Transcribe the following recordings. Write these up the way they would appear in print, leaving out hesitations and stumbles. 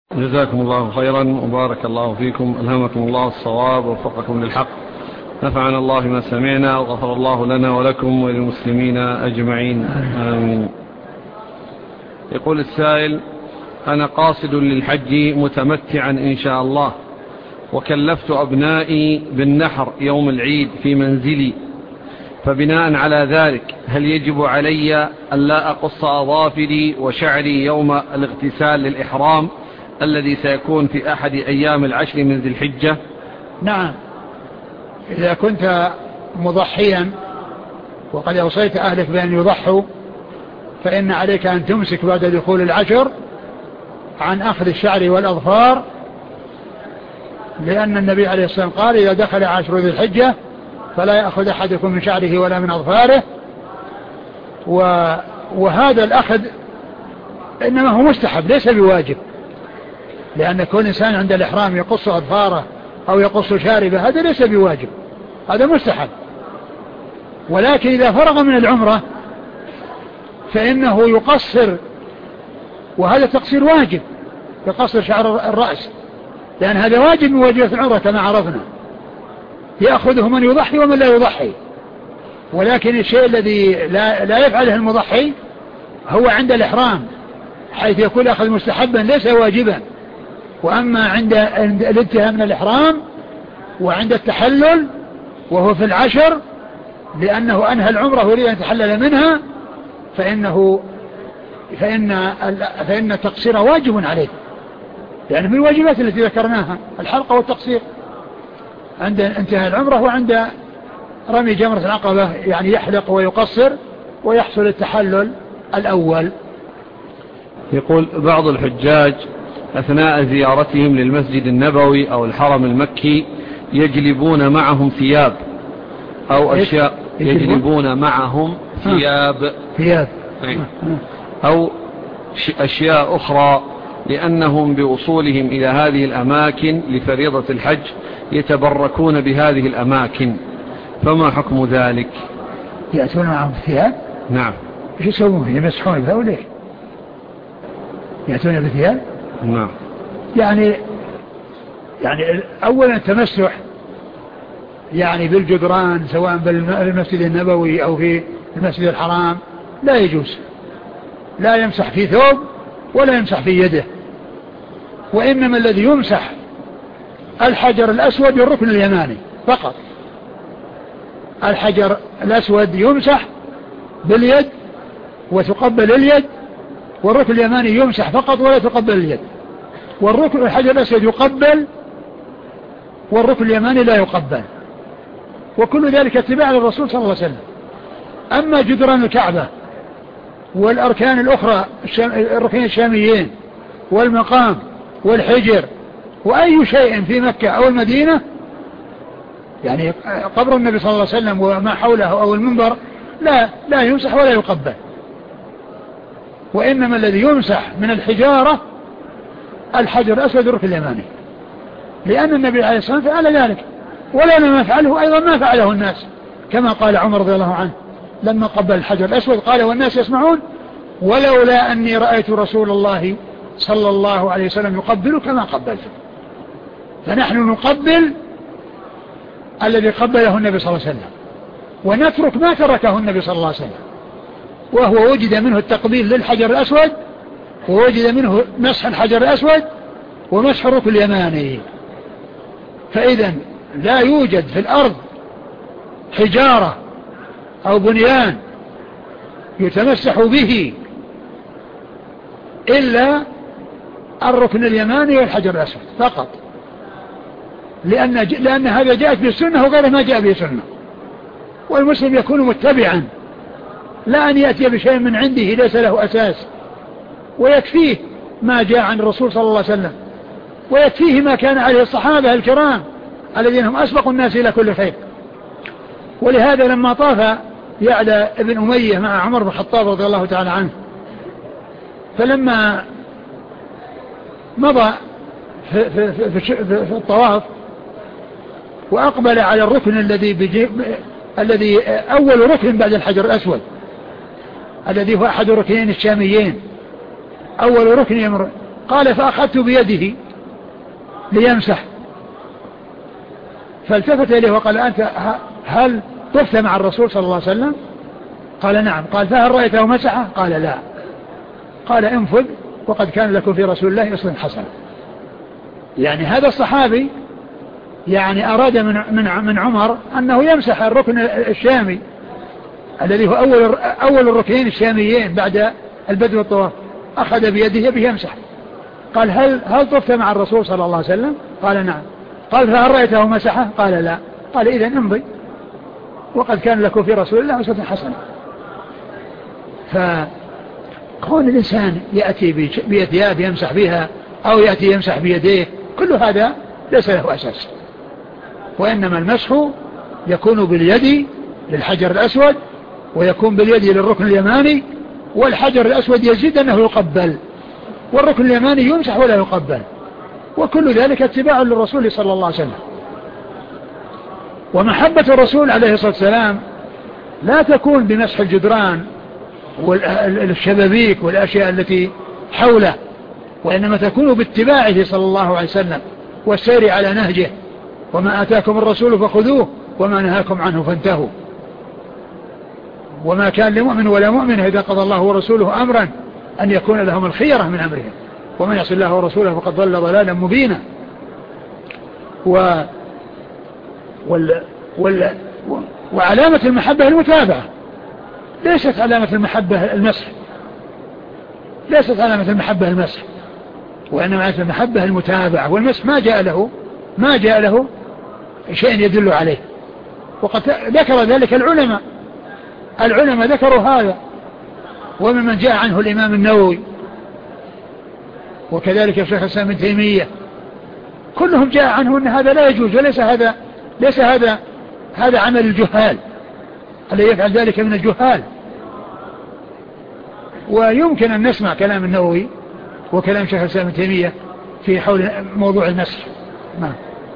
جزاكم الله خيرا وبارك الله فيكم، ألهمكم الله الصواب ووفقكم للحق، نفعنا الله ما سمعنا وغفر الله لنا ولكم وللمسلمين أجمعين، آمين. يقول السائل: أنا قاصد للحج متمتعا إن شاء الله، وكلفت أبنائي بالنحر يوم العيد في منزلي، فبناء على ذلك هل يجب علي ألا أقص أظافري وشعري يوم الاغتسال للإحرام الذي سيكون في أحد أيام العشر من ذي الحجة؟ نعم، إذا كنت مضحيا وقد أوصيت أهلك بأن يضحوا فإن عليك أن تمسك بعد دخول العشر عن أخذ الشعر والأظفار، لأن النبي عليه الصلاة والسلام قال: إذا دخل عشر ذي الحجة فلا يأخذ أحدكم من شعره ولا من أظفاره. وهذا الأخذ إنما هو مستحب ليس بواجب، لأن كل إنسان عند الإحرام يقص أظفاره أو يقص شاربه هذا ليس بواجب، هذا مستحب. ولكن إذا فرغ من العمرة فإنه يقصر، وهذا تقصير واجب، يقصر شعر الرأس، لأن هذا واجب من واجبات العمرة كما عرفنا، يأخذه من يضحي ومن لا يضحي. ولكن الشيء الذي لا يفعله المضحي هو عند الإحرام، حيث يكون أخذ مستحبا ليس واجبا. وأما عند الانتهاء من الإحرام وعند التحلل وهو في العشر لأنه أنهى العمرة ويريد أن يتحلل منها فإن التقصير واجب عليه، لأن من الواجبات التي ذكرناها الحلقة والتقصير عند انتهاء العمرة وعند رمي جمرة العقبة، يعني يحلق ويقصر ويحصل التحلل الأول. يقول: بعض الحجاج أثناء زيارتهم للمسجد النبوي أو الحرم المكي يجلبون معهم ثياب أو أشياء، يجلبون معهم ثياب أو أشياء أخرى لأنهم بوصولهم إلى هذه الأماكن لفريضة الحج يتبركون بهذه الأماكن، فما حكم ذلك؟ يأتون معهم ثياب؟ نعم. إيش يسوون؟ يمسحون بها ولا إيش؟ يأتون بثياب؟ نعم. يعني أولا التمسح يعني بالجدران سواء بالمسجد النبوي أو في المسجد الحرام لا يجوز، لا يمسح في ثوب ولا يمسح في يده، وإنما الذي يمسح الحجر الأسود والركن اليماني فقط. الحجر الأسود يمسح باليد وتقبل اليد، والركن اليماني يمسح فقط ولا تقبل اليد، الحجر الأسود يقبل والركن اليماني لا يقبل، وكل ذلك اتباع للرسول صلى الله عليه وسلم. أما جدران الكعبة والأركان الأخرى الركنين الشاميين والمقام والحجر وأي شيء في مكة أو المدينة، يعني قبر النبي صلى الله عليه وسلم وما حوله أو المنبر لا يمسح ولا يقبل، وإنما الذي يمسح من الحجارة الحجر الأسود والركن اليماني، لأن النبي عليه الصلاة والسلام فعل ذلك، ولما فعله أيضا ما فعله الناس، كما قال عمر رضي الله عنه لما قبل الحجر الأسود قال والناس يسمعون: ولولا أني رأيت رسول الله صلى الله عليه وسلم يقبل كما قبلته. فنحن نقبل الذي قبله النبي صلى الله عليه وسلم، ونترك ما تركه النبي صلى الله عليه وسلم، وهو وجد منه التقبيل للحجر الأسود، ووجد منه مسح الحجر الأسود ومسح الركن اليماني. فإذا لا يوجد في الأرض حجارة أو بنيان يتمسح به إلا الركن اليماني والحجر الأسود فقط، لأن هذا جاءت به السنة وغيره ما جاء به السنة، والمسلم يكون متبعا، لا أن يأتي بشيء من عنده ليس له أساس، ويكفيه ما جاء عن الرسول صلى الله عليه وسلم، ويكفيه ما كان عليه الصحابة الكرام الذين هم أسبق الناس إلى كل خير. ولهذا لما طاف يعلى ابن أمية مع عمر بن الخطاب رضي الله تعالى عنه، فلما مضى في الطواف وأقبل على الركن الذي أول ركن بعد الحجر الأسود الذي هو أحد الركنين الشاميين، أول ركن قال فأخذت بيده ليمسح، فالتفت إليه وقال أنت هل طفت مع الرسول صلى الله عليه وسلم؟ قال نعم. قال فهل رأيته مسحه؟ قال لا. قال انفذ وقد كان لكم في رسول الله أسوة حسنة. يعني هذا الصحابي يعني أراد من عمر أنه يمسح الركن الشامي الذي هو أول الركنين الشاميين بعد البدء والطواف، أخذ بيده يبي يمسح. قال هل طفت مع الرسول صلى الله عليه وسلم؟ قال نعم. قال فهل رأيته مسحه؟ قال لا. قال إذن امضي وقد كان لكم في رسول الله أسوة حسنة. فكون الإنسان يأتي بيدياب يمسح بها أو يأتي يمسح بيديه كل هذا ليس له أساس، وإنما المسح يكون باليد للحجر الأسود ويكون باليد للركن اليماني، والحجر الأسود يزيد أنه يقبل، والركن اليماني يمسح ولا يقبل، وكل ذلك اتباع للرسول صلى الله عليه وسلم. ومحبة الرسول عليه الصلاة والسلام لا تكون بمسح الجدران والشبابيك والأشياء التي حوله، وإنما تكون باتباعه صلى الله عليه وسلم والسير على نهجه. وما آتاكم الرسول فخذوه وما نهاكم عنه فانتهوا. وما كان لمؤمن ولا مؤمن إذا قضى الله ورسوله أمرا أن يكون لهم الخيرة من أمرهم، ومن يعص الله ورسوله فقد ضل ضلالا مبينا. وعلامة المحبة المتابعة، ليست علامة المحبة المسح، ليست علامة المحبة المسح، وإنما علامة المحبة المتابعة. والمسح ما جاء له شيء يدل عليه، وقد ذكر ذلك العلماء ذكروا هذا، وممن جاء عنه الإمام النووي وكذلك الشيخ الإسلام ابن تيمية، كلهم جاء عنه أن هذا لا يجوز، وليس هذا عمل الجهال الذي يفعل ذلك من الجهال. ويمكن أن نسمع كلام النووي وكلام شيخ الإسلام ابن تيمية في حول موضوع المسح. نعم.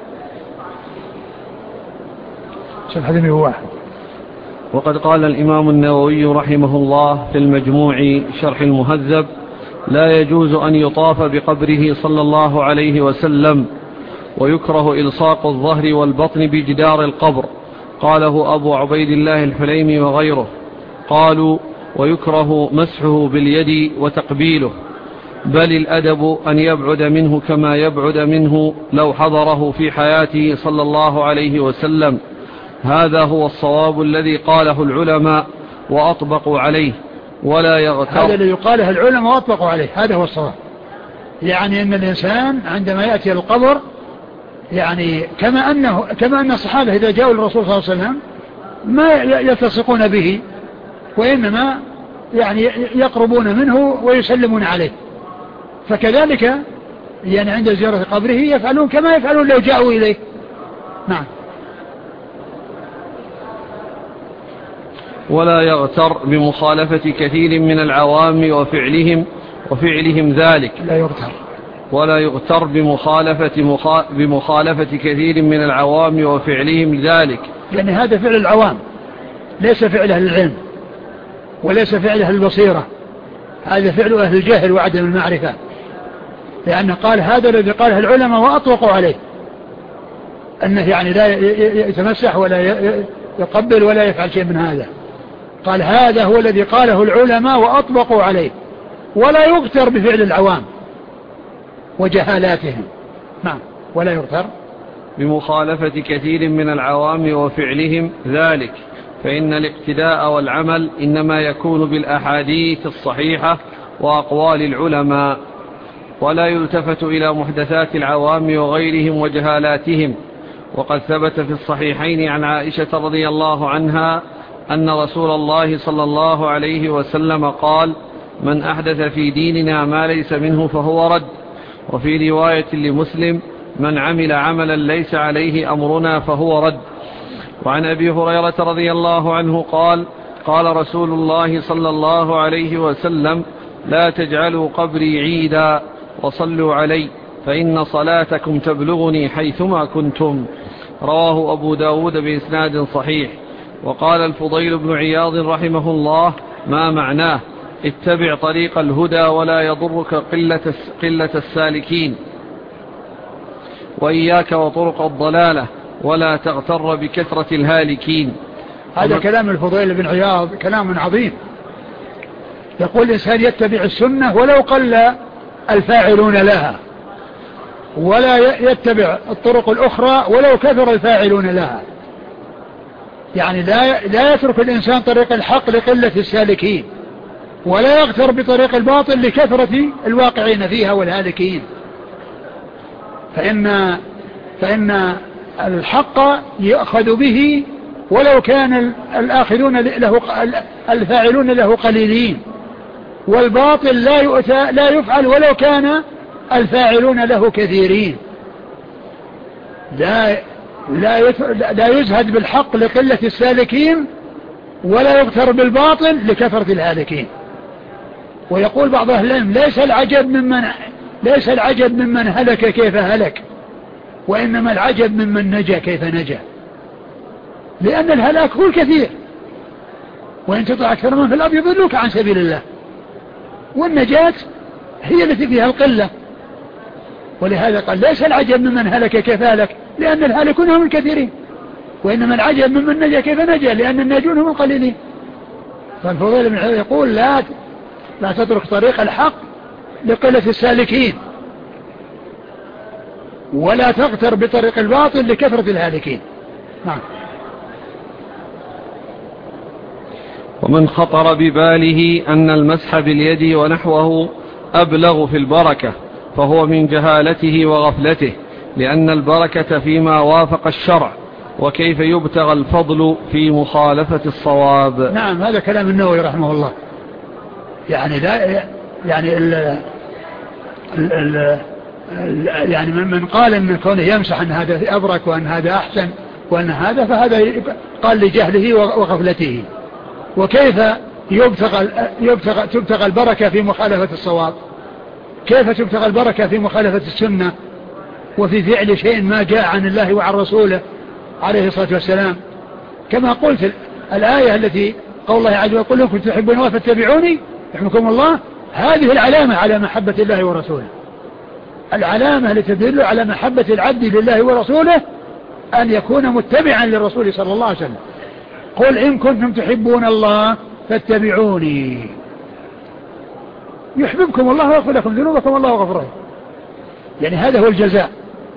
وقد قال الإمام النووي رحمه الله في المجموع شرح المهذب: لا يجوز أن يطاف بقبره صلى الله عليه وسلم، ويكره إلصاق الظهر والبطن بجدار القبر. قاله أبو عبيد الله الحليمي وغيره. قالوا: ويكره مسحه باليد وتقبيله، بل الأدب أن يبعد منه كما يبعد منه لو حضره في حياته صلى الله عليه وسلم. هذا هو الصواب الذي قاله العلماء وأطبقوا عليه، ولا يغتر. هذا الذي قاله العلماء وأطبقوا عليه، هذا هو الصواب. يعني أن الإنسان عندما يأتي القبر، يعني كما أن الصحابة إذا جاءوا للرسول صلى الله عليه وسلم ما يلتصقون به، وإنما يعني يقربون منه ويسلمون عليه، فكذلك يعني عند زيارة قبره يفعلون كما يفعلون لو جاءوا إليه. نعم. ولا يغتر بمخالفة كثير من العوام وفعلهم ذلك. ولا يغتر بمخالفة كثير من العوام وفعلهم ذلك، لأن هذا فعل العوام، ليس فعل أهل العلم وليس فعل أهل البصيرة، هذا فعل أهل الجهل وعدم المعرفة. لأنه قال هذا الذي قاله العلماء وأطلقوا عليه، أنه يعني لا يتمسح ولا يقبل ولا يفعل شيء من هذا. قال هذا هو الذي قاله العلماء وأطلقوا عليه، ولا يغتر بفعل العوام وجهالاتهم. نعم. ولا يغتر بمخالفة كثير من العوام وفعلهم ذلك، فإن الاقتداء والعمل إنما يكون بالأحاديث الصحيحة وأقوال العلماء، ولا يلتفت إلى محدثات العوام وغيرهم وجهالاتهم. وقد ثبت في الصحيحين عن عائشة رضي الله عنها أن رسول الله صلى الله عليه وسلم قال: من أحدث في ديننا ما ليس منه فهو رد. وفي رواية لمسلم: من عمل عملا ليس عليه أمرنا فهو رد. وعن أبي هريرة رضي الله عنه قال: قال رسول الله صلى الله عليه وسلم: لا تجعلوا قبري عيدا وصلوا علي، فإن صلاتكم تبلغني حيثما كنتم. رواه أبو داود بإسناد صحيح. وقال الفضيل بن عياض رحمه الله: ما معناه؟ اتبع طريق الهدى ولا يضرك قلة السالكين، وإياك وطرق الضلالة ولا تغتر بكثرة الهالكين. هذا كلام الفضيل بن عياض كلام عظيم. يقول الإنسان يتبع السنة ولو قل الفاعلون لها، ولا يتبع الطرق الأخرى ولو كثر الفاعلون لها. يعني لا يترك الإنسان طريق الحق لقلة السالكين، ولا يغتر بطريق الباطل لكثرة الواقعين فيها والهالكين. فإن الحق يأخذ به ولو كان الفاعلون له قليلين، والباطل لا يفعل ولو كان الفاعلون له كثيرين. لا يزهد بالحق لقلة السالكين، ولا يغتر بالباطل لكثرة الهالكين. ويقول بعض أهل العلم ليس العجب ممن هلك كيف هلك، وإنما العجب ممن نجا كيف نجا. لأن الهلاك هو الكثير، وإن تطع أكثر من في الأرض يضلوك عن سبيل الله، والنجاة هي التي فيها القلة. ولهذا قال ليس العجب ممن هلك كيف هلك، لأن الهالكون هم الكثيرين، وإنما العجب ممن نجا كيف نجا، لأن الناجون هم القليلين. فالفضيل بن عياض يقول لا تترك طريق الحق لقلة السالكين، ولا تغتر بطريق الباطل لكثرة الهالكين. نعم. ومن خطر بباله أن المسح باليد ونحوه أبلغ في البركة فهو من جهالته وغفلته، لأن البركة فيما وافق الشرع، وكيف يبتغى الفضل في مخالفة الصواب. نعم، هذا كلام النووي رحمه الله. يعني من قال ان كونه يمسح ان هذا أبرك وان هذا أحسن وان هذا، فهذا قال لجهله وغفلته. وكيف تبتغى البركة في مخالفة الصواب؟ كيف تبتغى البركة في مخالفة السنة وفي فعل شيء ما جاء عن الله وعن رسوله عليه الصلاة والسلام؟ كما قلت الآية التي قول الله عز وجل قل إن كنتم تحبون الله فاتبعوني يحببكم الله، هذه العلامة على محبة الله ورسوله. العلامة التي تدل على محبة العبد لله ورسوله أن يكون متبعا للرسول صلى الله عليه وسلم. قل إن كنتم تحبون الله فاتبعوني يحببكم الله ويغفر لكم ذنوبكم والله غفور رحيم. يعني هذا هو الجزاء.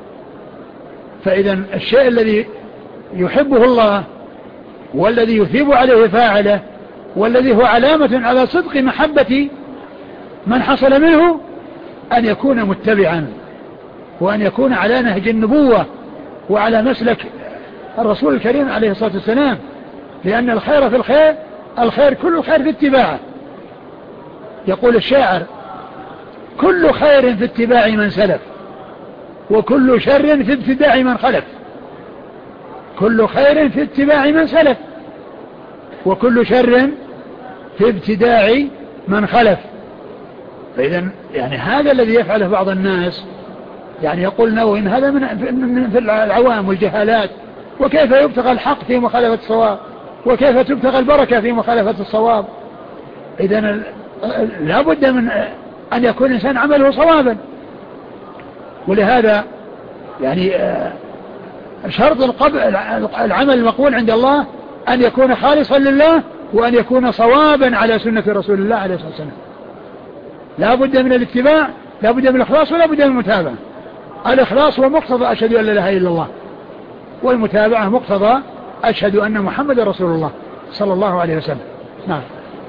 فإذا الشيء الذي يحبه الله والذي يثيب عليه فاعله والذي هو علامة على صدق محبة من حصل منه أن يكون متبعا، وأن يكون على نهج النبوة وعلى مسلك الرسول الكريم عليه الصلاة والسلام. لأن الخير في الخير كل خير في اتباعه. يقول الشاعر كل خير في اتباع من سلف، وكل شر في ابتداع من خلف. كل خير في اتباع من سلف، وكل شر في ابتداع من خلف. فإذا يعني هذا الذي يفعله بعض الناس، يعني يقول نووي إن هذا من العوام والجهالات. وكيف يبتغى الحق في مخالفة الصواب، وكيف تبتغى البركة في مخالفة الصواب؟ إذن لا بد من أن يكون الإنسان عمله صوابا. ولهذا يعني شرط العمل المقبول عند الله أن يكون خالصا لله، وأن يكون صوابا على سنة رسول الله عليه الصلاة والسلام. لا بد من الاتباع، لا بد من الإخلاص، ولا بد من المتابعة. الإخلاص هو مقتضى أشهد أن لا إله إلا الله، والمتابعة مقتضى أشهد أن محمد رسول الله صلى الله عليه وسلم. نعم.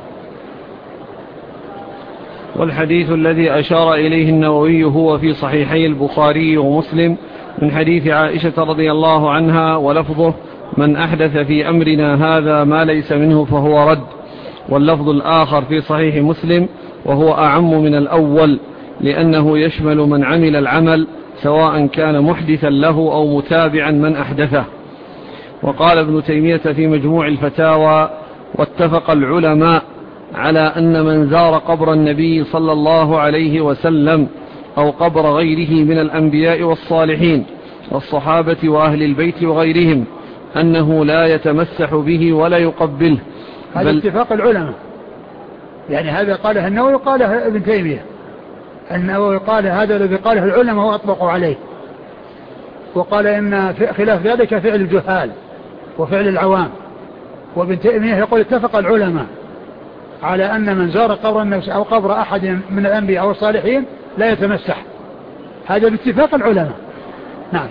والحديث الذي أشار إليه النووي هو في صحيحي البخاري ومسلم من حديث عائشة رضي الله عنها، ولفظه من أحدث في أمرنا هذا ما ليس منه فهو رد. واللفظ الآخر في صحيح مسلم وهو أعم من الأول، لأنه يشمل من عمل العمل سواء كان محدثا له أو متابعا من أحدثه. وقال ابن تيمية في مجموع الفتاوى واتفق العلماء على أن من زار قبر النبي صلى الله عليه وسلم أو قبر غيره من الأنبياء والصالحين والصحابة وأهل البيت وغيرهم أنه لا يتمسح به ولا يقبله. هذا اتفاق العلماء، يعني هذا قاله النووي وقاله ابن تيمية. النووي قال هذا الذي قاله العلماء وأطبقوا عليه، وقال إن خلاف ذلك فعل الجهال وفعل العوام. وابن تيمية يقول اتفق العلماء على أن من زار قبر النبي أو قبر أحد من الأنبياء أو الصالحين لا يتمسح، هذا باتفاق العلماء. نعم.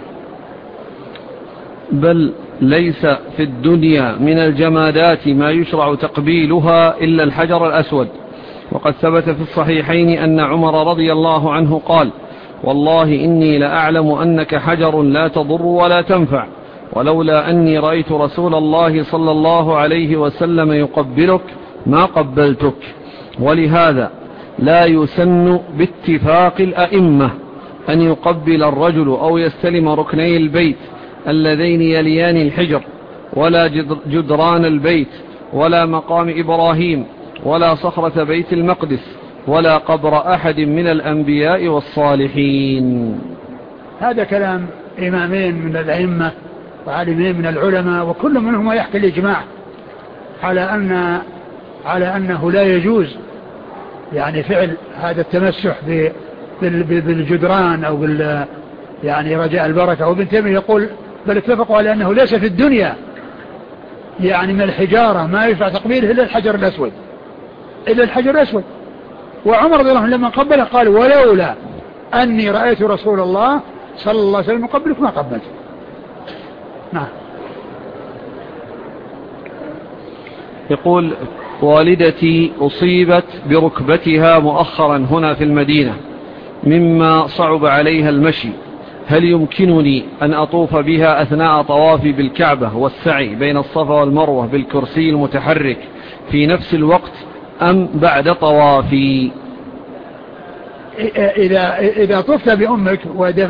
بل ليس في الدنيا من الجمادات ما يشرع تقبيلها إلا الحجر الأسود. وقد ثبت في الصحيحين أن عمر رضي الله عنه قال: والله إني لأعلم أنك حجر لا تضر ولا تنفع، ولولا أني رأيت رسول الله صلى الله عليه وسلم يقبلك ما قبلتك. ولهذا لا يسن باتفاق الأئمة أن يقبل الرجل أو يستلم ركني البيت اللذين يليان الحجر، ولا جدران البيت، ولا مقام إبراهيم، ولا صخرة بيت المقدس، ولا قبر أحد من الأنبياء والصالحين. هذا كلام إمامين من الأئمة وعالمين من العلماء، وكل منهم يحكي الإجماع على أنه لا يجوز يعني فعل هذا التمسح بالجدران أو يعني رجاء البركة. وابن تيمية يقول بل اتفقوا على أنه ليس في الدنيا يعني من الحجارة ما يشرع تقبيله إلا الحجر الأسود، إلا الحجر الأسود. وعمر رضي الله عنه لما قبله قال: ولولا أني رأيت رسول الله صلى الله عليه وسلم يقبلك ما قبلت. نعم. يقول: والدتي أصيبت بركبتها مؤخرا هنا في المدينة مما صعب عليها المشي، هل يمكنني أن أطوف بها أثناء طوافي بالكعبة والسعي بين الصفا والمروة بالكرسي المتحرك في نفس الوقت أم بعد طوافي؟ إذا طفت بأمك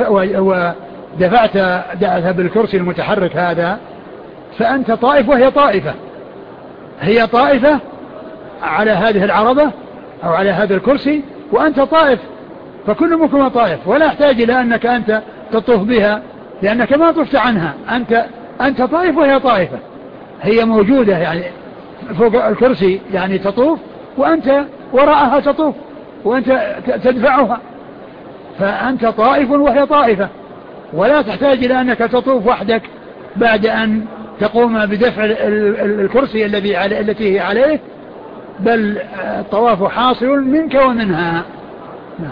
ودفعتها بالكرسي المتحرك هذا فأنت طائف وهي طائفة، هي طائفة على هذه العربة أو على هذا الكرسي وأنت طائف، فكل منكم طائف، ولا يحتاج إلى أنك أنت تطوف بها لأنك ما طفت عنها، أنت طائف وهي طائفة، هي موجودة يعني فوق الكرسي يعني تطوف وأنت وراءها تطوف وأنت تدفعها، فأنت طائف وهي طائفة، ولا تحتاج إلى أنك تطوف وحدك بعد أن تقوم بدفع الكرسي التي هي عليه، بل الطواف حاصل منك ومنها. نعم.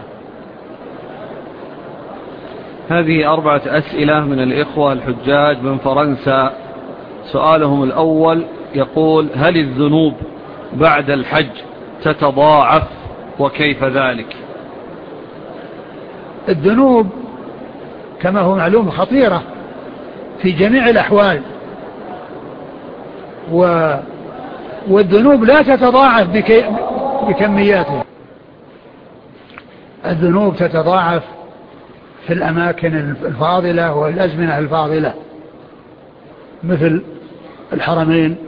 هذه 4 أسئلة من الإخوة الحجاج من فرنسا. سؤالهم الأول يقول: هل الذنوب بعد الحج تتضاعف وكيف ذلك؟ الذنوب كما هو معلوم خطيرة في جميع الأحوال، والذنوب لا تتضاعف بكمياتها، الذنوب تتضاعف في الأماكن الفاضلة والأزمنة الفاضلة مثل الحرمين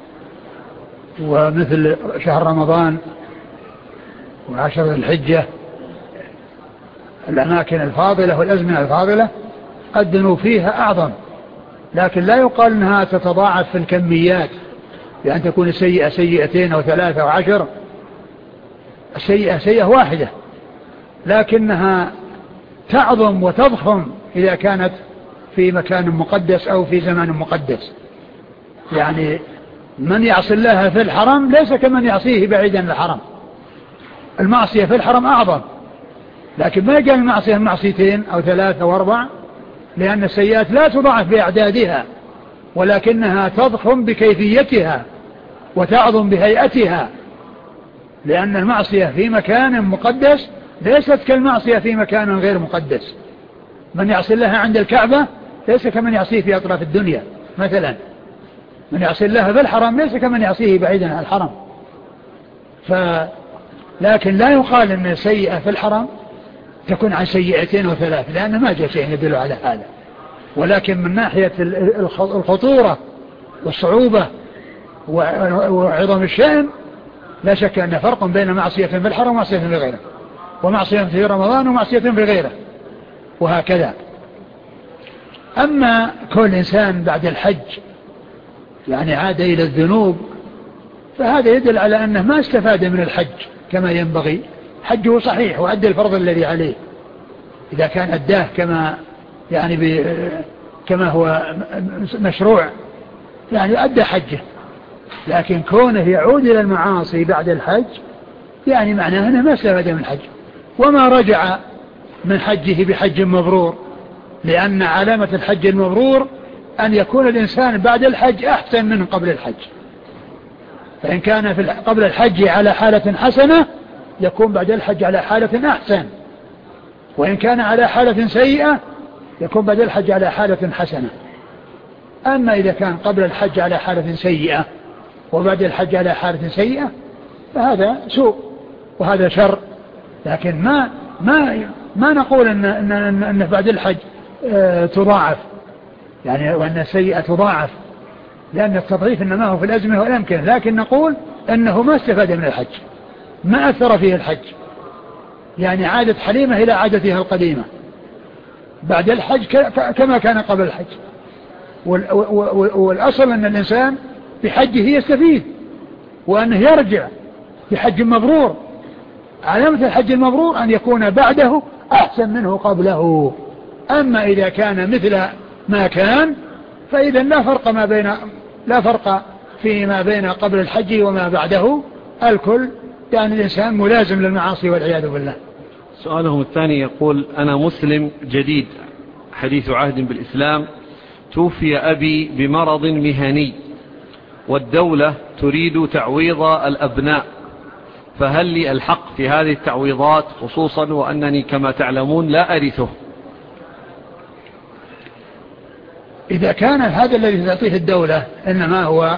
ومثل شهر رمضان وعشر الحجة، الأماكن الفاضلة والأزمنة الفاضلة الذنوب فيها أعظم، لكن لا يقال أنها تتضاعف في الكميات بأن تكون السيئة 2 أو 3 أو 10، السيئة سيئة واحدة، لكنها تعظم وتضخم إذا كانت في مكان مقدس أو في زمان مقدس. يعني من يعصي الله في الحرم ليس كمن يعصيه بعيدا عن الحرم، المعصية في الحرم أعظم، لكن ما يقال المعصية 2 أو 3 أو 4، لأن السيئات لا تضاعف بأعدادها ولكنها تضخم بكيفيتها وتعظم بهيئتها، لأن المعصية في مكان مقدس ليست كالمعصية في مكان غير مقدس. من يعصي الله عند الكعبة ليس كمن يعصيه في أطراف الدنيا مثلا، من يعصي الله في الحرم ليس كمن يعصيه بعيدا عن الحرم. لكن لا يقال أن سيئة في الحرم تكون عن 2 أو 3، لأن ما جاء شيء يدل على هذا، ولكن من ناحية الخطورة والصعوبة وعظم الشأن لا شك أن فرق بين معصية في الحرم ومعصية في غيره، ومعصية في رمضان ومعصية في غيره، وهكذا. أما كل إنسان بعد الحج يعني عاد إلى الذنوب فهذا يدل على أنه ما استفاد من الحج كما ينبغي. حجه صحيح وأدى الفرض الذي عليه إذا كان أداه كما هو مشروع، يعني أدى حجه. لكن كونه يعود إلى المعاصي بعد الحج يعني معناه أنه ما استفاد من الحج، وما رجع من حجه بحج مبرور، لأن علامة الحج المبرور أن يكون الإنسان بعد الحج أحسن منه قبل الحج. فإن كان قبل الحج على حالة حسنة يكون بعد الحج على حالة أحسن، وإن كان على حالة سيئة يكون بعد الحج على حالة حسنة. أما إذا كان قبل الحج على حالة سيئة وبعد الحج على حالة سيئة فهذا سوء وهذا شر. لكن ما نقول أن بعد الحج تضاعف، يعني وأن السيئة تضاعف، لأن التضعيف إنما هو في الأزمة والأمكنة. لكن نقول أنه ما استفاد من الحج، ما أثر فيه الحج، يعني عادت حليمة إلى عادتها القديمة بعد الحج كما كان قبل الحج. والأصل أن الإنسان بحجه يستفيد وأنه يرجع بحج مبرور. علامة الحج المبرور أن يكون بعده أحسن منه قبله. أما إذا كان مثل ما كان فإذا لا فرق فيما بين قبل الحج وما بعده، الكل يعني الإنسان ملازم للمعاصي والعياذ بالله. سؤالهم الثاني يقول: أنا مسلم جديد حديث عهد بالإسلام، توفي أبي بمرض مهني والدولة تريد تعويض الأبناء، فهل لي الحق في هذه التعويضات، خصوصا وأنني كما تعلمون لا أرثه؟ إذا كان هذا الذي تعطيه الدولة إنما هو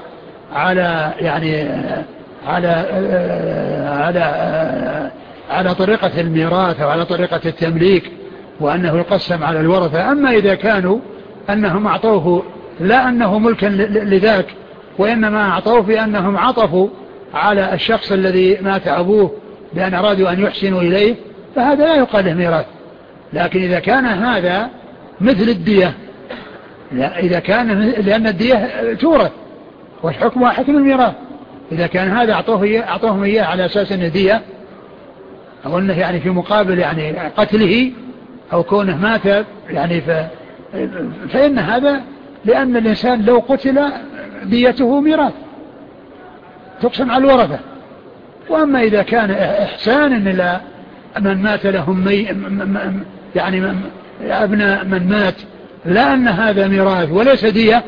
على طريقة الميراث أو على طريقة التمليك وأنه يقسم على الورثة. أما إذا كانوا أنهم أعطوه لا أنه ملكا لذاك، وإنما أعطوه بأنهم عطفوا على الشخص الذي مات أبوه بأن أرادوا أن يحسنوا إليه، فهذا لا يقال له ميراث. لكن إذا كان هذا مثل الدية، إذا كان لأن الدية تورث والحكم حكم الميراث، إذا كان هذا أعطوهم إياه على أساس أنه دية أو أنه يعني في مقابل يعني قتله أو كونه مات يعني فإن هذا لأن الإنسان لو قتل ديته ميراث تقسم على الورثة. وأما إذا كان إحسانا إلى من مات لهم يعني أبناء من مات لا أن هذا ميراث وليس دية،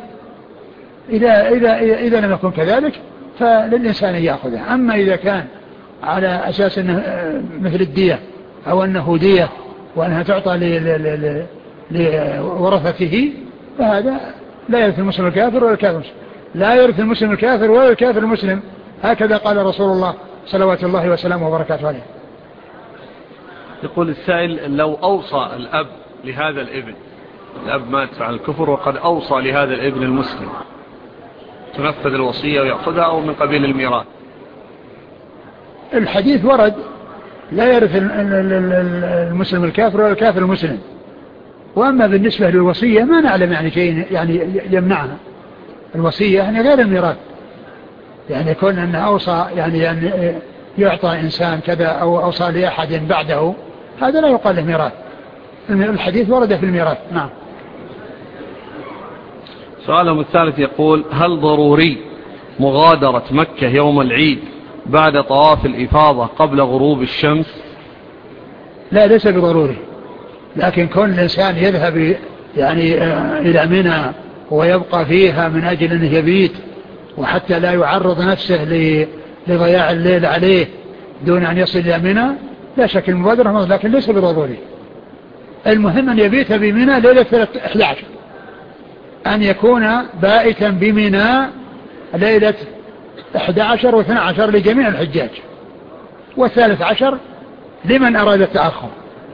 إذا لم يكن كذلك فللإنسان يأخذه. أما إذا كان على أساس أنه مثل الدية أو أنه دية وأنها تعطى لورثته فهذا لا يرث المسلم الكافر ولا الكافر المسلم، لا يرث المسلم الكافر ولا الكافر المسلم، هكذا قال رسول الله صلوات الله وسلامه وبركاته عليه. يقول السائل: لو أوصى الأب لهذا الابن، الأب مات على الكفر وقد أوصى لهذا الابن المسلم، تنفذ الوصية ويأخذها أو من قبيل الميراث؟ الحديث ورد لا يرث المسلم الكافر ولا الكافر المسلم. وأما بالنسبة للوصية ما نعلم يعني شيء يعني يمنعها. الوصية يعني غير الميراث، يعني يكون أنه أوصى يعني أن يعطى إنسان كذا أو أوصى لأحد بعده، هذا لا يقال له ميراث. الحديث ورد في الميراث. نعم. سؤالهم الثالث يقول: هل ضروري مغادرة مكة يوم العيد بعد طواف الإفاضة قبل غروب الشمس؟ لا، ليس بضروري، لكن كون الإنسان يذهب يعني إلى منى ويبقى فيها من أجل أنه يبيت وحتى لا يعرض نفسه لضياع الليل عليه دون أن يصل إلى منى، لا شك المبادرة، لكن ليس بضروري. المهم أن يبيت بمنى ليلة 11، أن يكون بائتا بمنى ليلة 11 و12 لجميع الحجاج، و13 لمن أراد التأخر.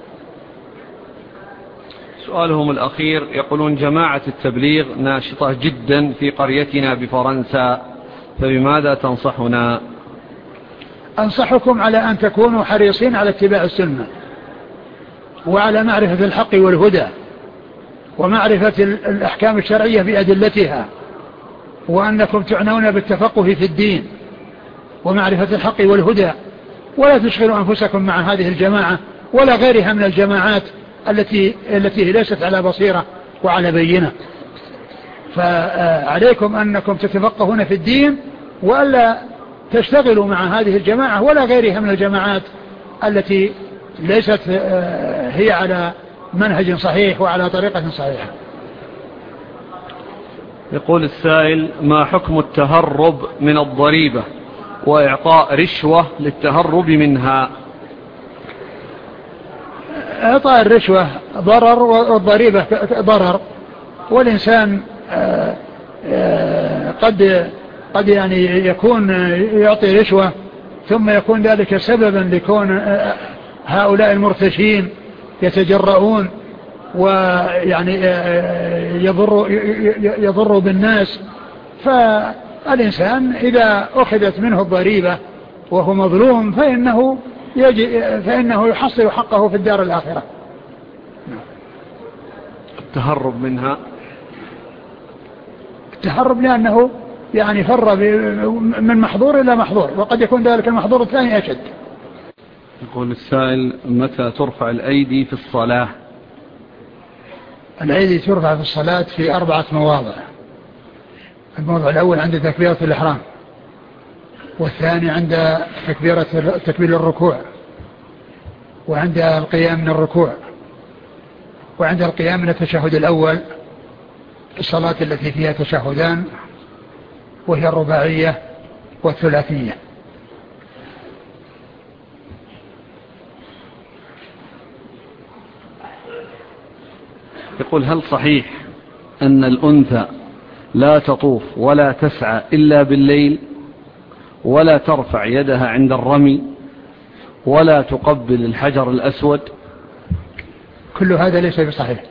سؤالهم الأخير يقولون: جماعة التبليغ ناشطة جدا في قريتنا بفرنسا، فبماذا تنصحنا؟ أنصحكم على أن تكونوا حريصين على اتباع السنة وعلى معرفة الحق والهدى ومعرفة الأحكام الشرعية بأدلتها، وأنكم تعنون بالتفقه في الدين ومعرفة الحق والهدى، ولا تشغلوا أنفسكم مع هذه الجماعة ولا غيرها من الجماعات التي ليست على بصيرة وعلى بينة. فعليكم أنكم تتفقهون في الدين وألا تشتغلوا مع هذه الجماعة ولا غيرها من الجماعات التي ليست هي على منهج صحيح وعلى طريقة صحيحة. يقول السائل: ما حكم التهرب من الضريبة وإعطاء رشوة للتهرب منها؟ إعطاء الرشوة ضرر والضريبة ضرر، والإنسان قد يعني يكون يعطي رشوة ثم يكون ذلك سببا لكون هؤلاء المرتشين يتجرؤون ويعني يضر بالناس. فالإنسان إذا أخذت منه الضريبة وهو مظلوم فإنه يحصل حقه في الدار الآخرة. التهرب منها، التهرب لأنه يعني فر من محظور إلى محظور، وقد يكون ذلك المحظور الثاني أشد. يقول السائل: متى ترفع الأيدي في الصلاة؟ الأيدي ترفع في الصلاة في 4 مواضع. الموضع الأول عند تكبيرة الإحرام، والثاني عند تكبير الركوع، وعند القيام من الركوع، وعند القيام من التشهد الأول في الصلاة التي فيها تشهدان، وهي الرباعية والثلاثية. يقول: هل صحيح أن الأنثى لا تطوف ولا تسعى إلا بالليل، ولا ترفع يدها عند الرمي، ولا تقبل الحجر الأسود؟ كل هذا ليس بصحيح.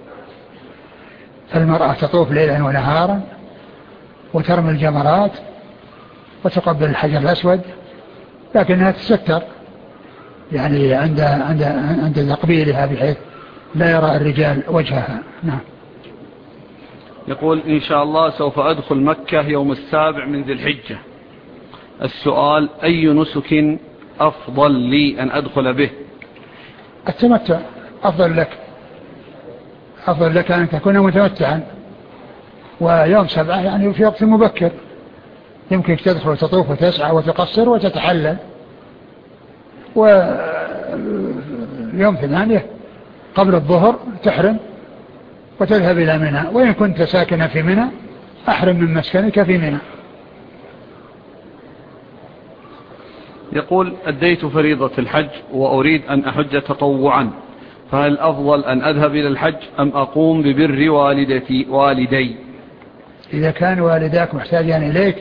المرأة تطوف ليلا ونهارا وترمي الجمرات وتقبل الحجر الأسود، لكنها تستر يعني عند تقبيلها بحيث لا يرى الرجال وجهها. نعم. يقول: إن شاء الله سوف أدخل مكة يوم 7 من ذي الحجة. السؤال: أي نسك أفضل لي أن أدخل به؟ التمتع أفضل لك أن تكون متمتعا، ويوم 7 يعني في وقت مبكر يمكنك تدخل وتطوف وتسعى وتقصر وتتحلل، ويوم 8 قبل الظهر تحرم وتذهب إلى منى، وإن كنت ساكنا في منى أحرم من مسكنك في منى. يقول: أديت فريضة الحج وأريد أن أحج تطوعا، فهل أفضل أن أذهب إلى الحج أم أقوم ببر والدي؟ إذا كان والداك محتاجان إليك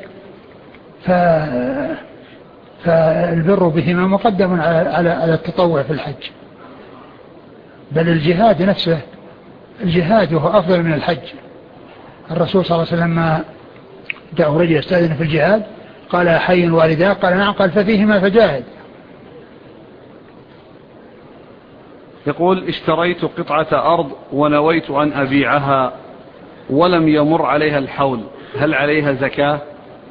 فالبر بهما مقدم على التطوع في الحج، بل الجهاد نفسه الجهاد وهو أفضل من الحج. الرسول صلى الله عليه وسلم ما جاء رجل يستأذن في الجهاد قال: حي والداك؟ قال: نعم. قال: ففيهما فجاهد. يقول: اشتريت قطعة أرض ونويت أن أبيعها ولم يمر عليها الحول، هل عليها زكاة؟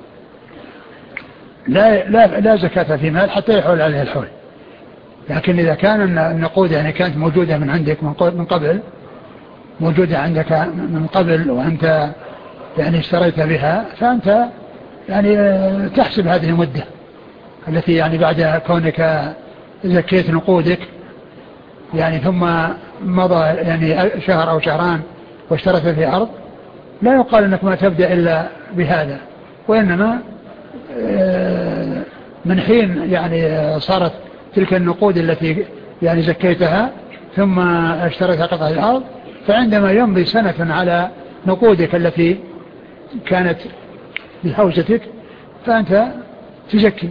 لا زكاة في مال حتى يحول عليها الحول، لكن إذا كان النقود يعني كانت موجودة من عندك من قبل، موجودة عندك من قبل وأنت يعني اشتريت بها، فأنت يعني تحسب هذه المدة التي يعني بعد كونك زكيت نقودك يعني ثم مضى يعني شهر أو شهران واشتريت في أرض، لا يقال أنك ما تبدأ إلا بهذا، وإنما من حين يعني صارت تلك النقود التي يعني زكيتها ثم اشتريت قطعة الأرض، فعندما يمضي سنة على نقودك التي كانت بحوزتك فأنت تزكي.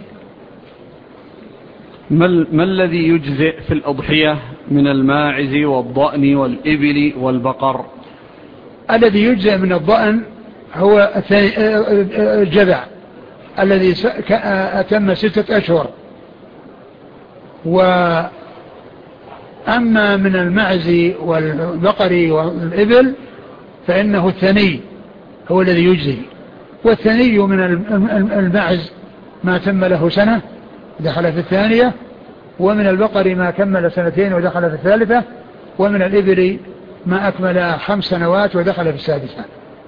ما الذي يجزئ في الأضحية من الماعز والضأن والإبل والبقر؟ الذي يجزئ من الضأن هو الجذع الذي أتم 6 أشهر، وأما من المعز والبقر والإبل فإنه الثني هو الذي يجزي، والثني من المعز ما تم له سنة دخل في الثانية، ومن البقر ما كمل سنتين ودخل في الثالثة، ومن الإبل ما أكمل 5 سنوات ودخل في السادسة.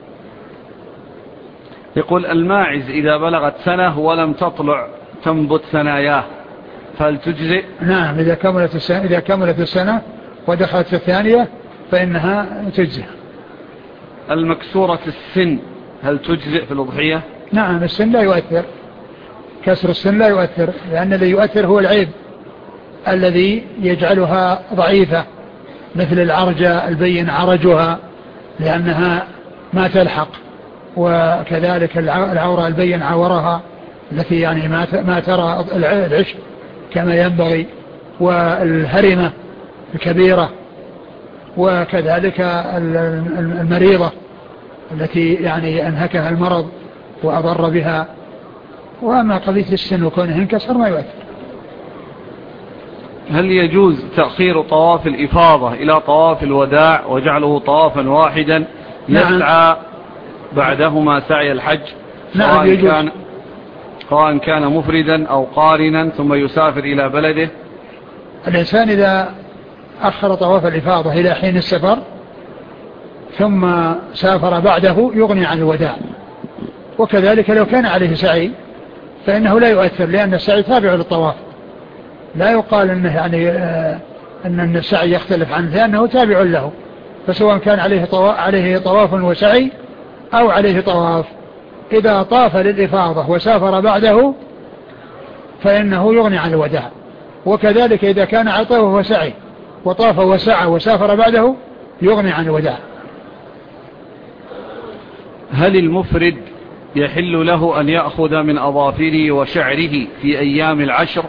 يقول الماعز إذا بلغت سنة ولم تطلع تنبت ثناياه فهل تجزئ؟ نعم، إذا كملت السنة ودخلت في الثانية فإنها تجزئ. المكسورة السن هل تجزئ في الأضحية؟ نعم، السن لا يؤثر، كسر السن لا يؤثر، لأن الذي يؤثر هو العيب الذي يجعلها ضعيفة، مثل العرجة البين عرجها لأنها ما تلحق، وكذلك العورة البين عورها التي يعني ما ترى العشق كما ينبغي، والهرمة الكبيرة، وكذلك المريضة التي يعني أنهكها المرض وأضر بها. وأما قضية السن وكونه انكسر ما يؤثر. هل يجوز تأخير طواف الإفاضة إلى طواف الوداع وجعله طوافا واحدا يسعى بعدهما سعي الحج؟ نعم يجوز. سواء كان مفردا أو قارنا ثم يسافر إلى بلده. الإنسان إذا أخر طواف الإفاضة إلى حين السفر ثم سافر بعده يغني عن الوداع. وكذلك لو كان عليه سعي فإنه لا يؤثر، لأن السعي تابع للطواف، لا يقال أنه يعني أن السعي يختلف عنه، لأنه تابع له، فسواء كان عليه طواف وسعي أو عليه طواف، إذا طاف للإفاضة وسافر بعده فإنه يغني عن الوداع. وكذلك إذا كان على طواف وسعي وطاف وسعى وسافر بعده يغني عن الوداع. هل المفرد يحل له أن يأخذ من أظافره وشعره في أيام العشر؟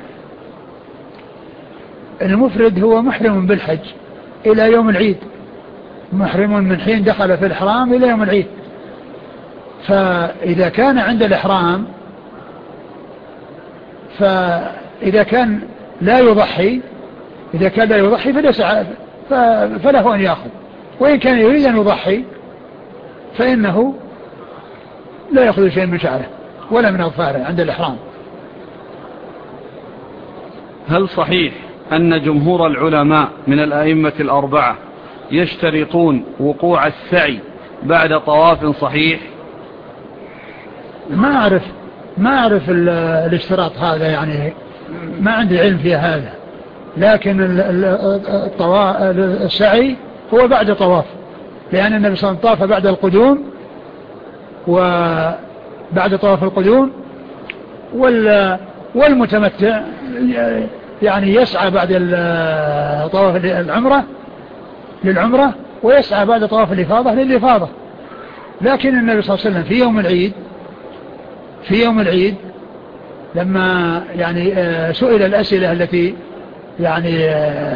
المفرد هو محرم بالحج إلى يوم العيد، محرم من حين دخل في الإحرام إلى يوم العيد. فإذا كان عند الإحرام، فإذا كان لا يضحي، إذا كان لا يضحي فله أن يأخذ، وإن كان يريد أن يضحي فإنه لا يأخذ شيء من شعره ولا من أظفاره عند الإحرام. هل صحيح أن جمهور العلماء من الأئمة الأربعة يشترطون وقوع السعي بعد طواف صحيح؟ ما أعرف الاشتراط هذا، يعني ما عندي علم في هذا، لكن السعي هو بعد طواف، لأن النبي صلى الله عليه وسلم طاف بعد القدوم، وبعد طواف القدوم، والمتمتع يعني يسعى بعد طواف للعمرة، ويسعى بعد طواف الإفاضة للإفاضة. لكن النبي صلى الله عليه وسلم في يوم العيد لما يعني سئل الأسئلة التي يعني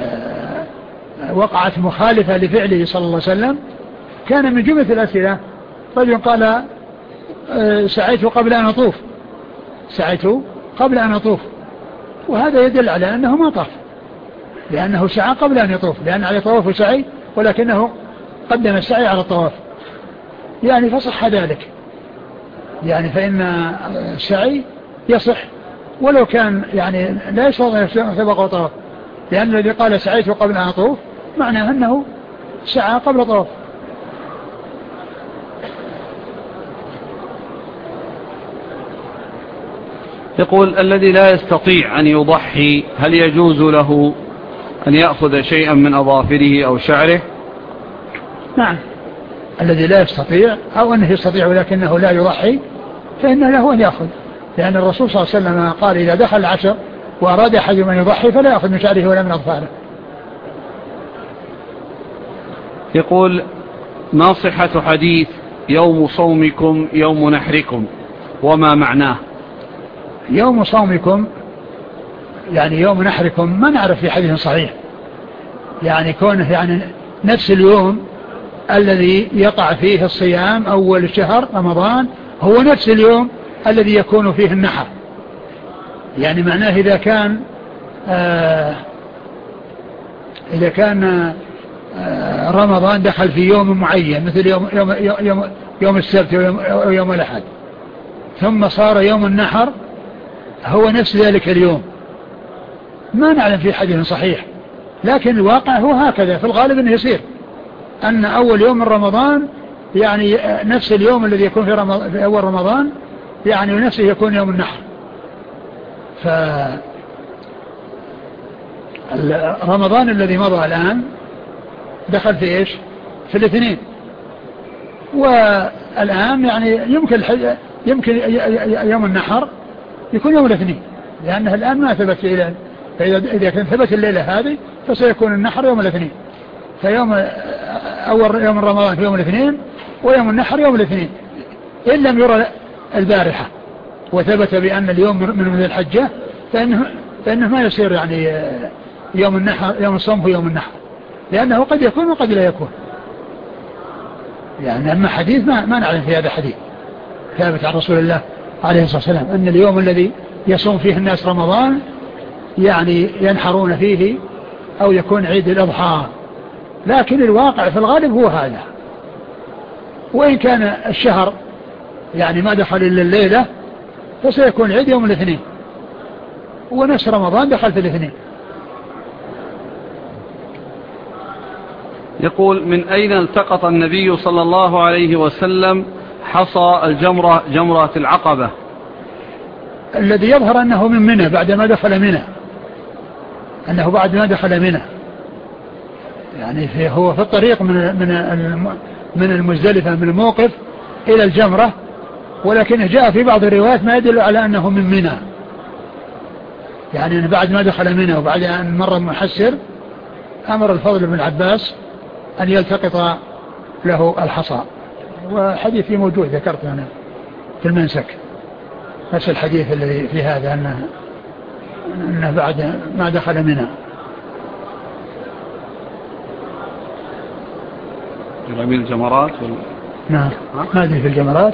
وقعت مخالفة لفعله صلى الله عليه وسلم، كان من جملة الأسئلة رجل قال سعيت قبل أن أطوف، وهذا يدل على أنه ما طاف، لأنه سعى قبل أن يطوف، لأن عليه طواف وسعي، ولكنه قدم السعي على الطواف، يعني فصح ذلك، يعني فإن السعي يصح ولو كان يعني لا يشرط أن يسبق وطواف، لأن الذي قال سعيت قبل أن أطوف معناه أنه سعى قبل طواف. يقول الذي لا يستطيع أن يضحي هل يجوز له أن يأخذ شيئا من أظافره أو شعره؟ نعم، الذي لا يستطيع أو أنه يستطيع ولكنه لا يضحي فإنه له أن يأخذ، لأن الرسول صلى الله عليه وسلم قال إذا دخل العشر وأراد أحد من يضحي فلا يأخذ من شعره ولا من أظفاره. يقول ما صحة حديث يوم صومكم يوم نحركم وما معناه؟ يوم صومكم يعني يوم نحركم ما نعرف في حديث صحيح، يعني كونه يعني نفس اليوم الذي يقع فيه الصيام أول الشهر رمضان هو نفس اليوم الذي يكون فيه النحر، يعني معناه إذا كان رمضان دخل في يوم معين مثل يوم السبت أو يوم الأحد، ثم صار يوم النحر هو نفس ذلك اليوم، ما نعلم في حديث صحيح، لكن الواقع هو هكذا في الغالب أنه يصير أن أول يوم من رمضان يعني نفس اليوم الذي يكون في أول رمضان يعني نفسه يكون يوم النحر. فرمضان الذي مضى الآن دخل في إيش؟ في الاثنين، والآن يعني يمكن يوم النحر يكون يوم الاثنين، لأنه الآن ما ثبت إلى، فإذا كان ثبت الليلة هذه فسيكون النحر يوم الاثنين، فيوم أول يوم رمضان في يوم الاثنين ويوم النحر يوم الاثنين، إن لم يرى البارحة وثبت بأن اليوم من ذي الحجة فإنه ما يصير يعني يوم النحر يوم الصوم هو يوم النحر، لأنه قد يكون وقد لا يكون. يعني أما حديث ما نعلم في هذا حديث ثابت عن رسول الله عليه الصلاة والسلام أن اليوم الذي يصوم فيه الناس رمضان يعني ينحرون فيه أو يكون عيد الأضحى، لكن الواقع في الغالب هو هذا. وإن كان الشهر يعني ما دخل إلا الليلة فسيكون عيد يوم الاثنين، ونفس رمضان دخل في الاثنين. يقول: من أين التقط النبي صلى الله عليه وسلم حصى الجمرة جمرة العقبة؟ الذي يظهر أنه من منى بعد ما دخل منى، أنه بعد ما دخل منى، يعني هو في الطريق من المزدلفة من الموقف إلى الجمرة، ولكن جاء في بعض الروايات ما يدل على أنه من منى، يعني أنه بعد ما دخل منى وبعد أن مر محسر أمر الفضل بن عباس أن يلتقط له الحصى، وحديثي موجود ذكرته أنا في المنسك، نفس الحديث الذي في هذا أنه بعد ما دخل منى. رمي الجمرات نعم، ما أدري في الجمرات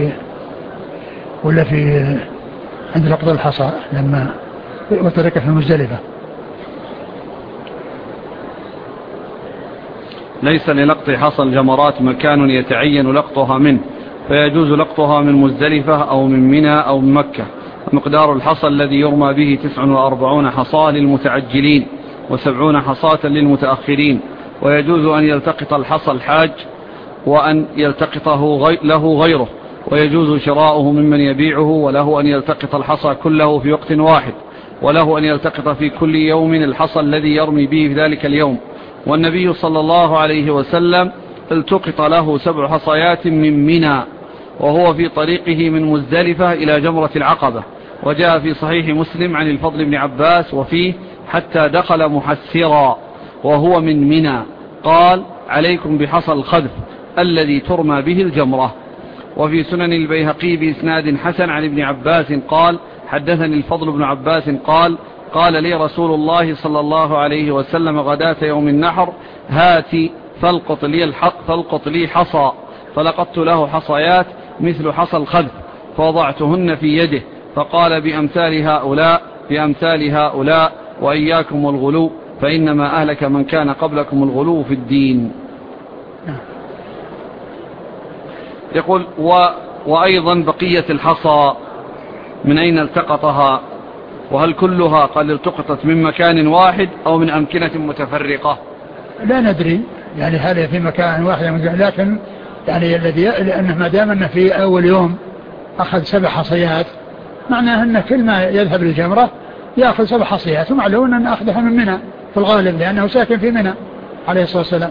ولا في عند لقط الحصى لما وترك في المزدلفة. ليس للقط حصى الجمرات مكان يتعين لقطها منه، فيجوز لقطها من مزدلفة أو من منى أو من مكة. مقدار الحصى الذي يرمى به 49 حصاة للمتعجلين و70 حصاة للمتأخرين، ويجوز أن يلتقط الحصى الحاج وأن يلتقطه له غيره، ويجوز شراؤه ممن يبيعه، وله أن يلتقط الحصى كله في وقت واحد، وله أن يلتقط في كل يوم الحصى الذي يرمي به في ذلك اليوم. والنبي صلى الله عليه وسلم التقط له 7 حصيات من منى وهو في طريقه من مزدلفة إلى جمرة العقبة. وجاء في صحيح مسلم عن الفضل بن عباس وفيه: حتى دخل محسرا وهو من منى قال: عليكم بحصى الخذف الذي ترمى به الجمرة. وفي سنن البيهقي بإسناد حسن عن ابن عباس قال: حدثني الفضل بن عباس قال لي رسول الله صلى الله عليه وسلم غداة يوم النحر: هاتي فالقط لي حصى، فلقطت له حصيات مثل حصى الخذف فوضعتهن في يده، فقال: بأمثال هؤلاء وإياكم والغلو، فإنما أهلك من كان قبلكم الغلو في الدين. يقول: وأيضا بقية الحصى من أين التقطها؟ وهل كلها قد التقطت من مكان واحد أو من أمكنة متفرقة؟ لا ندري، يعني هذا في مكان واحد، لكن يعني لأنه ما دام أنه في أول يوم أخذ 7 حصيات معناه أن كل ما يذهب للجمرة يأخذ 7 حصيات، ومعلوم أن أخذها من منى في الغالب لأنه ساكن في منى عليه الصلاة والسلام.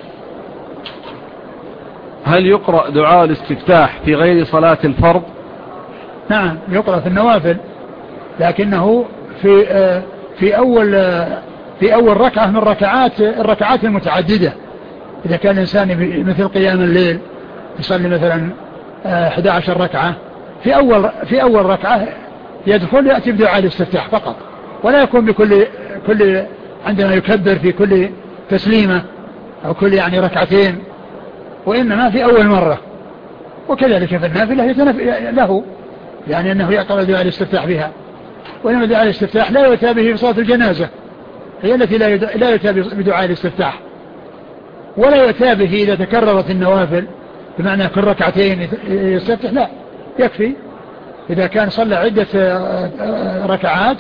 هل يقرأ دعاء الاستفتاح في غير صلاة الفرض؟ نعم، يقرأ في النوافل، لكنه في أول ركعة من الركعات المتعددة. إذا كان الإنسان مثل قيام الليل يصلي مثلا 11 ركعة، في أول ركعة يدخل يأتي بدعاء الاستفتاح فقط، ولا يكون بكل عندما يكبر في كل تسليمة أو كل يعني ركعتين، وإنما في أول مرة. وكذلك في النافلة له يعني أنه يقرأ دعاء الاستفتاح بها، وإنما دعاء الاستفتاح لا يؤتى به في صلاة الجنازة، هي التي لا يؤتى بدعاء الاستفتاح، ولا يؤتى به إذا تكررت النوافل، بمعنى كل ركعتين يستفتح، لا، يكفي إذا كان صلى عدة ركعات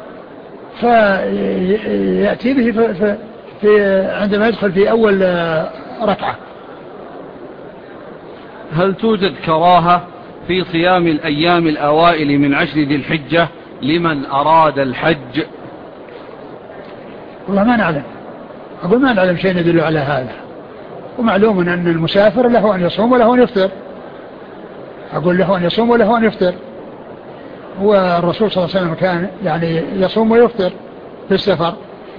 فيأتي به عندما يدخل في أول ركعة. هل توجد كراهة في صيام الأيام الأوائل من 10 ذي الحجة لمن أراد الحج؟ والله ما نعلم، أقول ما نعلم شيء يدل على هذا، ومعلوم أن المسافر له أن يصوم وله أن يفطر، أقول له أن يصوم وله أن يفطر، والرسول صلى الله عليه وسلم كان يعني يصوم ويفطر في السفر،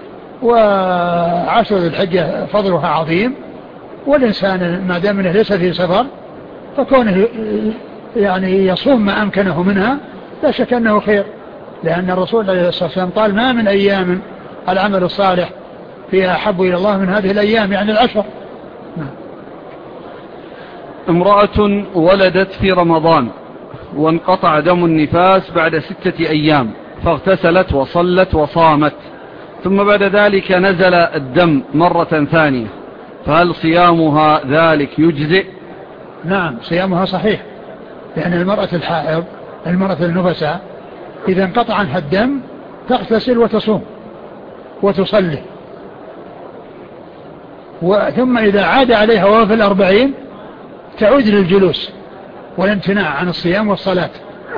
وعشر ذي الحجة فضلها عظيم، والإنسان ما دام ليس في سفر فكونه يعني يصوم ما أمكنه منها لا شك أنه خير، لأن الرسول عليه الصلاة والسلام قال ما من أيام العمل الصالح فيها أحب إلى الله من هذه الأيام، يعني العشر. امرأة ولدت في رمضان وانقطع دم النفاس بعد 6 أيام، فاغتسلت وصلت وصامت، ثم بعد ذلك نزل الدم مرة ثانية، فهل صيامها ذلك يجزئ؟ نعم صيامها صحيح، لأن المرأة الحائض المرأة النفساء إذا انقطع عنها الدم تغتسل وتصوم وتصلي، ثم إذا عاد عليها وهو في 40 تعود للجلوس والامتناع عن الصيام والصلاة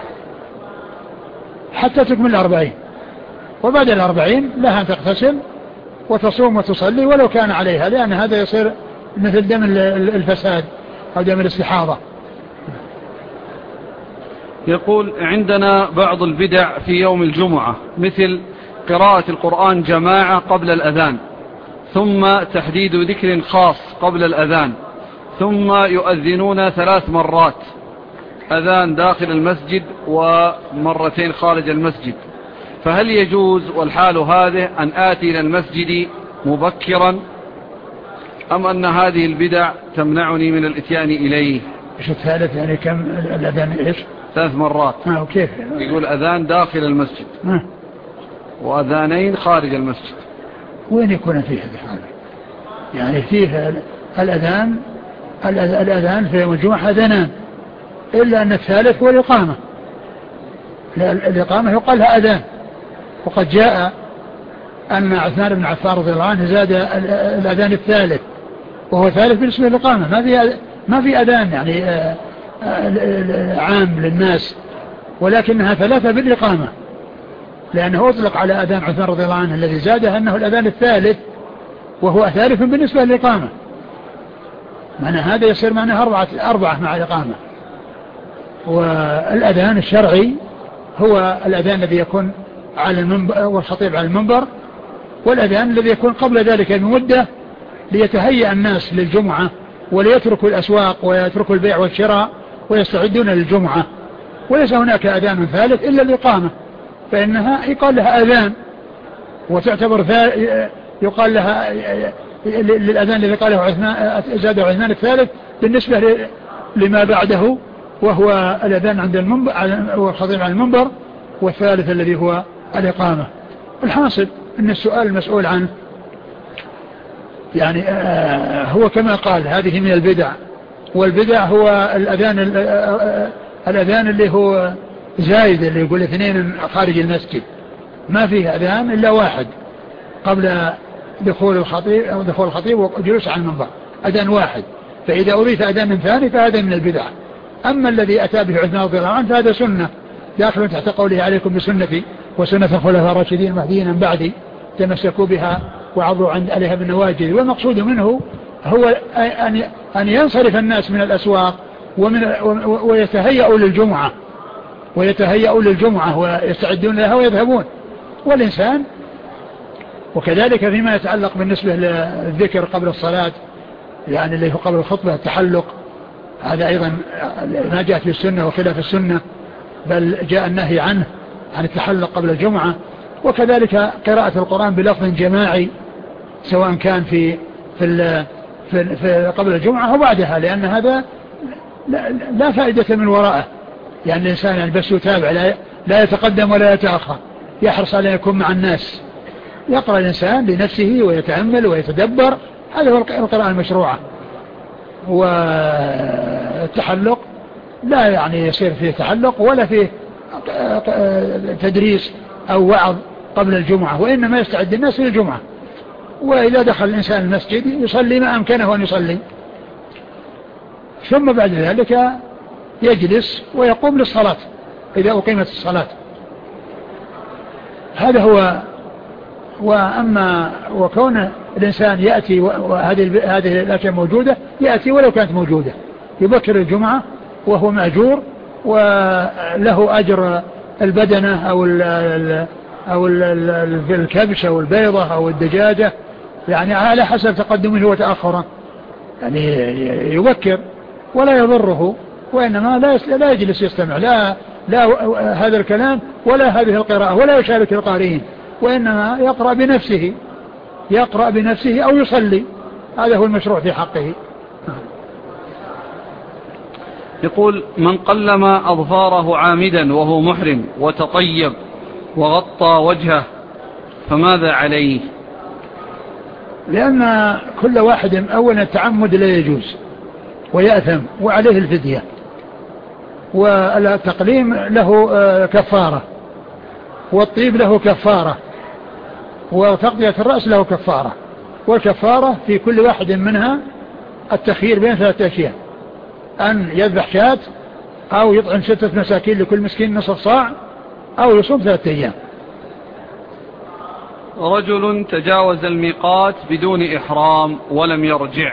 حتى تكمل 40، وبعد 40 لها أن تغتسل وتصوم وتصلي ولو كان عليها، لأن هذا يصير مثل دم الفساد أو دم الاستحاضة. يقول عندنا بعض البدع في يوم الجمعة، مثل قراءة القرآن جماعة قبل الأذان، ثم تحديد ذكر خاص قبل الأذان، ثم يؤذنون 3 مرات، أذان داخل المسجد ومرتين خارج المسجد، فهل يجوز والحال هذه أن آتي إلى المسجد مبكرا، أم أن هذه البدع تمنعني من الاتيان إليه؟ إيش الثالث يعني كم الأذان إيش؟ 3 مرات. وكيف؟ يقول أذان داخل المسجد وأذانين خارج المسجد. وين يكون فيه هذا؟ يعني فيه الأذان في يوم الجمعة أذانان، إلا أن الثالث هو الإقامة. الإقامة يقال لها أذان، وقد جاء أن عثمان بن عفان رضي الله عنه زاد الأذان الثالث وهو ثالث بالنسبة للإقامة، ما في أذان يعني عام للناس، ولكنها 3 بالإقامة، لأنه أطلق على أذان عثمان رضي الله عنه الذي زاده أنه الأذان الثالث وهو ثالث بالنسبة للإقامة، معنى هذا يصير معنى 4 مع الإقامة. والأذان الشرعي هو الأذان الذي يكون على المنبر والخطيب على المنبر، والأذان الذي يكون قبل ذلك بمدة ليتهيأ الناس للجمعة وليتركوا الأسواق ويتركوا البيع والشراء ويستعدون للجمعة، وليس هناك أذان ثالث إلا الإقامة، فإنها يقال لها أذان وتعتبر يقال لها للأذان الذي قاله عثمان زاد عثمان الثالث بالنسبة لما بعده، وهو الأذان عند المنبر والخطيب على المنبر، والثالث الذي هو الإقامة. الحاصل أن السؤال المسؤول عنه يعني هو كما قال هذه من البدع، والبدع هو الأذان اللي هو زايد اللي يقول 2 خارج المسجد، ما فيه أذان إلا 1 قبل دخول الخطيب وجلوس على المنبر، أذان 1، فإذا أضيف أذان ثاني فهذا من البدع. أما الذي أتى به عثمان رضي الله عنه فهذا سنة داخل تحت قوله عليكم بسنتي وسنة الخلفاء الراشدين المهديين من بعدي تمسكوا بها وعضوا عليها بالنواجذ. والمقصود منه هو أن ينصرف الناس من الأسواق ويتهيئوا للجمعة ويستعدون لها ويذهبون. والإنسان وكذلك فيما يتعلق بالنسبة للذكر قبل الصلاة يعني اللي هو قبل الخطبة التحلق، هذا أيضا ما جاءت في السنة وخلاف السنة، بل جاء النهي عنه عن التحلق قبل الجمعة. وكذلك قراءة القرآن بلفظ جماعي سواء كان في قبل الجمعة أو بعدها، لأن هذا لا فائدة من وراءه، يعني الإنسان يعني بس يتابع لا يتقدم ولا يتأخر، يحرص على يكون مع الناس، يقرأ الإنسان لنفسه ويتأمل ويتدبر، هذا هو القراءة المشروعة. والتحلق لا يعني يصير فيه تحلق ولا فيه تدريس أو وعظ قبل الجمعة، وإنما يستعد الناس للجمعة. وإذا دخل الإنسان المسجد يصلي ما أمكنه أن يصلي، ثم بعد ذلك يجلس ويقوم للصلاة إذا أقيمت الصلاة. هذا هو. وأما وكون الإنسان يأتي وهذه الأشياء موجودة، يأتي ولو كانت موجودة، يبكر الجمعة وهو مأجور وله أجر البدنة أو الكبش أو البيضة أو الدجاجة، يعني على حسب تقدمه وتأخره، يعني يبكر ولا يضره، وإنما لا يجلس يستمع لا هذا الكلام ولا هذه القراءة ولا يشارك القارئين، وإنما يقرأ بنفسه أو يصلي. هذا هو المشروع في حقه. يقول: من قلم أظفاره عامدا وهو محرم وتطيب وغطى وجهه فماذا عليه؟ لأن كل واحد أولا التعمد لا يجوز ويأثم وعليه الفدية، والتقليم له كفارة، والطيب له كفارة، وتغطية الرأس له كفارة. والكفارة في كل واحد منها التخيير بين 3 أشياء: أن يذبح شاة، أو يطعم 6 مساكين لكل مسكين نصف صاع، أو يصوم 3 أيام. رجل تجاوز الميقات بدون إحرام ولم يرجع،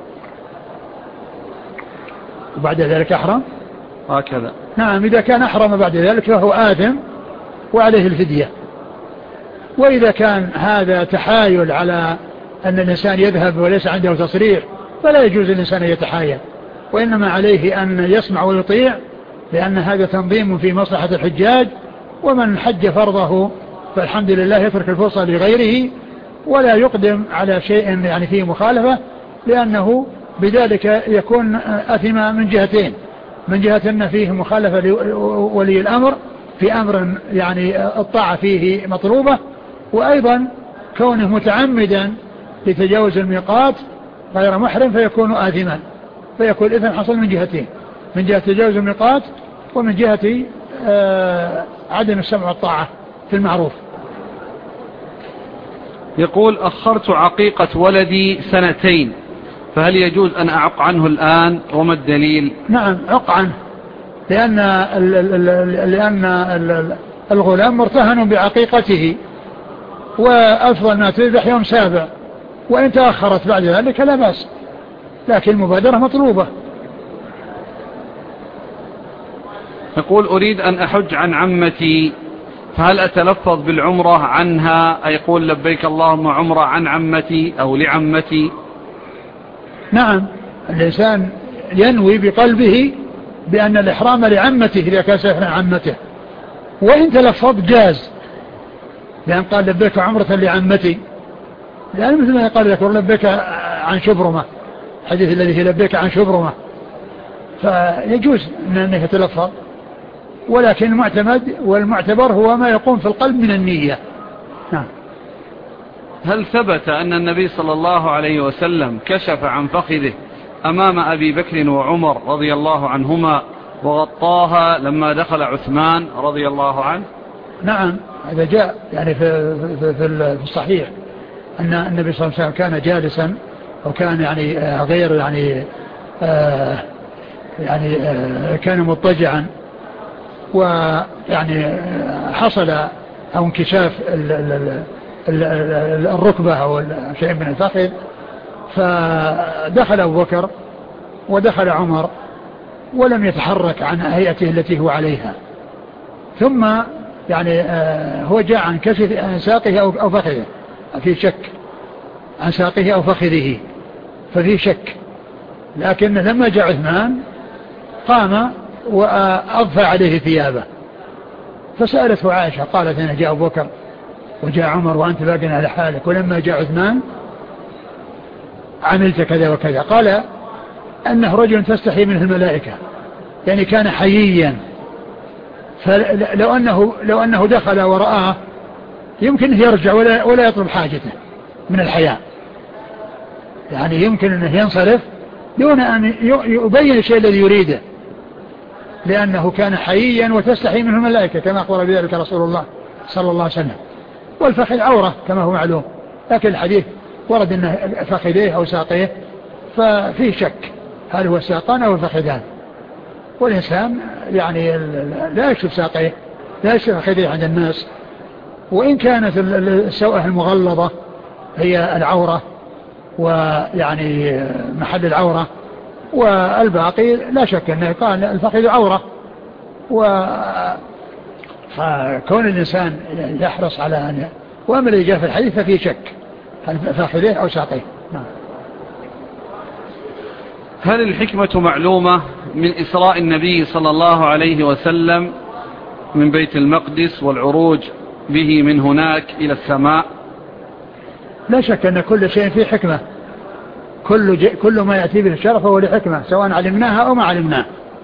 وبعد ذلك أحرم؟ هكذا. نعم، إذا كان أحرم بعد ذلك فهو آثم وعليه الفدية. وإذا كان هذا تحايل على أن الإنسان يذهب وليس عنده تصريح فلا يجوز الإنسان أن يتحايل، وإنما عليه أن يسمع ويطيع، لأن هذا تنظيم في مصلحة الحجاج، ومن حج فرضه فالحمد لله يترك الفرصة لغيره ولا يقدم على شيء يعني فيه مخالفة، لأنه بذلك يكون أثم من جهتين: من جهة أن فيه مخالفة لولي الأمر في أمر يعني الطاعة فيه مطلوبة، وأيضا كونه متعمدا لتجاوز الميقات غير محرم فيكون آثما، فيكون الإثم حصل من جهتين: من جهة تجاوز الميقات، ومن جهة عدم السمع والطاعة في المعروف. يقول: أخرت عقيقة ولدي 2 سنين، فهل يجوز أن أعق عنه الآن وما الدليل؟ نعم، عق عنه، لأن الغلام مرتهن بعقيقته، وأفضل ما تذبح يوم 7، وإن تأخرت بعد ذلك لا بأس، لكن المبادرة مطلوبة. يقول: أريد أن أحج عن عمتي، فهل أتلفظ بالعمرة عنها، أي يقول لبيك اللهم عمرة عن عمتي أو لعمتي؟ نعم، الإنسان ينوي بقلبه بأن الإحرام لعمته إذا كان سيحرم عمته، وإن تلفظ جاز، لأن قال لبيك عمرة لعمتي، لأن مثل ما قال لك لبيك عن شبرمة، حديث الذي في لبيك عن شبرمة، فيجوز أنه يتلفظ، ولكن المعتمد والمعتبر هو ما يقوم في القلب من النية. نعم. هل ثبت أن النبي صلى الله عليه وسلم كشف عن فخذه أمام أبي بكر وعمر رضي الله عنهما وغطاها لما دخل عثمان رضي الله عنه؟ نعم، هذا جاء يعني في الصحيح أن النبي صلى الله عليه وسلم كان جالسا، وكان يعني غير يعني كان مضطجعا، ويعني حصل أو انكشاف الركبة أو شيء من الفخذ، فدخل أبو بكر ودخل عمر ولم يتحرك عن هيئته التي هو عليها، ثم يعني هو جاء عن كشف عن ساقه أو فخذه، في شك عن ساقه أو فخذه ففي شك، لكن لما جاء عثمان قام وأضفى عليه ثيابه، فسألته عائشة قالت: أنا جاء أبو بكر وجاء عمر وأنت باقٍ على حالك، ولما جاء عثمان عملت كذا وكذا. قال أنه رجل تستحي منه الملائكة، يعني كان حييا، فلو أنه دخل ورآه يمكن يرجع ولا يطلب حاجته من الحياء، يعني يمكن أنه ينصرف دون أن يبين الشيء الذي يريده، لأنه كان حييا وتستحي منه الملائكة كما أخبر بذلك رسول الله صلى الله عليه وسلم. والفخذ عورة كما هو معلوم، لكن الحديث ورد أنه فخذيه أو ساقيه، ففيه شك هل هو الساقان أو الفخذان. والإنسان يعني لا يكشف ساقيه لا يكشف فخذيه عند الناس، وإن كانت السوءة المغلظة هي العورة ويعني محل العورة، والباقي لا شك أنه قال الفخذ عورة. فكون الإنسان يحرص على أن وأما الذي جاء في الحديث ففيه شك هل فخذيه أو ساقيه. نعم. هل الحكمة معلومة من إسراء النبي صلى الله عليه وسلم من بيت المقدس والعروج به من هناك إلى السماء؟ لا شك أن كل شيء فيه حكمة، كل ما يأتي به الشرف هو لحكمة سواء علمناها أو ما علمناها،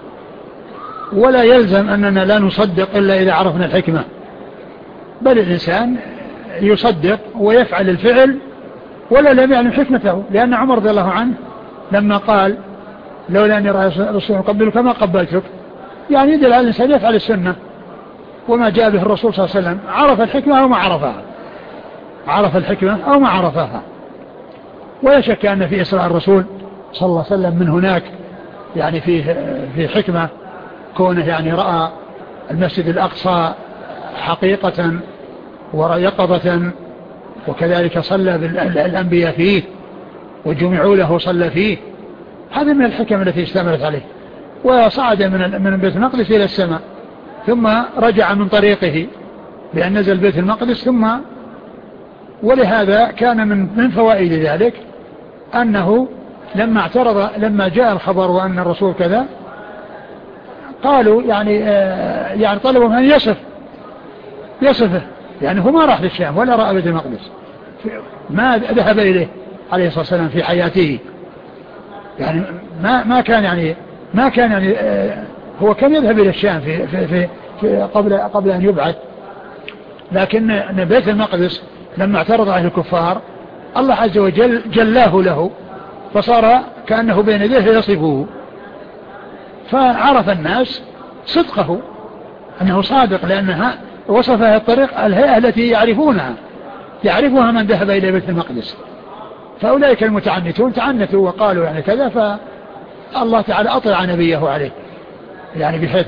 ولا يلزم أننا لا نصدق إلا إذا عرفنا الحكمة، بل الإنسان يصدق ويفعل الفعل ولا لم يعلم حكمته. لأن عمر رضي الله عنه لما قال لولا أني رأى الرسول قبلك ما قبلتك، يعني يدل على الإنسان يفعل السنة وما جاء به الرسول صلى الله عليه وسلم، عرف الحكمة أو ما عرفها، عرف الحكمة أو ما عرفها. ولا شك أن في إسراء الرسول صلى الله عليه وسلم من هناك يعني في حكمة، كونه يعني رأى المسجد الأقصى حقيقة ويقظة، وكذلك صلى الأنبياء فيه وجمعوا له صلى فيه. هذا من الحكم التي اشتملت عليه. وصعد من بيت المقدس إلى السماء ثم رجع من طريقه بأن نزل بيت المقدس ثم. ولهذا كان من فوائد ذلك أنه لما جاء الخبر وأن الرسول كذا قالوا يعني طلبوا من يصفه، يعني هو ما راح للشام ولا رأى بيت المقدس، ما ذهب إليه عليه الصلاة والسلام في حياته، يعني ما كان يعني هو كان يذهب إلى الشام في قبل أن يبعث، لكن بيت المقدس لما اعترض عليه الكفار الله عز وجل جلاه له فصار كأنه بين يديه يصفه، فعرف الناس صدقه أنه صادق، لأنها وصفها الطريق الهيئة التي يعرفها من ذهب إلى بيت المقدس. فأولئك المتعنتون تعنتوا وقالوا يعني كذا، فالله تعالى أطلع نبيه عليه يعني بحيث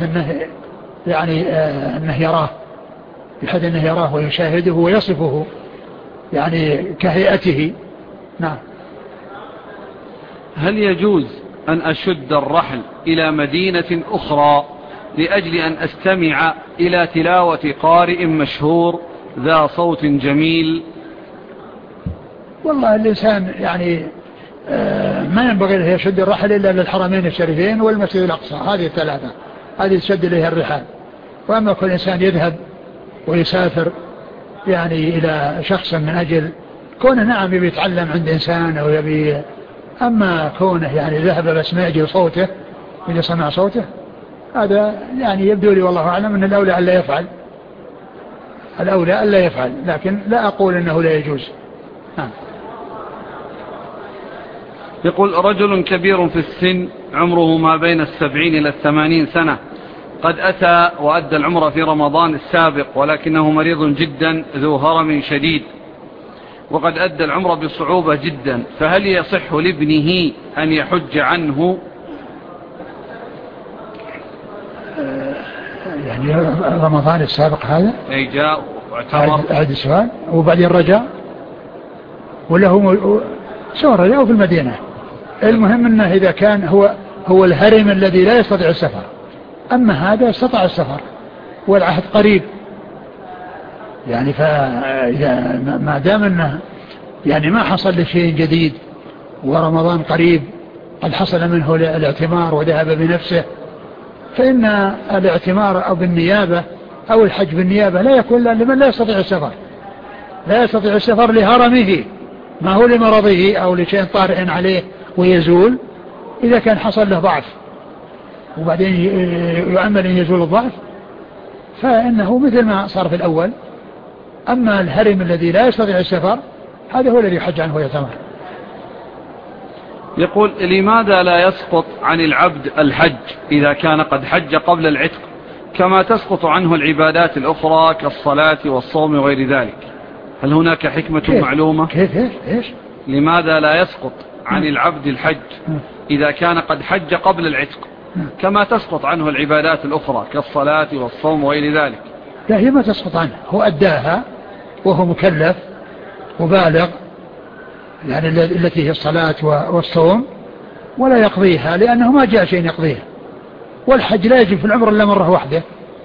أنه يراه، بحيث أنه يراه ويشاهده ويصفه يعني كهيئته. نعم. هل يجوز أن أشد الرحل إلى مدينة أخرى لأجل أن أستمع إلى تلاوة قارئ مشهور ذا صوت جميل؟ والله الإنسان يعني ما ينبغي له يشد الرحل إلا للحرمين الشريفين والمسجد الأقصى، هذه الثلاثة هذه تشد إليها الرحال. وأما كل إنسان يذهب ويسافر يعني إلى شخص من أجل كونه نعم يبي يتعلم عند إنسان أو يبي، أما كونه يعني ذهب بس ما يجي صوته إذا سمع صوته، هذا يعني يبدو لي والله أعلم أن الأولى ألا يفعل، لكن لا أقول أنه لا يجوز. يقول رجل كبير في السن عمره ما بين 70 إلى 80 سنة قد أتى وأدى العمرة في رمضان السابق، ولكنه مريض جدا ذو هرم شديد، وقد أدى العمرة بصعوبة جدا، فهل يصح لابنه أن يحج عنه؟ يعني رمضان السابق هذا أي جاء واعتمر هذا السؤال وبعدين رجع، ولا هو سواء رجع في المدينة. المهم أنه إذا كان هو الهرم الذي لا يستطيع السفر، أما هذا استطاع السفر والعهد قريب، يعني فإذا ما دام أنه يعني ما حصل لشيء جديد ورمضان قريب قد حصل منه الاعتمار وذهب بنفسه، فإن الاعتمار أو بالنيابة أو الحج بالنيابة لا يكون لمن لا يستطيع السفر، لا يستطيع السفر لهرمه، ما هو لمرضه أو لشيء طارئ عليه ويزول. إذا كان حصل له ضعف وبعدين يؤمل أن يزول الضعف فإنه مثل ما صار في الأول. أما الهرم الذي لا يستطيع السفر هذا هو الذي يحج عنه ويعتمر. يقول لماذا لا يسقط عن العبد الحج إذا كان قد حج قبل العتق كما تسقط عنه العبادات الأخرى كالصلاة والصوم وغير ذلك؟ هل هناك حكمة معلومة؟ كيف إيش؟ لماذا لا يسقط عن العبد الحج إذا كان قد حج قبل العتق كما تسقط عنه العبادات الأخرى كالصلاة والصوم وغير ذلك؟ لا، هي ما تسقط عنه، هو أداها وهو مكلف وبالغ، يعني التي هي الصلاة والصوم، ولا يقضيها لأنه ما جاء شيء يقضيها. والحج لا يجب في العمر إلا مرة واحدة،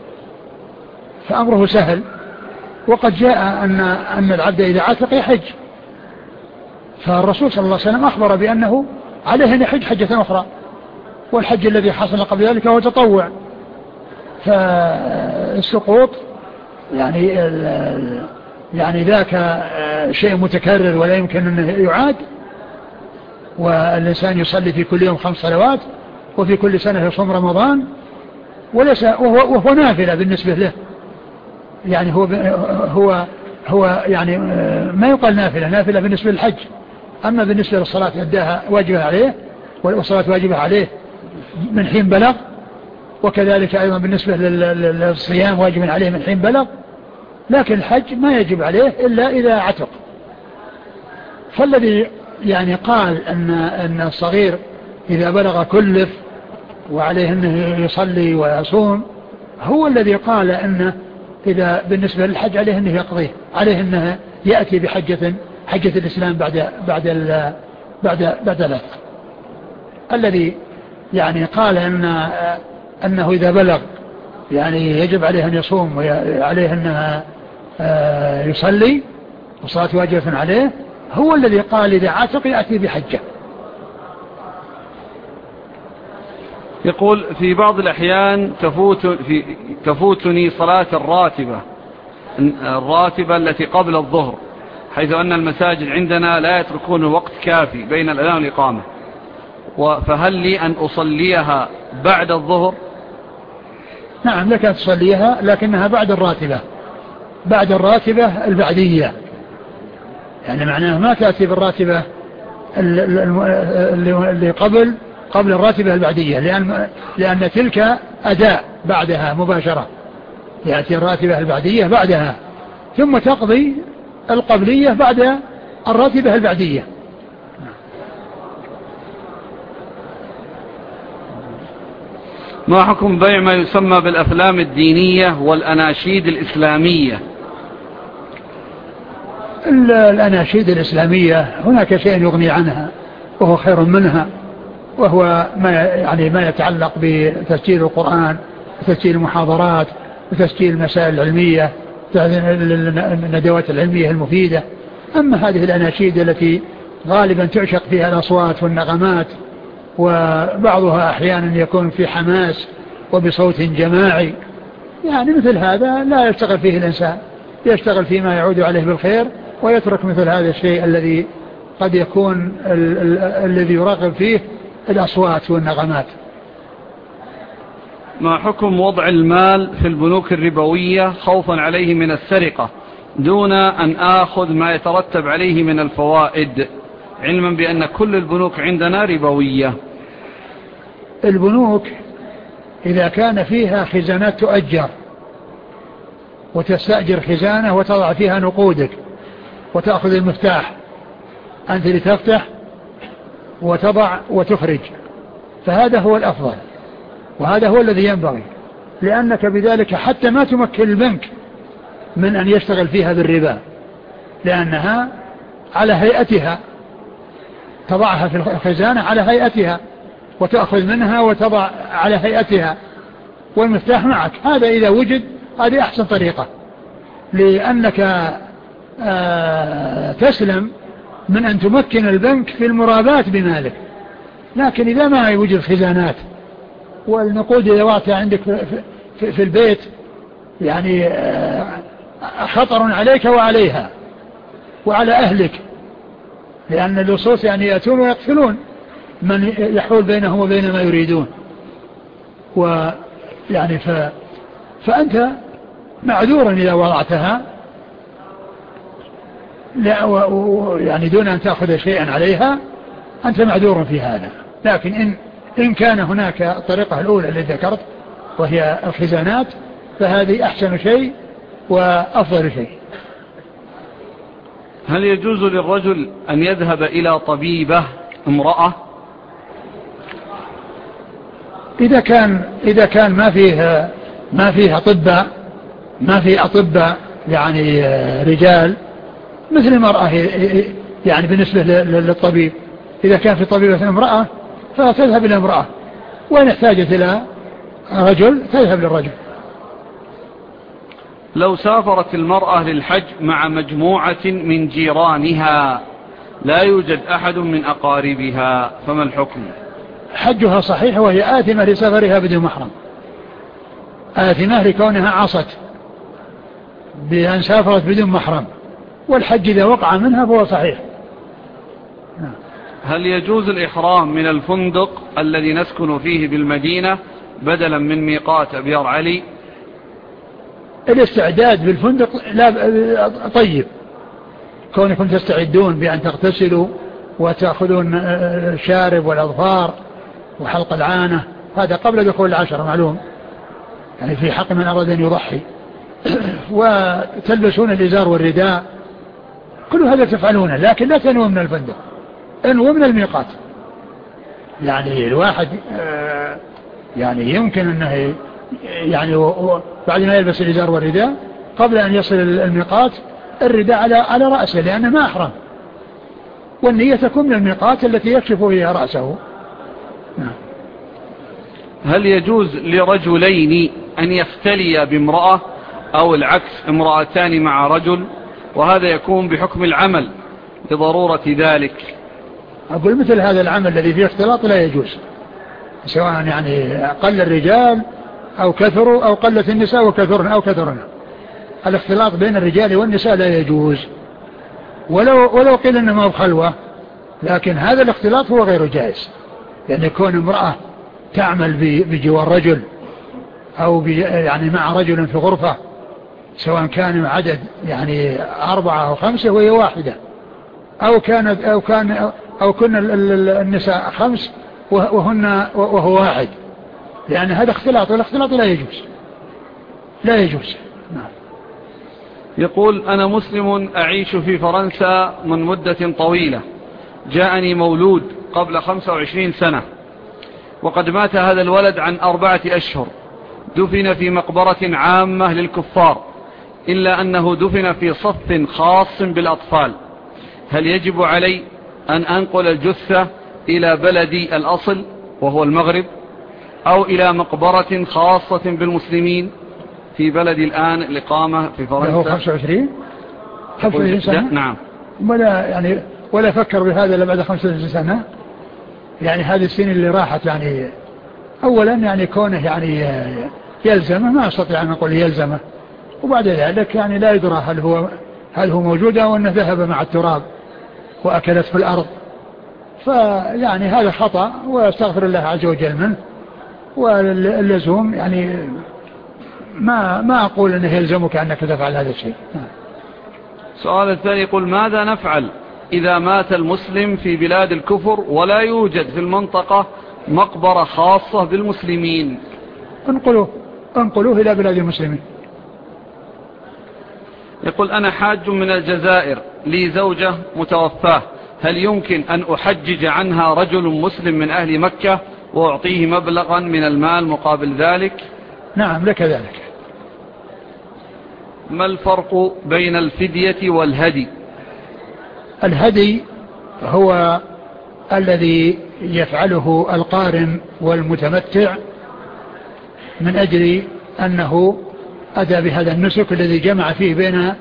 فأمره سهل. وقد جاء أن العبد إذا عتق يحج، فالرسول صلى الله عليه وسلم أخبر بأنه عليه أن يحج حجة أخرى، والحج الذي حصل قبل ذلك هو تطوع. فالسقوط يعني ذاك شيء متكرر ولا يمكن أن يعاد. والإنسان يصلي في كل يوم 5 صلوات، وفي كل سنة يصوم رمضان، وهو نافلة بالنسبة له. يعني هو يعني ما يقال نافلة بالنسبة للحج. أما بالنسبة للصلاة أداها واجبة عليه، والصلاة واجبة عليه من حين بلغ، وكذلك أيضا بالنسبة للصيام واجب عليه من حين بلغ. لكن الحج ما يجب عليه إلا إذا عتق. فالذي يعني قال أن الصغير إذا بلغ كلف وعليه أنه يصلي ويصوم، هو الذي قال أنه إذا بالنسبة للحج عليه أنه يقضيه، عليه أنه يأتي حجة الإسلام بعد العتق. الذي يعني قال أنه إذا بلغ يعني يجب عليه أن يصوم وعليه أنه يصلي والصلاة واجبة عليه، هو الذي قال إذا عتق يأتي بحجة. يقول في بعض الأحيان تفوتني صلاة الراتبة التي قبل الظهر، حيث أن المساجد عندنا لا يتركون وقت كافي بين الأذان والإقامة، فهل لي أن أصليها بعد الظهر؟ نعم لك أن تصليها، لكنها بعد الراتبة البعدية. يعني معناه ما تأتي بالراتبة اللي قبل الراتبة البعدية، لأن تلك أداء بعدها مباشرة. يأتي الراتبة البعدية بعدها، ثم تقضي القبلية بعد الراتبة البعدية. ما حكم بيع ما يسمى بالأفلام الدينية والأناشيد الإسلامية؟ الأناشيد الإسلامية هناك شيء يغني عنها وهو خير منها، وهو ما يتعلق بتسجيل القرآن وتسجيل المحاضرات وتسجيل المسائل العلمية، الندوات العلمية المفيدة. أما هذه الأناشيد التي غالبا تعشق فيها الأصوات والنغمات، وبعضها أحيانا يكون في حماس وبصوت جماعي، يعني مثل هذا لا يشتغل فيه الإنسان، يشتغل فيما يعود عليه بالخير، ويترك مثل هذا الشيء الذي قد يكون الذي يرغب فيه الأصوات والنغمات. ما حكم وضع المال في البنوك الربوية خوفا عليه من السرقة دون أن آخذ ما يترتب عليه من الفوائد، علما بأن كل البنوك عندنا ربوية؟ البنوك إذا كان فيها خزانات تؤجر، وتستأجر خزانة وتضع فيها نقودك وتأخذ المفتاح أنت لتفتح وتضع وتخرج، فهذا هو الأفضل، وهذا هو الذي ينبغي، لأنك بذلك حتى ما تمكن البنك من أن يشتغل فيها بالربا، لأنها على هيئتها، تضعها في الخزانة على هيئتها وتأخذ منها وتضع على هيئتها، والمفتاح معك. هذا إذا وجد هذه أحسن طريقة، لأنك تسلم من أن تمكن البنك في المرابات بمالك. لكن إذا ما يوجد خزانات والنقود إذا وقتها عندك في البيت، يعني خطر عليك وعليها وعلى أهلك، لأن اللصوص يعني يأتون ويقتلون من يحول بينهم وبين ما يريدون. ويعني فأنت معذورا إذا وضعتها يعني دون أن تأخذ شيئا عليها، أنت معذور في هذا. لكن إن كان هناك الطريقة الأولى التي ذكرت وهي الخزانات فهذه أحسن شيء وأفضل شيء. هل يجوز للرجل أن يذهب إلى طبيبة امرأة؟ إذا كان ما فيه أطباء، ما فيه أطباء يعني رجال مثل المرأة يعني بالنسبة للطبيب، إذا كان في طبيبة امرأة فتذهب إلى امرأة، وإن احتاجت إلى رجل تذهب للرجل. لو سافرت المرأة للحج مع مجموعة من جيرانها لا يوجد أحد من أقاربها فما الحكم؟ حجها صحيح وهي آثمة لسفرها بدون محرم، آثمة لكونها عصت بأن سافرت بدون محرم، والحج إذا وقع منها فهو صحيح. هل يجوز الإحرام من الفندق الذي نسكن فيه بالمدينة بدلا من ميقات أبيار علي؟ الاستعداد بالفندق لا طيب، كونكم تستعدون بأن تغتسلوا وتأخذون الشارب والأظفار وحلق العانة، هذا قبل دخول العشر معلوم، يعني في حق من أراد أن يضحي، وتلبسون الإزار والرداء، كل هذا تفعلونه، لكن لا تنووا من الفندق، انووا من الميقات. يعني الواحد يعني يمكن أنه يعني بعد ما يلبس الإزار والرداء قبل أن يصل الميقات الرداء على رأسه لأنه ما أحرم، والنية تكون من الميقات التي يكشف فيها رأسه. هل يجوز لرجلين أن يفتليا بامرأة أو العكس امرأتان مع رجل، وهذا يكون بحكم العمل لضرورة ذلك؟ أقول مثل هذا العمل الذي فيه اختلاط لا يجوز، سواء يعني قل الرجال أو كثروا أو قلت النساء وكثرن أو كثرنا، الاختلاط بين الرجال والنساء لا يجوز، ولو قيل إنه ما هو خلوة، لكن هذا الاختلاط هو غير جائز، يعني يكون امرأة تعمل بجوار رجل أو يعني مع رجل في غرفة، سواء كان عدد يعني 4 أو 5 وهي واحدة، أو كن النساء 5 وهو واحد، لأن هذا اختلاط، والاختلاط لا يجوز. نعم. يقول: أنا مسلم أعيش في فرنسا من مدة طويلة، جاءني مولود قبل 25 سنة، وقد مات هذا الولد عن 4 أشهر، دفن في مقبرة عامة للكفار، إلا أنه دفن في صف خاص بالأطفال، هل يجب علي أن أنقل الجثة إلى بلدي الأصل وهو المغرب، أو إلى مقبرة خاصة بالمسلمين في بلدي الآن الإقامة في فرنسا؟ هو 25 سنة؟ نعم. ولا فكر بهذا إلا بعد 25 سنة، يعني هذه السنين اللي راحت، يعني أولا يعني كونه يعني يلزمه، ما أستطيع أن أقول يلزمه، وبعد ذلك يعني لا يدرى هل هو موجود أو أنه ذهب مع التراب وأكلت في الأرض، فيعني هذا خطأ واستغفر الله عز وجل منه، واللزوم يعني ما أقول أنه يلزمك أنك تفعل هذا الشيء. السؤال الثاني يقول: ماذا نفعل إذا مات المسلم في بلاد الكفر ولا يوجد في المنطقة مقبرة خاصة بالمسلمين؟ انقلوه إلى بلاد المسلمين. يقول: أنا حاج من الجزائر، لي زوجة متوفاة، هل يمكن أن أحجج عنها رجل مسلم من أهل مكة وأعطيه مبلغا من المال مقابل ذلك؟ نعم لك ذلك. ما الفرق بين الفدية والهدي؟ الهدي هو الذي يفعله القارن والمتمتع من أجل أنه أتى بهذا النسك الذي جمع فيه بين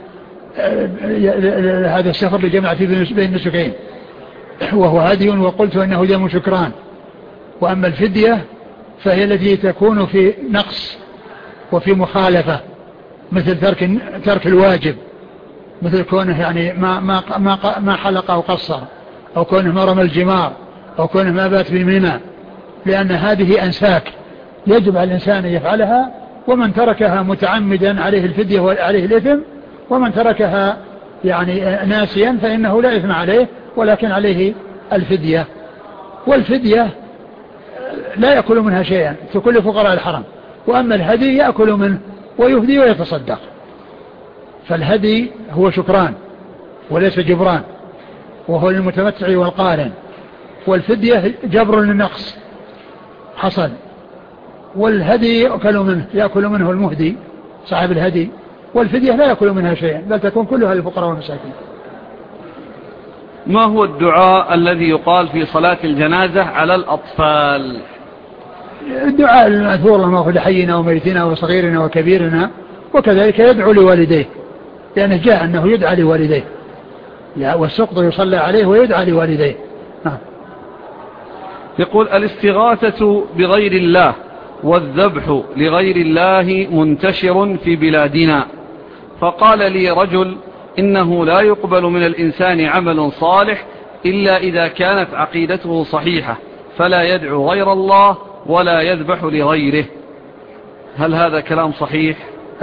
هذا السفر اللي جمع فيه بين النسكين، وهو هدي، وقلت أنه دم شكران. وأما الفدية فهي التي تكون في نقص وفي مخالفة، مثل ترك الواجب، مثل كونه يعني ما حلق أو قصر، أو كونه ما رمى الجمار، أو كونه ما بات بمنى، لأن هذه أنساك يجب على الإنسان أن يفعلها، ومن تركها متعمدا عليه الفدية وعليه الإثم، ومن تركها يعني ناسيا فإنه لا إثم عليه ولكن عليه الفدية. والفدية لا يأكل منها شيئا في كل فقراء الحرم، وأما الهدي يأكل منه ويهدي ويتصدق. فالهدي هو شكران وليس جبران، وهو للمتمتع والقارن، والفدية جبر للنقص حصل. والهدي يأكل منه المهدي صاحب الهدي، والفدية لا يأكل منها شيئا بل تكون كلها للفقراء والمساكين. ما هو الدعاء الذي يقال في صلاة الجنازة على الأطفال؟ الدعاء المأثور اللهم اغفر لحينا وميتنا وصغيرنا وكبيرنا، وكذلك يدعو لوالديه، لأنه جاء أنه يدعى لوالديه، والسقط يصلى عليه ويدعى لوالديه. يقول الاستغاثة بغير الله والذبح لغير الله منتشر في بلادنا، فقال لي رجل إنه لا يقبل من الإنسان عمل صالح إلا إذا كانت عقيدته صحيحة، فلا يدعو غير الله ولا يذبح لغيره. هل هذا كلام صحيح؟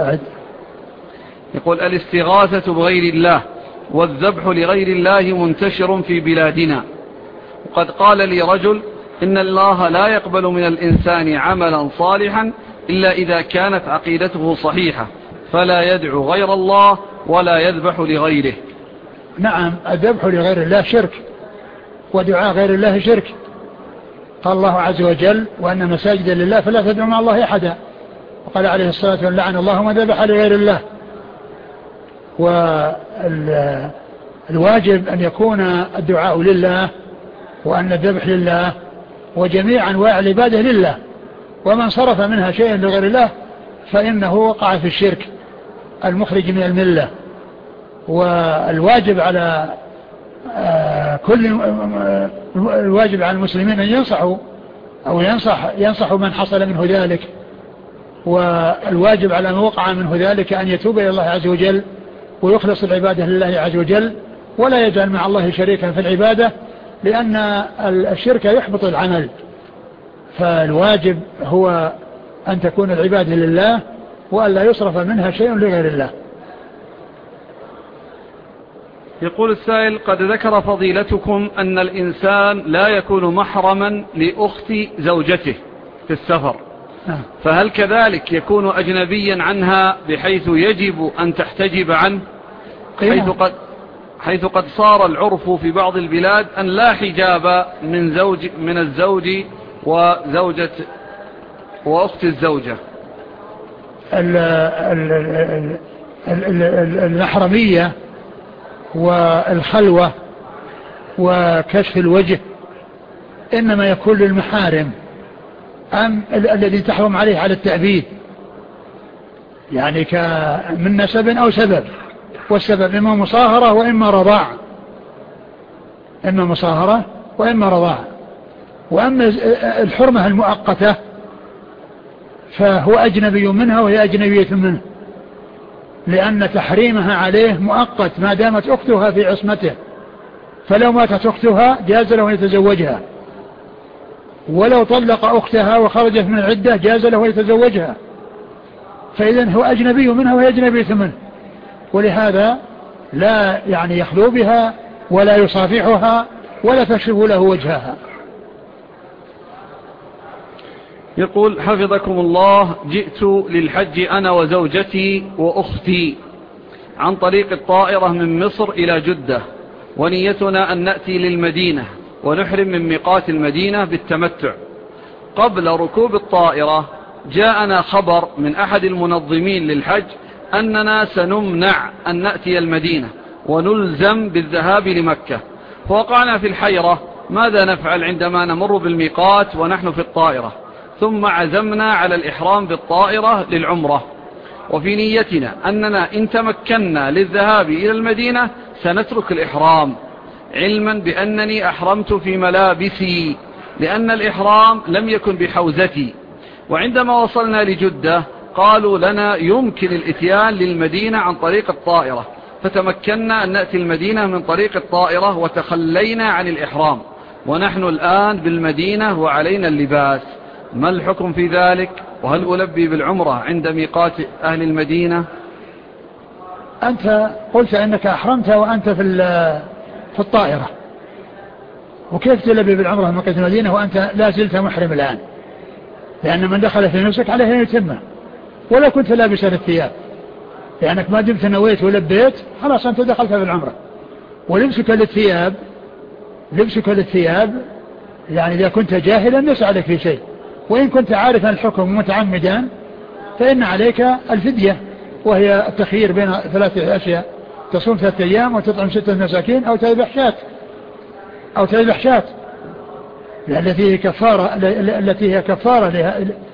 يقول الاستغاثة بغير الله والذبح لغير الله منتشر في بلادنا، وقد قال لي رجل إن الله لا يقبل من الإنسان عملا صالحا إلا إذا كانت عقيدته صحيحة، فلا يدعو غير الله ولا يذبح لغيره. نعم، الذبح لغير الله شرك، ودعاء غير الله شرك. قال الله عز وجل وأن مساجد لله فلا تدعو مع الله أحدا، وقال عليه الصلاة والسلام لعن الله من ذبح لغير الله. والواجب أن يكون الدعاء لله وأن الذبح لله وجميع أنواع العبادة لله، ومن صرف منها شيئا لغير الله فإنه وقع في الشرك المخرج من الملة. والواجب على الواجب على المسلمين أن ينصحوا أو ينصحوا من حصل منه ذلك، والواجب على من وقع منه ذلك أن يتوب إلى الله عز وجل ويخلص العبادة لله عز وجل، ولا يجعل مع الله شريكا في العبادة، لأن الشرك يحبط العمل. فالواجب هو أن تكون العبادة لله وأن لا يصرف منها شيء لغير الله. يقول السائل قد ذكر فضيلتكم أن الإنسان لا يكون محرما لأخت زوجته في السفر، فهل كذلك يكون أجنبيا عنها بحيث يجب أن تحتجب عنه، حيث قد صار العرف في بعض البلاد أن لا حجاب من الزوج وزوجة وأخت الزوجة؟ المحرمية والخلوة وكشف الوجه إنما يكون للمحارم أم الذي تحرم عليه على التأبيد، يعني من نسب أو سبب، والسبب إما مصاهرة وإما رضاع، إما مصاهرة وإما رضاع. وأما الحرمة المؤقتة فهو أجنبي منها وهي أجنبية منه، لأن تحريمها عليه مؤقت ما دامت أختها في عصمته، فلو ماتت أختها جاز له أن يتزوجها، ولو طلق أختها وخرجت من العدة جاز له أن يتزوجها، فإذن هو أجنبي منها وهي أجنبية منه، ولهذا لا يعني يخلو بها ولا يصافحها ولا تكشف له وجهها. يقول حفظكم الله جئت للحج أنا وزوجتي وأختي عن طريق الطائرة من مصر إلى جدة، ونيتنا أن نأتي للمدينة ونحرم من ميقات المدينة بالتمتع. قبل ركوب الطائرة جاءنا خبر من أحد المنظمين للحج أننا سنمنع أن نأتي المدينة ونلزم بالذهاب لمكة، فوقعنا في الحيرة ماذا نفعل عندما نمر بالميقات ونحن في الطائرة، ثم عزمنا على الإحرام بالطائرة للعمرة، وفي نيتنا أننا إن تمكنا للذهاب إلى المدينة سنترك الإحرام، علما بأنني أحرمت في ملابسي لأن الإحرام لم يكن بحوزتي. وعندما وصلنا لجدة قالوا لنا يمكن الإتيان للمدينة عن طريق الطائرة، فتمكنا أن نأتي المدينة من طريق الطائرة وتخلينا عن الإحرام، ونحن الآن بالمدينة وعلينا اللباس. ما الحكم في ذلك؟ وهل ألبي بالعمرة عند ميقات أهل المدينة؟ أنت قلت أنك أحرمت وأنت في الطائرة، وكيف تلبي بالعمرة من مكة المدينة وأنت لا زلت محرم الآن؟ لأن من دخل في نسك عليه أن يتمه ولو كنت لابسا الثياب، لأنك ما دمت نويت ولبيت خلاص أنت دخلت في العمرة. ولبسك للثياب يعني إذا كنت جاهلا ليس عليك في شيء، وإن كنت عارفا الحكم متعمدا فإن عليك الفدية، وهي التخيير بين 3 أشياء: تصوم 3 أيام وتطعم 6 مساكين أو تذبح شاة التي هي كفارة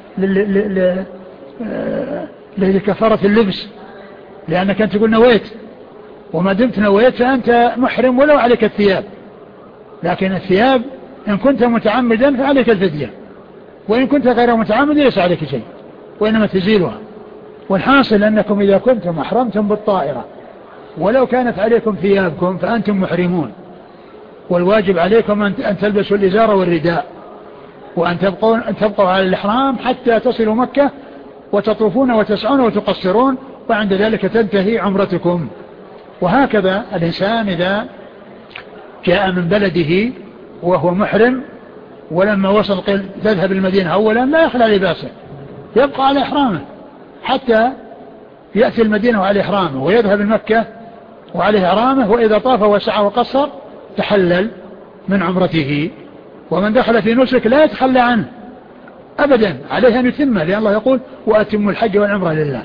لكفارة اللبس، لأنك أنت تقول نويت، وما دمت نويت فأنت محرم ولو عليك الثياب. لكن الثياب إن كنت متعمدا فعليك الفدية، وإن كنت غير متعمد ليس عليك شيء وإنما تزيلها. والحاصل أنكم إذا كنتم أحرمتم بالطائرة ولو كانت عليكم ثيابكم فأنتم محرمون، والواجب عليكم أن تلبسوا الإزار والرداء، وأن تبقوا على الإحرام حتى تصلوا مكة وتطوفون وتسعون وتقصرون، وعند ذلك تنتهي عمرتكم. وهكذا الإنسان إذا جاء من بلده وهو محرم ولما وصل تذهب المدينة أولا لا يخلع لباسه، يبقى على إحرامه حتى يأتي المدينة وعلى إحرامه، ويذهب المكة وعليه إحرامه، وإذا طاف وسعى وقصر تحلل من عمرته. ومن دخل في نسك لا يتخلى عنه أبدا، عليه أن يتمه، لأن الله يقول وأتموا الحج والعمرة لله.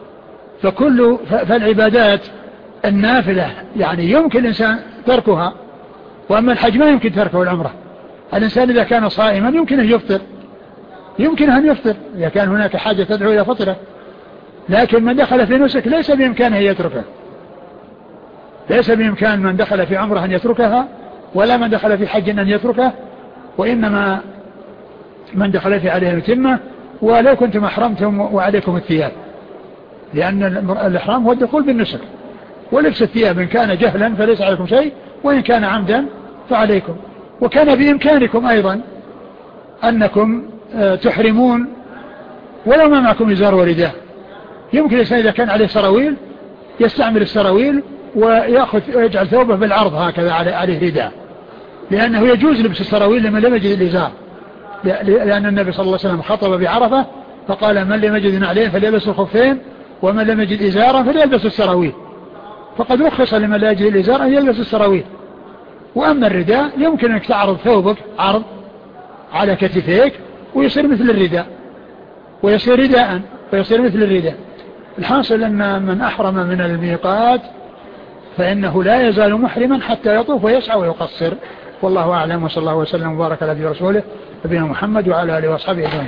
فالعبادات النافلة يعني يمكن الإنسان تركها، وأما الحج ما يمكن تركه والعمرة. الإنسان إذا كان صائما يمكن أن يفطر إذا كان هناك حاجة تدعو إلى فطره، لكن من دخل في نسك ليس بإمكانه يتركه، ليس بإمكان من دخل في عمره أن يتركها، ولا من دخل في حج أن يتركه، وإنما من دخل في عليه التمة. ولو كنتم أحرمتم وعليكم الثياب، لأن الإحرام هو الدخول بالنسك، ولبس الثياب إن كان جهلا فليس عليكم شيء، وإن كان عمدا فعليكم. وكان بإمكانكم أيضا أنكم تحرمون ولو ما معكم إزار ورداء. يمكن الإنسان إذا كان عليه سراويل يستعمل السراويل ويجعل ثوبه بالعرض هكذا عليه رداء، لأنه يجوز لبس السراويل لمن لم يجد الإزار، لأن النبي صلى الله عليه وسلم خطب بعرفة فقال من لم يجد نعلين فليلبس الخفين، ومن لم يجد إزارا فليلبس السراويل. فقد رخص لمن لا يجد الإزار أن يلبس السراويل. وأما الرداء يمكن أنك تعرض ثوبك عرض على كتفيك ويصير مثل الرداء، ويصير رداء ويصير مثل الرداء. الحاصل أن من أحرم من الميقات فإنه لا يزال محرما حتى يطوف ويسعى ويقصر. والله أعلم، وصلى الله وسلم وبارك على رسوله نبينا محمد وعلى آله وأصحابه أجمعين.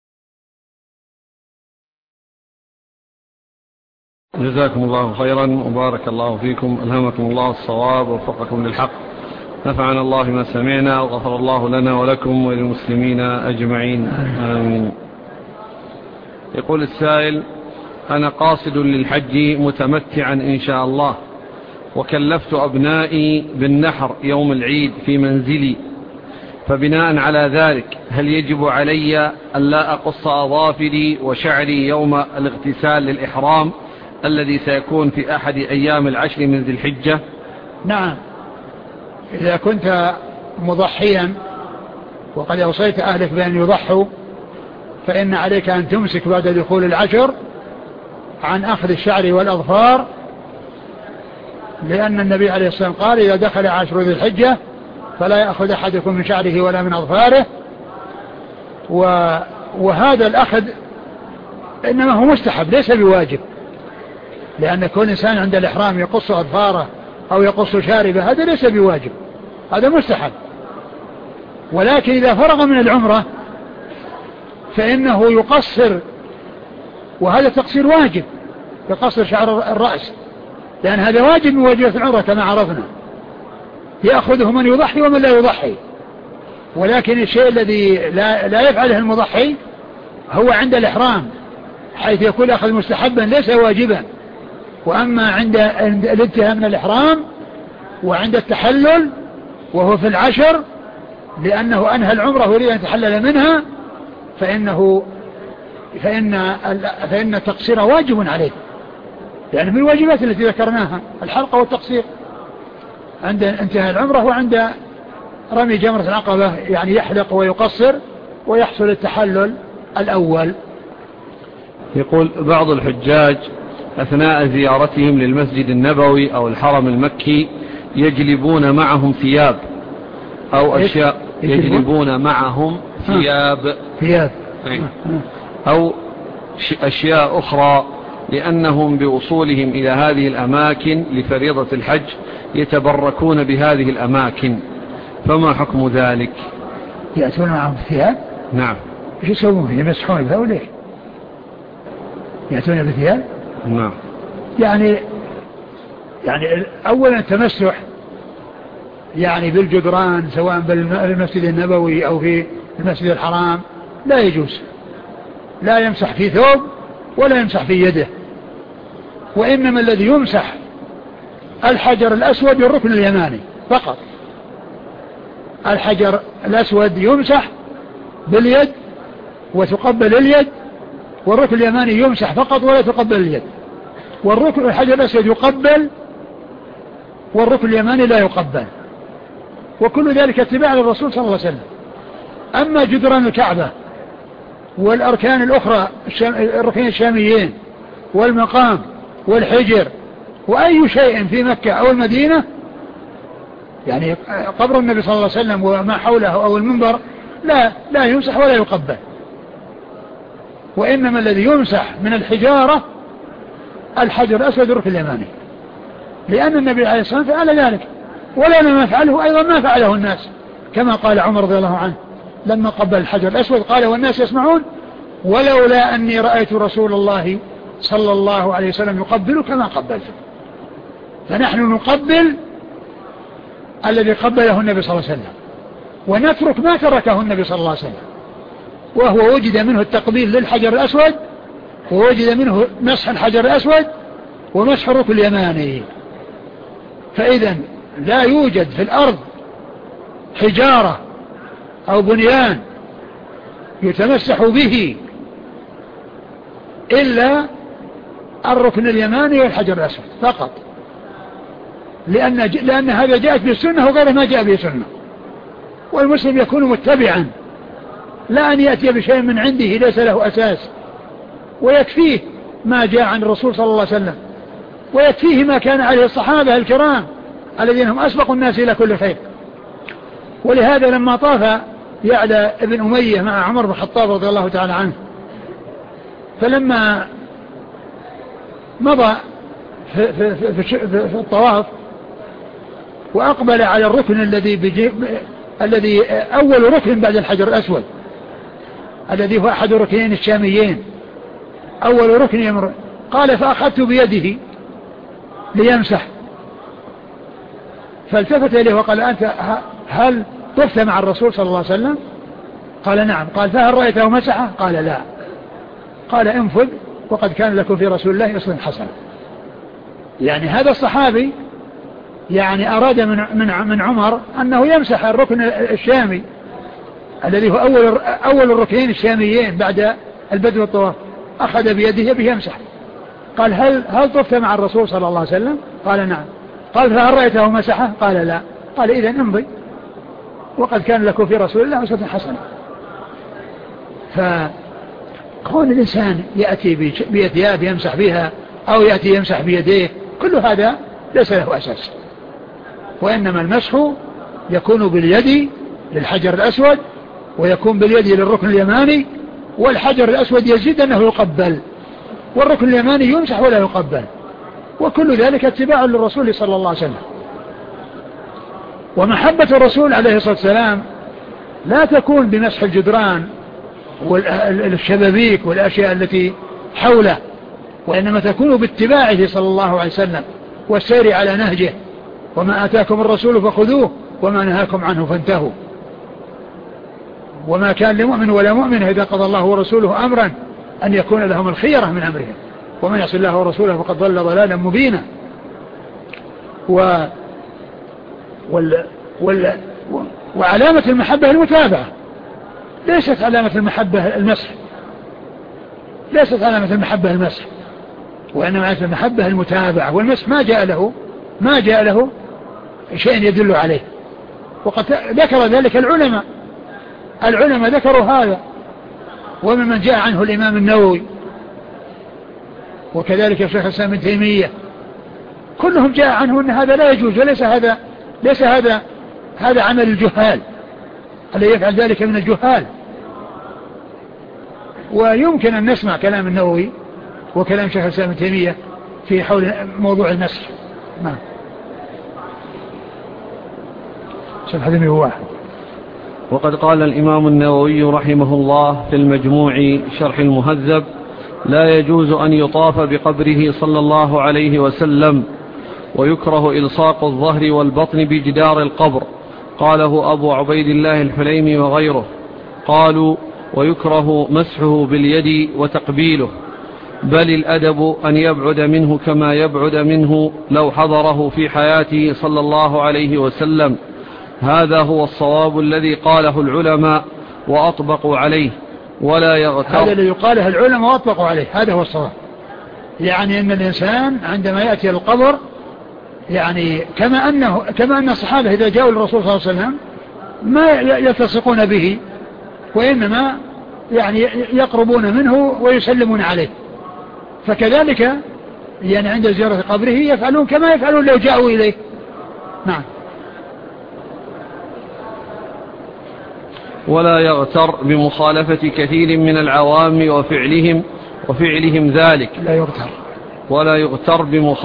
جزاكم الله خيرا وبارك الله فيكم، ألهمكم الله الصواب ووفقكم للحق، نفعنا الله ما سمعنا وغفر الله لنا ولكم وللمسلمين أجمعين، آمين. يقول السائل: أنا قاصد للحج متمتعا إن شاء الله، وكلفت أبنائي بالنحر يوم العيد في منزلي، فبناء على ذلك هل يجب علي ألا أقص أظافري وشعري يوم الاغتسال للإحرام الذي سيكون في أحد أيام العشر من ذي الحجة؟ نعم، إذا كنت مضحيا وقد أوصيت أهلك بأن يضحوا فإن عليك أن تمسك بعد دخول العشر عن أخذ الشعر والأظفار، لأن النبي عليه الصلاة والسلام قال: إذا دخل عشر ذي الحجة فلا يأخذ أحدكم من شعره ولا من أظفاره. وهذا الأخذ إنما هو مستحب ليس بواجب، لأن كل إنسان عند الإحرام يقص أظفاره أو يقص شاربه هذا ليس بواجب، هذا مستحب. ولكن إذا فرغ من العمرة فإنه يقصر، وهذا تقصير واجب، يقصر شعر الرأس، لأن هذا واجب من واجبات العمرة كما عرفنا، يأخذه من يضحي ومن لا يضحي. ولكن الشيء الذي لا يفعله المضحي هو عند الإحرام، حيث يكون أخذ مستحبا ليس واجبا. وأما عند الانتهاء من الإحرام وعند التحلل وهو في العشر لأنه أنهى العمرة ويريد أن يتحلل منها فإن التقصير واجب عليه، لأن من الواجبات التي ذكرناها الحلقة والتقصير عند انتهاء العمرة وعند رمي جمرة العقبة يعني يحلق ويقصر ويحصل التحلل الأول. يقول بعض الحجاج أثناء زيارتهم للمسجد النبوي أو الحرم المكي يجلبون معهم ثياب أو أشياء، يجلبون معهم ثياب أو أشياء أخرى لأنهم بوصولهم إلى هذه الأماكن لفريضة الحج يتبركون بهذه الأماكن، فما حكم ذلك؟ يأتون معهم ثياب؟ نعم. ايش يسوون؟ يمسحون بها ولا ايش؟ يأتون بثياب؟ نعم. يعني أولا التمسح يعني بالجدران سواء بالمسجد النبوي أو في المسجد الحرام لا يجوز، لا يمسح في ثوب ولا يمسح في يده، وإنما الذي يمسح الحجر الأسود والركن اليماني فقط. الحجر الأسود يمسح باليد وتقبل اليد، والركن اليماني يمسح فقط ولا تقبل اليد، والركن الحجر الأسود يقبل والركن اليماني لا يقبل، وكل ذلك اتباع للرسول صلى الله عليه وسلم. أما جدران الكعبة والأركان الأخرى الركنين الشاميين والمقام والحجر وأي شيء في مكة أو المدينة يعني قبر النبي صلى الله عليه وسلم وما حوله أو المنبر لا يمسح ولا يقبل، وإنما الذي يمسح من الحجارة الحجر الأسود والركن اليماني، لأن النبي عليه الصلاة والسلام فعل ذلك، ولأن ما فعله أيضا ما فعله الناس، كما قال عمر رضي الله عنه لما قبل الحجر الأسود قال والناس يسمعون ولولا أني رأيت رسول الله صلى الله عليه وسلم يقبل كما قبلته. فنحن نقبل الذي قبله النبي صلى الله عليه وسلم ونترك ما تركه النبي صلى الله عليه وسلم، وهو وجد منه التقبيل للحجر الأسود، ووجد منه مسح الحجر الأسود ومسح الركن اليماني. فإذا لا يوجد في الأرض حجارة أو بنيان يتمسح به إلا الركن اليماني والحجر الأسود فقط، لأن هذا جاءت به السنة وغيره ما جاء به السنة، والمسلم يكون متبعا لا أن يأتي بشيء من عنده ليس له أساس، ويكفيه ما جاء عن الرسول صلى الله عليه وسلم، ويكفيه ما كان عليه الصحابة الكرام الذين هم أسبق الناس إلى كل خير. ولهذا لما طاف يعلى ابن أمية مع عمر بن الخطاب رضي الله تعالى عنه، فلما مضى في الطواف وأقبل على الركن الذي أول ركن بعد الحجر الأسود الذي هو أحد الركنين الشاميين أول ركن يمر، قال فأخذت بيده ليمسح، فالتفت إليه وقال أنت هل طفت مع الرسول صلى الله عليه وسلم؟ قال نعم. قال فهل رأيته مسحه؟ قال لا. قال انفذ وقد كان لكم في رسول الله أسوة حسنة. يعني هذا الصحابي يعني أراد من عمر أنه يمسح الركن الشامي الذي هو أول الركنين الشاميين بعد البدء والطواف، أخذ بيده يبيه يمسح. قال هل طفت مع الرسول صلى الله عليه وسلم؟ قال نعم. قال فهل رأيته مسحه؟ قال لا. قال إذن امضي وقد كان لكم في رسول الله أسوة حسنة. فكون الإنسان يأتي بثياب يمسح بها أو يأتي يمسح بيديه كل هذا ليس له أساس، وإنما المسح يكون باليد للحجر الأسود ويكون باليد للركن اليماني، والحجر الأسود يزيد أنه يقبل والركن اليماني يمسح ولا يقبل، وكل ذلك اتباع للرسول صلى الله عليه وسلم. ومحبة الرسول عليه الصلاة والسلام لا تكون بمسح الجدران والشبابيك والأشياء التي حوله، وإنما تكون باتباعه صلى الله عليه وسلم والسير على نهجه، وما آتاكم الرسول فخذوه وما نهاكم عنه فانتهوا. وما كان لمؤمن ولا مؤمن إذا قضى الله ورسوله أمرا أن يكون لهم الخيرة من أمرهم، ومن يعص الله ورسوله فقد ضل ضلالا مبينا. وعلامة المحبة المتابعة، ليست علامة المحبة المسح، ليست علامة المحبة المسح، وإنما علامة المحبة المتابعة. والمسح ما جاء له شيء يدل عليه، وقد ذكر ذلك العلماء ذكروا هذا، وممن جاء عنه الإمام النووي وكذلك الشيخ الإسلام ابن تيمية، كلهم جاء عنه أن هذا لا يجوز، وليس هذا عمل الجهال الذي يفعل ذلك من الجهال. ويمكن أن نسمع كلام النووي وكلام شيخ الإسلام ابن تيمية في حول موضوع المسح. نعم. صفحة 101. وقد قال الإمام النووي رحمه الله في المجموع شرح المهذب: لا يجوز أن يطاف بقبره صلى الله عليه وسلم، ويكره إلصاق الظهر والبطن بجدار القبر. قاله أبو عبيد الله الحليمي وغيره. قالوا: ويكره مسحه باليد وتقبيله، بل الأدب أن يبعد منه كما يبعد منه لو حضره في حياته صلى الله عليه وسلم. هذا هو الصواب الذي قاله العلماء وأطبقوا عليه، ولا يغتر. هذا الذي قاله العلماء وأطبقوا عليه، هذا هو الصواب. يعني أن الإنسان عندما يأتي القبر، يعني كما أن الصحابة إذا جاءوا للرسول صلى الله عليه وسلم ما يلتصقون به، وإنما يعني يقربون منه ويسلمون عليه، فكذلك يعني عند زيارة قبره يفعلون كما يفعلون لو جاءوا إليه. نعم. ولا يغتر بمخالفة كثير من العوام وفعلهم ذلك. ولا يغتر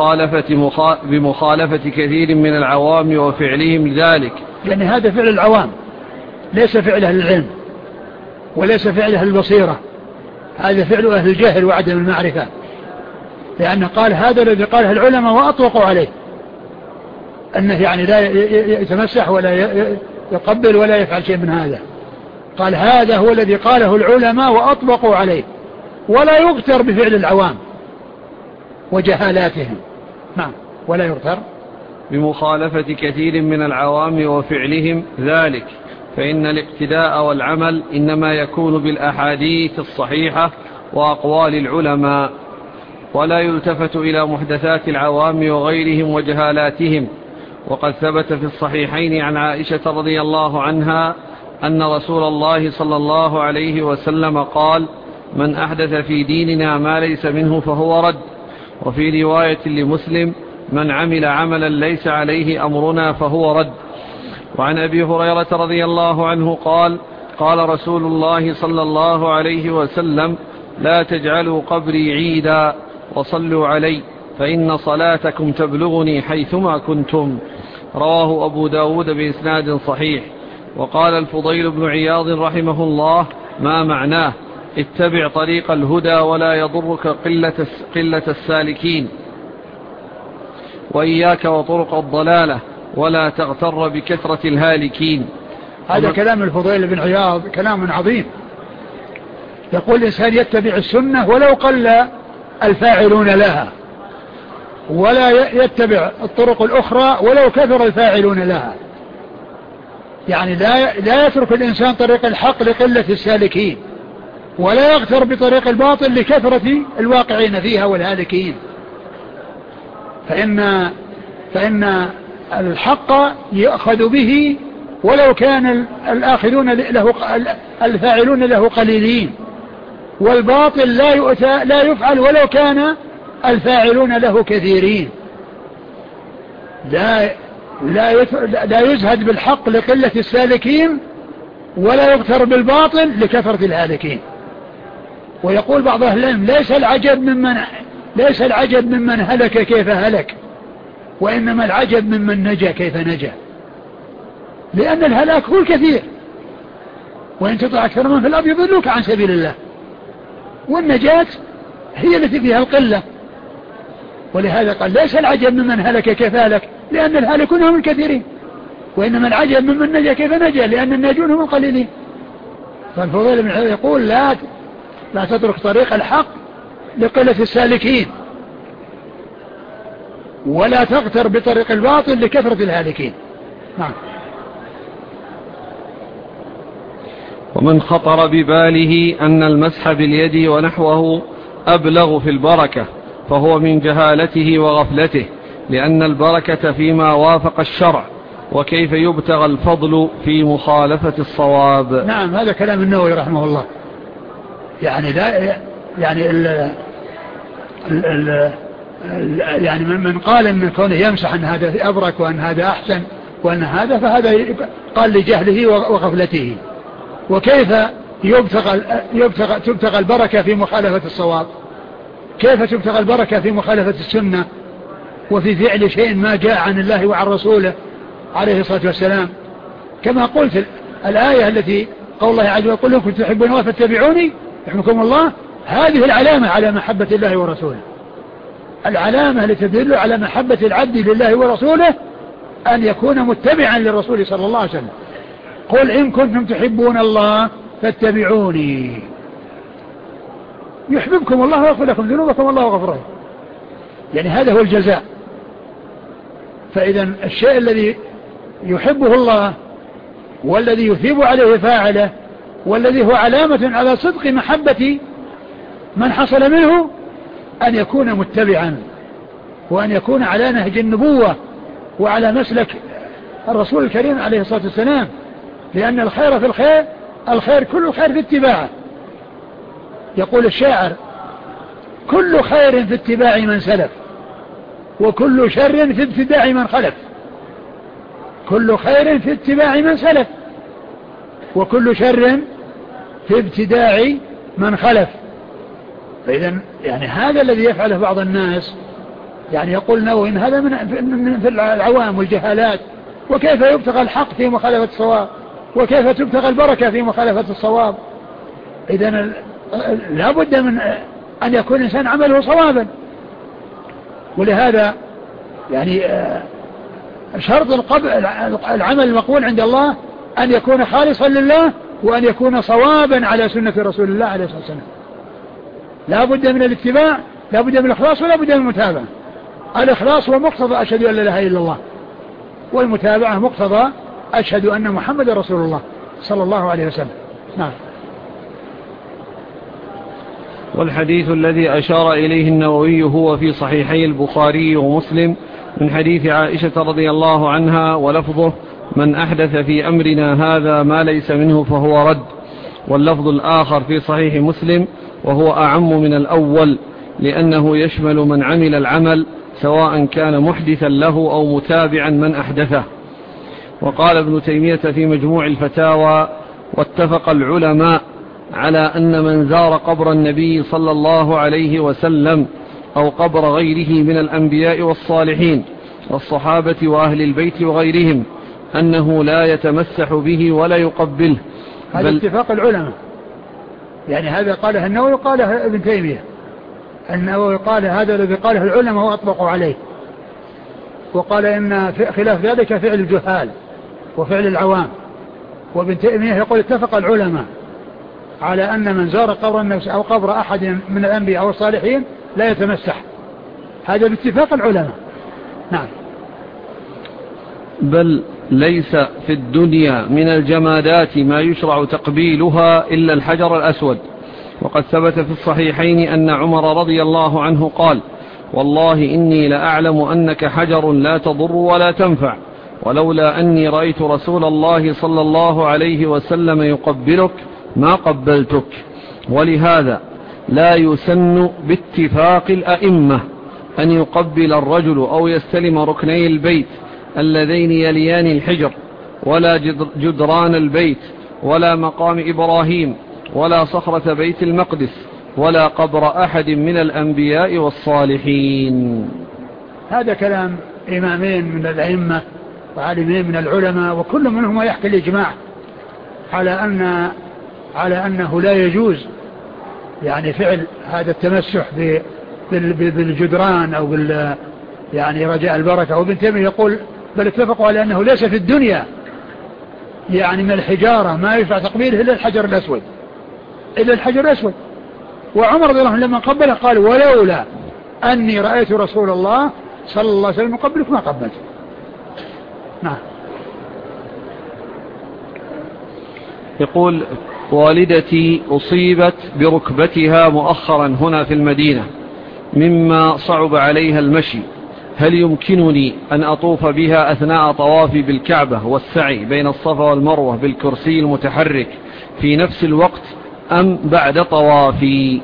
بمخالفة كثير من العوام وفعلهم ذلك، يعني هذا فعل العوام، ليس فعل أهل العلم وليس فعل أهل البصيرة، هذا فعل أهل الجهل وعدم المعرفة. لأنه قال هذا الذي قاله العلماء وأطلقوا عليه، أنه يعني لا يتمسح ولا يقبل ولا يفعل شيء من هذا. قال هذا هو الذي قاله العلماء وأطلقوا عليه، ولا يغتر بفعل العوام وجهالاتهم. نعم. ولا يغتر بمخالفة كثير من العوام وفعلهم ذلك، فإن الاقتداء والعمل إنما يكون بالأحاديث الصحيحة وأقوال العلماء، ولا يلتفت إلى محدثات العوام وغيرهم وجهالاتهم. وقد ثبت في الصحيحين عن عائشة رضي الله عنها أن رسول الله صلى الله عليه وسلم قال: من أحدث في ديننا ما ليس منه فهو رد. وفي رواية لمسلم: من عمل عملا ليس عليه أمرنا فهو رد. وعن أبي هريرة رضي الله عنه قال: قال رسول الله صلى الله عليه وسلم: لا تجعلوا قبري عيدا وصلوا علي، فإن صلاتكم تبلغني حيثما كنتم. رواه أبو داود بإسناد صحيح. وقال الفضيل بن عياض رحمه الله: ما معناه؟ اتبع طريق الهدى ولا يضرك قلة السالكين، وإياك وطرق الضلالة ولا تغتر بكثرة الهالكين. هذا كلام الفضيل بن عياض كلام عظيم. يقول الإنسان يتبع السنة ولو قل الفاعلون لها، ولا يتبع الطرق الأخرى ولو كثر الفاعلون لها. يعني لا يترك الإنسان طريق الحق لقلة السالكين، ولا يغتر بطريق الباطل لكثرة الواقعين فيها والهالكين. فإن الحق يأخذ به ولو كان الفاعلون له قليلين، والباطل لا يفعل ولو كان الفاعلون له كثيرين. لا يزهد بالحق لقلة السالكين، ولا يغتر بالباطل لكثرة الهالكين. ويقول بعض أهل العلم: ليس العجب ممن هلك كيف هلك، وإنما العجب ممن نجا كيف نجا. لأن الهلاك هو الكثير، وإن تطع أكثر من في الأرض يضلوك عن سبيل الله، والنجاة هي التي فيها القلة. ولهذا قال: ليس العجب ممن هلك كيف هلك، لأن الهالكون هم الكثيرين، وإنما العجب ممن نجا كيف نجا، لأن الناجون هم القليلين. فالفضيل بن عياض يقول: لا تترك طريق الحق لقلة السالكين، ولا تغتر بطريق الباطل لكثرة الهالكين. نعم. ومن خطر بباله أن المسح باليد ونحوه أبلغ في البركة فهو من جهالته وغفلته، لأن البركة فيما وافق الشرع، وكيف يبتغى الفضل في مخالفة الصواب؟ نعم، هذا كلام النووي رحمه الله. يعني لا يعني يعني من قال ان كونه يمسح ان هذا ابرك وان هذا احسن وان هذا، فهذا قال لجهله وغفلته. وكيف تبتغى البركة في مخالفة الصواب؟ كيف تبتغى البركة في مخالفة السنة وفي فعل شيء ما جاء عن الله وعن رسوله عليه الصلاة والسلام؟ كما قلت الآية التي قول الله عز وجل: قل إن كنتم تحبون الله فاتبعوني يحببكم الله. هذه العلامة على محبة الله ورسوله، العلامة التي تدل على محبة العبد لله ورسوله أن يكون متبعا للرسول صلى الله عليه وسلم. قل إن كنتم تحبون الله فاتبعوني يحببكم الله ويغفر لكم ذنوبكم والله غفور رحيم. يعني هذا هو الجزاء. فإذا الشيء الذي يحبه الله والذي يثيب عليه فاعله والذي هو علامة على صدق محبة من حصل منه أن يكون متبعا وأن يكون على نهج النبوة وعلى مسلك الرسول الكريم عليه الصلاة والسلام. لأن الخير في الخير كل الخير في اتباعه. يقول الشاعر: كل خير في اتباع من سلف وكل شر في ابتداع من خلف. كل خير في اتباع من سلف وكل شر في ابتداع من خلف. فإذا يعني هذا الذي يفعله بعض الناس، يعني يقول النووي إن هذا من العوام والجهالات. وكيف يبتغى الحق في مخالفة الصواب؟ وكيف تبتغى البركة في مخالفة الصواب؟ إذن لا بد من أن يكون الإنسان عمله صوابا. ولهذا يعني شرط العمل المقبول عند الله أن يكون خالصا لله وأن يكون صوابا على سنة رسول الله عليه الصلاة والسلام. لا بد من الاتباع، لا بد من الإخلاص ولا بد من المتابعة. الإخلاص هو مقتضى أشهد أن لا إله إلا الله، والمتابعة مقتضى أشهد أن محمد رسول الله صلى الله عليه وسلم. نعم. والحديث الذي أشار إليه النووي هو في صحيحي البخاري ومسلم من حديث عائشة رضي الله عنها ولفظه: من أحدث في أمرنا هذا ما ليس منه فهو رد. واللفظ الآخر في صحيح مسلم وهو أعم من الأول لأنه يشمل من عمل العمل سواء كان محدثا له أو متابعا من أحدثه. وقال ابن تيمية في مجموع الفتاوى: واتفق العلماء على أن من زار قبر النبي صلى الله عليه وسلم أو قبر غيره من الأنبياء والصالحين والصحابة وأهل البيت وغيرهم أنه لا يتمسح به ولا يقبله. هذا اتفاق العلماء، يعني هذا قاله النووي وقاله ابن تيمية. النووي قال هذا الذي قاله العلماء وأطبقوا عليه، وقال إن خلاف ذلك فعل الجهال وفعل العوام. وابن تيمية يقول اتفق العلماء على أن من زار قبر النبي أو قبر أحد من الأنبياء أو الصالحين لا يتمسح. هذا باتفاق العلماء. نعم. بل ليس في الدنيا من الجمادات ما يشرع تقبيلها إلا الحجر الأسود. وقد ثبت في الصحيحين أن عمر رضي الله عنه قال: والله إني لأعلم أنك حجر لا تضر ولا تنفع، ولولا أني رأيت رسول الله صلى الله عليه وسلم يقبلك ما قبلتك. ولهذا لا يسن باتفاق الأئمة أن يقبل الرجل أو يستلم ركني البيت اللذين يليان الحجر، ولا جدران البيت، ولا مقام إبراهيم، ولا صخرة بيت المقدس، ولا قبر أحد من الأنبياء والصالحين. هذا كلام إمامين من الأئمة وعالمين من العلماء، وكل منهم يحكي الإجماع على أنه لا يجوز يعني فعل هذا التمسح بالجدران أو يعني رجاء البركة. وابن تيمية يقول بل اتفقوا على أنه ليس في الدنيا يعني من الحجارة ما يشرع تقبيله إلا الحجر الأسود، إلا الحجر الأسود. وعمر رضي الله عنه لما قبله قال: ولولا أني رأيت رسول الله صلى الله عليه وسلم يقبلك ما قبلت. نعم. يقول: والدتي أصيبت بركبتها مؤخرا هنا في المدينة مما صعب عليها المشي، هل يمكنني أن أطوف بها أثناء طوافي بالكعبة والسعي بين الصفا والمروة بالكرسي المتحرك في نفس الوقت أم بعد طوافي؟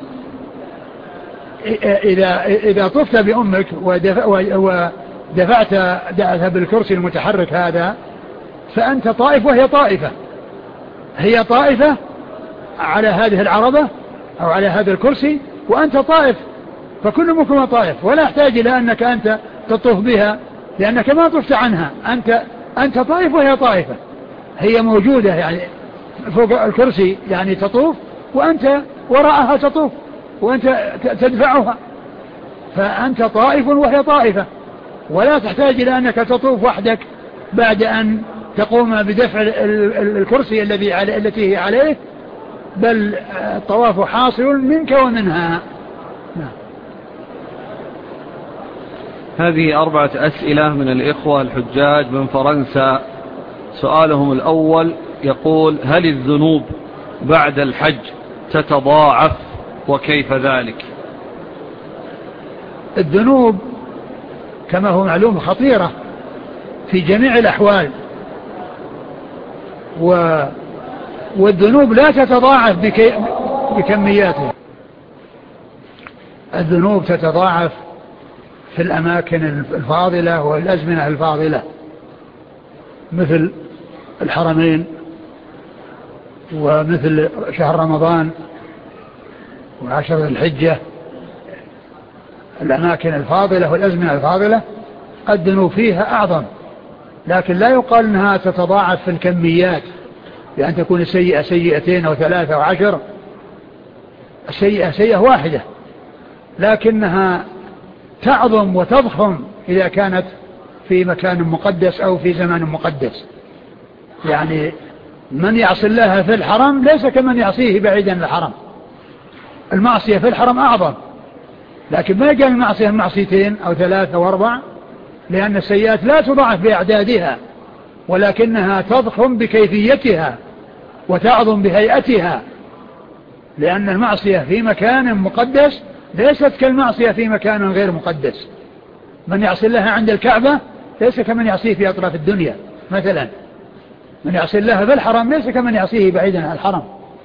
إذا طفت بأمك ودفعت بالكرسي المتحرك هذا فأنت طائف وهي طائفة، هي طائفة على هذه العربة أو على هذا الكرسي وأنت طائف، فكل منكم طائف، ولا يحتاج إلى أنك أنت تطوف بها لأنك ما طفت عنها، أنت طائف وهي طائفة، هي موجودة يعني فوق الكرسي يعني تطوف وأنت وراءها تطوف وأنت تدفعها، فأنت طائف وهي طائفة، ولا تحتاج إلى أنك تطوف وحدك بعد أن تقوم بدفع الكرسي التي هي عليه، بل الطواف حاصل منك ومنها. هذه 4 أسئلة من الإخوة الحجاج من فرنسا. سؤالهم الأول يقول: هل الذنوب بعد الحج تتضاعف وكيف ذلك؟ الذنوب كما هو معلوم خطيرة في جميع الأحوال، والذنوب لا تتضاعف بكمياتها، الذنوب تتضاعف في الأماكن الفاضلة والأزمنة الفاضلة مثل الحرمين ومثل شهر رمضان وعشر الحجة، الأماكن الفاضلة والأزمنة الفاضلة الذنوب فيها أعظم، لكن لا يقال أنها تتضاعف في الكميات بأن تكون السيئة 2 أو 3 أو 10. السيئة سيئة واحدة، لكنها تعظم وتضخم إذا كانت في مكان مقدس أو في زمان مقدس. يعني من يعصي الله في الحرم ليس كمن يعصيه بعيدا عن الحرم، المعصية في الحرم أعظم، لكن ما يقال المعصية 2 أو 3 أو 4، لأن السيئات لا تضاعف بأعدادها، ولكنها تضخم بكيفيتها وتعظم بهيئتها، لأن المعصية في مكان مقدس ليست كالمعصية في مكان غير مقدس. من يعصي الله عند الكعبة ليس كمن يعصيه في أطراف الدنيا مثلا، من يعصي الله في الحرم ليس كمن يعصيه بعيدا عن الحرم.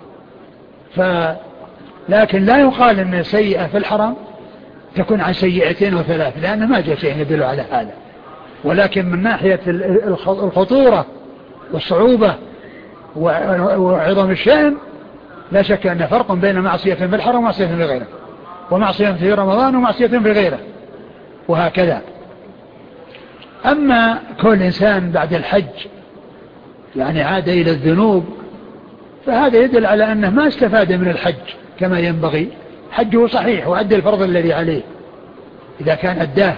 لكن لا يقال أن سيئة في الحرم تكون عن 2 أو 3، لأن ما جاء شيء يدل على هذا، ولكن من ناحية الخطورة والصعوبة وعظم الشأن لا شك أن فرق بين معصية في الحرم ومعصية في غيره، ومعصية في رمضان ومعصية في غيره، وهكذا. أما كل إنسان بعد الحج يعني عاد إلى الذنوب، فهذا يدل على أنه ما استفاد من الحج كما ينبغي. حجه صحيح وأدى الفرض الذي عليه إذا كان أداه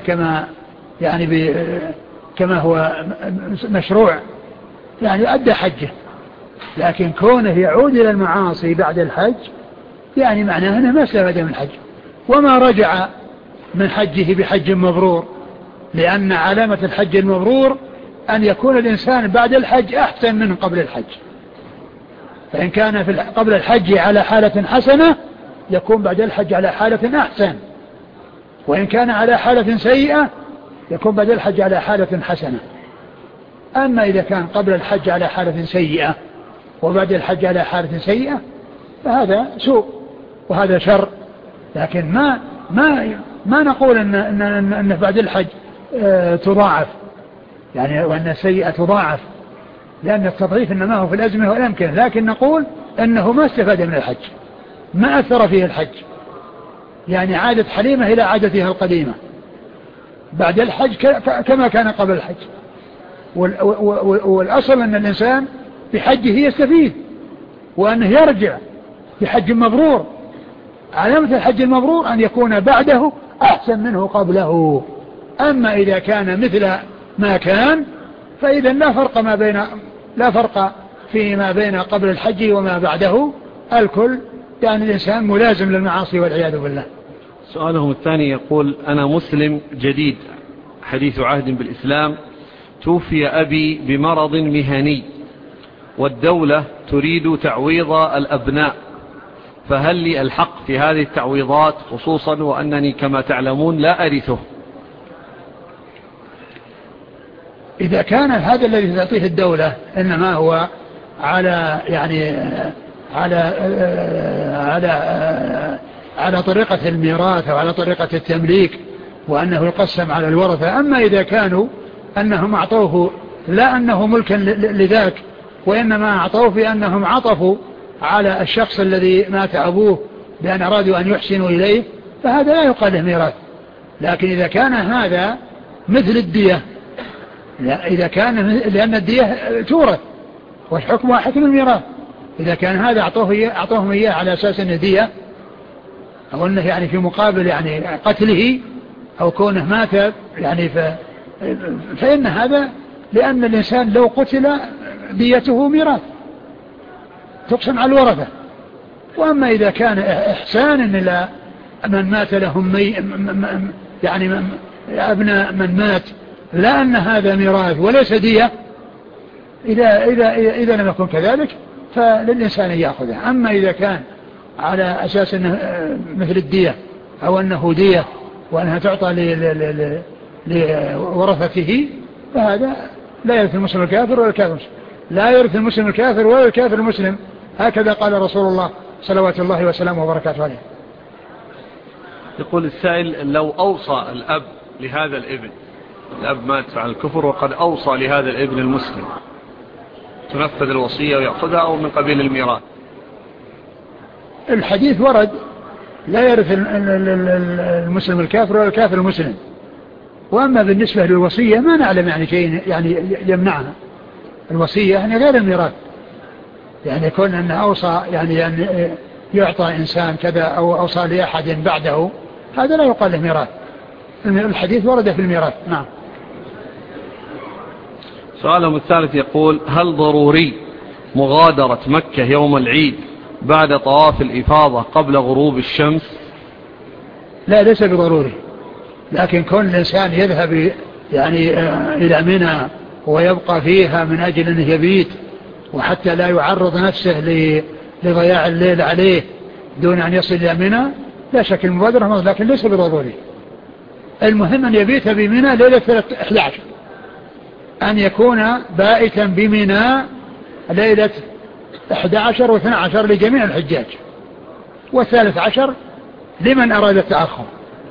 كما هو مشروع، يعني أدى حجه، لكن كونه يعود إلى المعاصي بعد الحج يعني معناه أنه ما استفاد من الحج وما رجع من حجه بحج مبرور، لأن علامة الحج المبرور أن يكون الإنسان بعد الحج أحسن منه قبل الحج، فإن كان قبل الحج على حالة حسنة يكون بعد الحج على حالة أحسن، وإن كان على حالة سيئة يكون بعد الحج على حالة حسنة. أما إذا كان قبل الحج على حالة سيئة وبعد الحج على حالة سيئة فهذا سوء وهذا شر، لكن ما نقول أن بعد الحج تضاعف يعني وأن السيئة تضاعف، لأن التضعيف إنما هو في الأزمة والأمكنة، لكن نقول أنه ما استفاد من الحج، ما أثر فيه الحج، يعني عادت حليمة إلى عادتها القديمة بعد الحج كما كان قبل الحج. والأصل أن الإنسان بحجه يستفيد وأنه يرجع بحج مبرور. علامة الحج المبرور أن يكون بعده أحسن منه قبله. أما إذا كان مثل ما كان فإذا لا فرق فيما بين قبل الحج وما بعده، الكل يعني الإنسان ملازم للمعاصي والعياذ بالله. سؤالهم الثاني يقول: أنا مسلم جديد حديث عهد بالإسلام، توفي أبي بمرض مهني والدولة تريد تعويض الأبناء، فهل لي الحق في هذه التعويضات، خصوصا وأنني كما تعلمون لا أرثه؟ إذا كان هذا الذي تعطيه الدولة إنما هو على يعني على طريقة الميراث أو على طريقة التمليك وأنه يقسم على الورثة. أما إذا كانوا أنهم أعطوه لا أنه ملكا لذاك وإنما أعطوه بأنهم عطفوا على الشخص الذي مات أبوه بأن أرادوا أن يحسنوا إليه فهذا لا يقال له ميراث. لكن إذا كان هذا مثل الدية إذا كان لأن الدية تورث والحكم حكم الميراث. إذا كان هذا أعطوهم إياه على أساس أنه دية أو أنه يعني في مقابل يعني قتله أو كونه مات يعني فإن هذا لأن الإنسان لو قتل ديته ميراث تقسم على الورثة. وأما إذا كان إحسانا إلى من مات لهم يعني أبناء من مات لا أن هذا ميراث وليس دية إذا لم يكن كذلك فللإنسان يأخذه. أما إذا كان على أساس أنه مثل الدية أو أنه دية وأنها تعطى لورثته فهذا لا يرث المسلم الكافر ولا الكافر المسلم. لا يرث المسلم الكافر ولا الكافر المسلم. هكذا قال رسول الله صلوات الله وسلامه وبركاته عليه. يقول السائل لو أوصى الأب لهذا الابن الأب مات على الكفر وقد أوصى لهذا الابن المسلم تنفذ الوصية ويأخذها أو من قبيل الميراث؟ الحديث ورد لا يرث المسلم الكافر ولا الكافر المسلم. وأما بالنسبة للوصية ما نعلم يعني شيء يعني يمنعها. الوصية يعني غير الميراث يعني يكون أنه أوصى يعني أن يعطى إنسان كذا أو أوصى لأحد بعده هذا لا يقال له ميراث. الحديث ورد في الميراث. نعم. سؤالهم الثالث يقول هل ضروري مغادرة مكة يوم العيد بعد طواف الإفاضة قبل غروب الشمس؟ لا ليس بضروري. لكن كون الإنسان يذهب يعني إلى منى ويبقى فيها من أجل أنه يبيت وحتى لا يعرض نفسه لضياع الليل عليه دون أن يصل إلى منى لا شك المبادرة لكن ليس بضروري. المهم أن يبيت بمنى ليلة 11 أن يكون بائتا بمنى ليلة 11 و12 لجميع الحجاج و13 لمن أراد التأخر.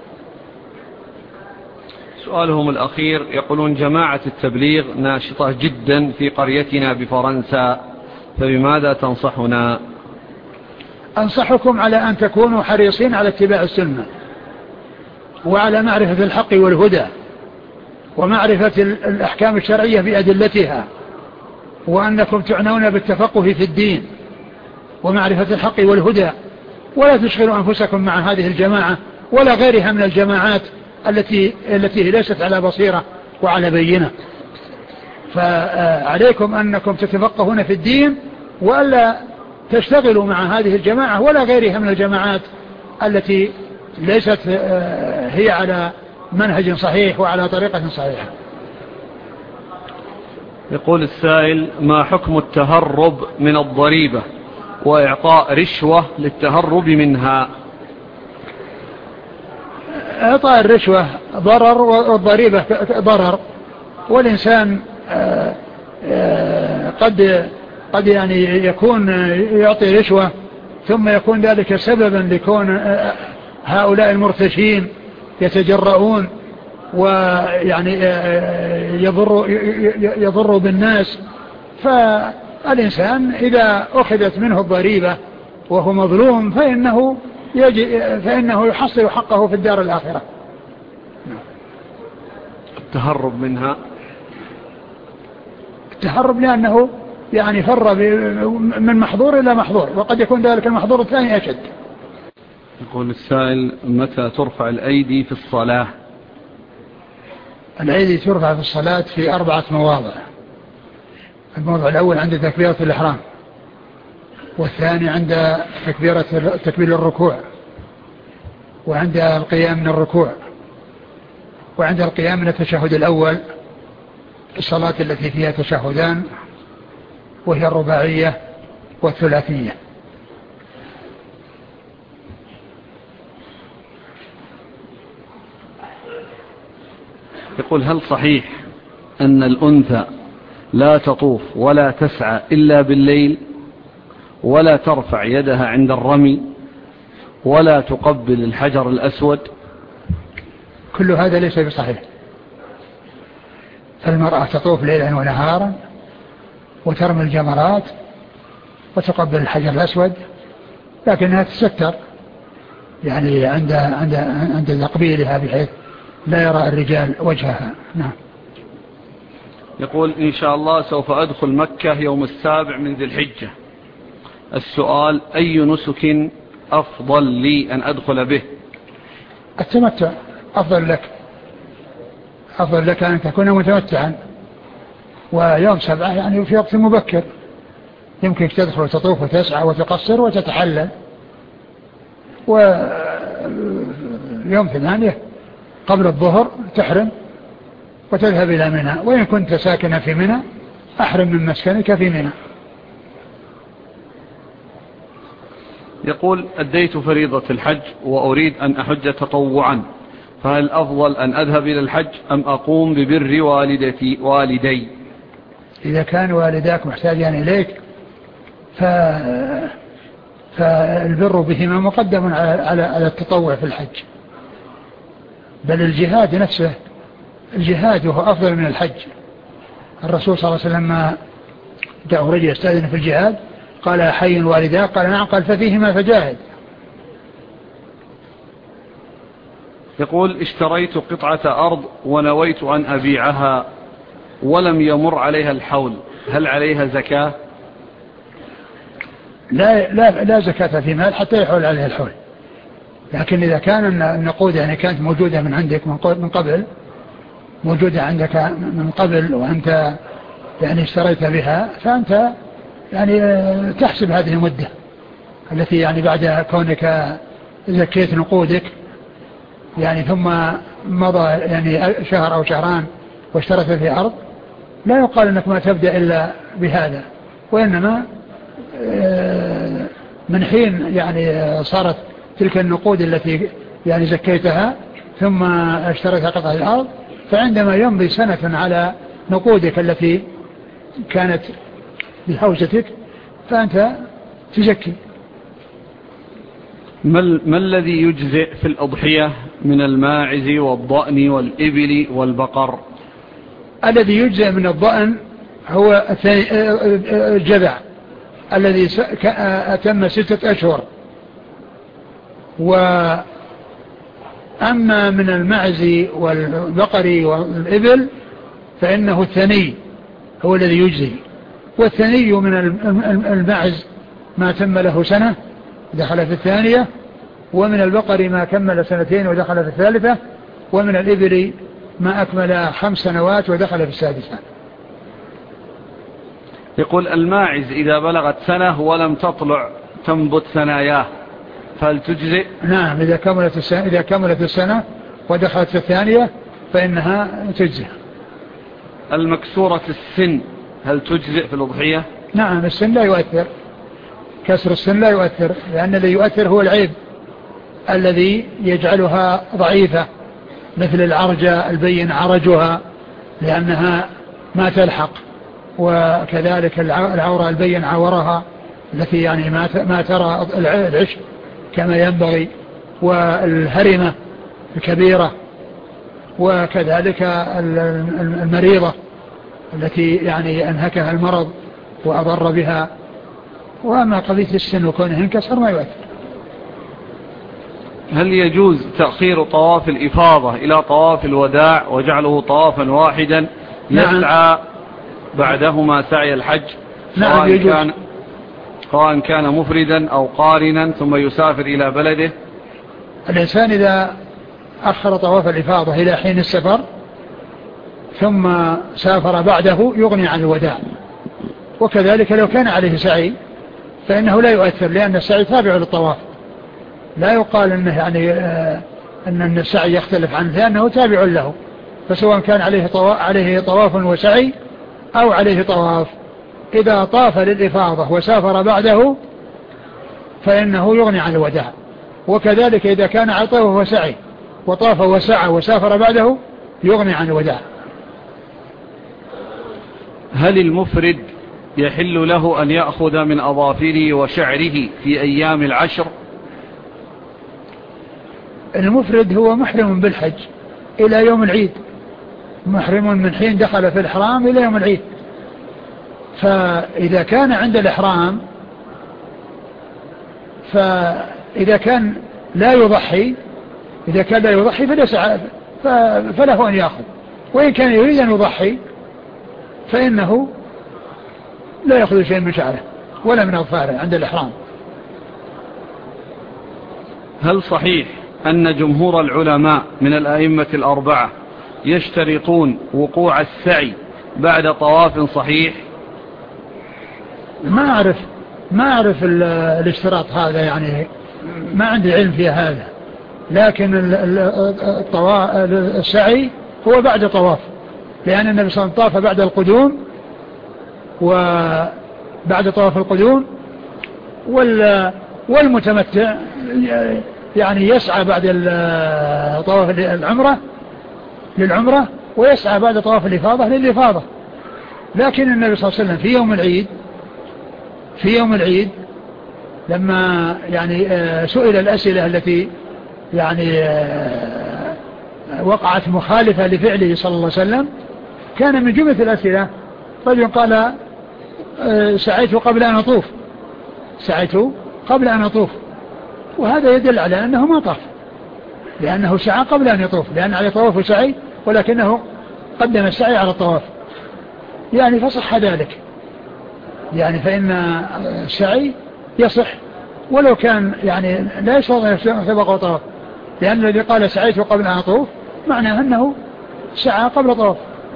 سؤالهم الأخير يقولون جماعة التبليغ ناشطة جدا في قريتنا بفرنسا فبماذا تنصحنا؟ أنصحكم على أن تكونوا حريصين على اتباع السنة وعلى معرفة الحق والهدى ومعرفة الأحكام الشرعية بأدلتها وأنكم تعنون بالتفقه في الدين ومعرفة الحق والهدى ولا تشغلوا أنفسكم مع هذه الجماعة ولا غيرها من الجماعات التي ليست على بصيرة وعلى بينة. فعليكم أنكم تتفقهون في الدين وألا تشتغلوا مع هذه الجماعة ولا غيرها من الجماعات التي ليست هي على منهج صحيح وعلى طريقة صحيحة. يقول السائل ما حكم التهرب من الضريبة وإعطاء رشوة للتهرب منها؟ إعطاء الرشوة ضرر والضريبة ضرر والإنسان قد يعني يكون يعطي رشوة ثم يكون ذلك سببا لكون هؤلاء المرتشين يتجرؤون ويعني يضر بالناس. فالإنسان إذا أخذت منه الضريبة وهو مظلوم فإنه يحصل حقه في الدار الآخرة. التهرب منها التهرب لأنه يعني فر من محظور إلى محظور وقد يكون ذلك المحظور الثاني أشد. يقول السائل متى ترفع الأيدي في الصلاة؟ الأيدي ترفع في الصلاة في 4 مواضع. الموضع الأول عند تكبيرة الإحرام والثاني عند تكبير الركوع وعند القيام من الركوع وعند القيام من التشهد الأول الصلاة التي فيها تشهدان وهي الرباعية والثلاثية. يقول هل صحيح أن الأنثى لا تطوف ولا تسعى إلا بالليل، ولا ترفع يدها عند الرمي، ولا تقبل الحجر الأسود؟ كل هذا ليس بصحيح. فالمرأة تطوف ليلا ونهارا وترمي الجمرات وتقبل الحجر الأسود، لكنها تستر يعني عند تقبيلها بحيث لا يرى الرجال وجهها. نعم. يقول إن شاء الله سوف أدخل مكة يوم 7 من ذي الحجة. السؤال: أي نسك أفضل لي أن أدخل به؟ التمتع أفضل لك أن تكون متمتعا، ويوم 7 يعني في وقت مبكر يمكنك تدخل وتطوف وتسعى وتقصر وتتحلل، ويوم 8 قبل الظهر تحرم وتذهب إلى منى، وإن كنت ساكنا في منى أحرم من مسكنك في منى. يقول: أديت فريضة الحج وأريد أن أحج تطوعا، فهل أفضل أن أذهب إلى الحج أم أقوم ببر والدي؟ إذا كان والداك محتاجان إليك فالبر بهما مقدم على التطوع في الحج، بل الجهاد نفسه الجهاد وهو أفضل من الحج. الرسول صلى الله عليه وسلم ما دعه رجل يستأذن في الجهاد قال: حي والداك؟ قال: نعم. قال: ففيهما فجاهد. يقول: اشتريت قطعة أرض ونويت أن أبيعها ولم يمر عليها الحول، هل عليها زكاة؟ لا زكاة في مال حتى يحول عليها الحول، لكن إذا كان النقود يعني كانت موجودة من عندك من قبل، موجودة عندك من قبل وأنت يعني اشتريت بها، فأنت يعني تحسب هذه المدة التي يعني بعد كونك زكيت نقودك يعني ثم مضى يعني شهر أو شهران واشتريت في أرض، لا يقال أنك ما تبدأ إلا بهذا، وإنما من حين يعني صارت تلك النقود التي يعني زكيتها ثم اشتريت قطعة الأرض، فعندما يمضي سنة على نقودك التي كانت بحوزتك فأنت تزكي. ما الذي يجزئ في الأضحية من الماعز والضأن والإبل والبقر؟ الذي يجزئ من الضأن هو الجذع الذي أتم 6 أشهر، وأما من المعز والبقر والإبل فإنه الثني هو الذي يجزي، والثني من المعز ما تم له سنة دخل في الثانية، ومن البقر ما كمل 2 ودخل في الثالثة، ومن الإبل ما أكمل 5 سنوات ودخل في السادسة. يقول: الماعز إذا بلغت سنة ولم تنبت ثناياه فهل تجزئ؟ نعم، إذا كملت السنة ودخلت في الثانية فإنها تجزئ. المكسورة السن هل تجزئ في الأضحية؟ نعم، السن لا يؤثر، كسر السن لا يؤثر، لأن الذي يؤثر هو العيب الذي يجعلها ضعيفة، مثل العرجة البين عرجها لأنها ما تلحق، وكذلك العورة البين عورها التي يعني ما ترى العشب كما ينبغي، والهرمة الكبيرة، وكذلك المريضة التي يعني أنهكها المرض وأضر بها. وأما قضية السن وكونه انكسر ما يؤثر. هل يجوز تأخير طواف الإفاضة إلى طواف الوداع وجعله طوافا واحدا يسعى بعدهما سعي الحج؟ نعم يجوز، سواء كان مفردا أو قارنا ثم يسافر إلى بلده. الإنسان إذا أخر طواف الإفاضة إلى حين السفر ثم سافر بعده يغني عن الوداع، وكذلك لو كان عليه سعي فإنه لا يؤثر، لأن السعي تابع للطواف، لا يقال أنه يعني أن السعي يختلف عنه لأنه تابع له، فسواء كان عليه طواف وسعي أو عليه طواف، إذا طاف للإفاضة وسافر بعده فإنه يغني عن الوداع، وكذلك إذا كان على طواف وسعي وطاف وسعى وسافر بعده يغني عن الوداع. هل المفرد يحل له أن يأخذ من أظافره وشعره في أيام العشر؟ المفرد هو محرم بالحج إلى يوم العيد، محرم من حين دخل في الإحرام إلى يوم العيد. فإذا كان عند الإحرام، فإذا كان لا يضحي، إذا كان لا يضحي فله أن يأخذ، وإن كان يريد أن يضحي فإنه لا يأخذ شيء من شعره ولا من أظفاره عند الإحرام. هل صحيح أن جمهور العلماء من الأئمة الأربعة يشترطون وقوع السعي بعد طواف صحيح؟ ما أعرف الاشتراط هذا، يعني ما عندي علم في هذا، لكن السعي هو بعد طواف، لأن النبي صلى الله عليه وسلم طاف بعد القدوم، وبعد طواف القدوم، والمتمتع يعني يسعى بعد طواف العمرة للعمرة، ويسعى بعد طواف الإفاضة للإفاضة. لكن النبي صلى الله عليه وسلم في يوم العيد لما يعني سئل الأسئلة التي يعني وقعت مخالفة لفعله صلى الله عليه وسلم، كان من جملة الأسئلة رجل قال سعيت قبل أن أطوف، وهذا يدل على أنه ما طاف، لأنه سعى قبل أن يطوف، لأن عليه طواف وسعي، ولكنه قدم السعي على الطواف، يعني فصح ذلك، يعني فإن السعي يصح ولو كان يعني لا يشترط سبق وطواف، لأن الذي قال سعيت قبل أن أطوف معناه أنه سعى قبل طواف.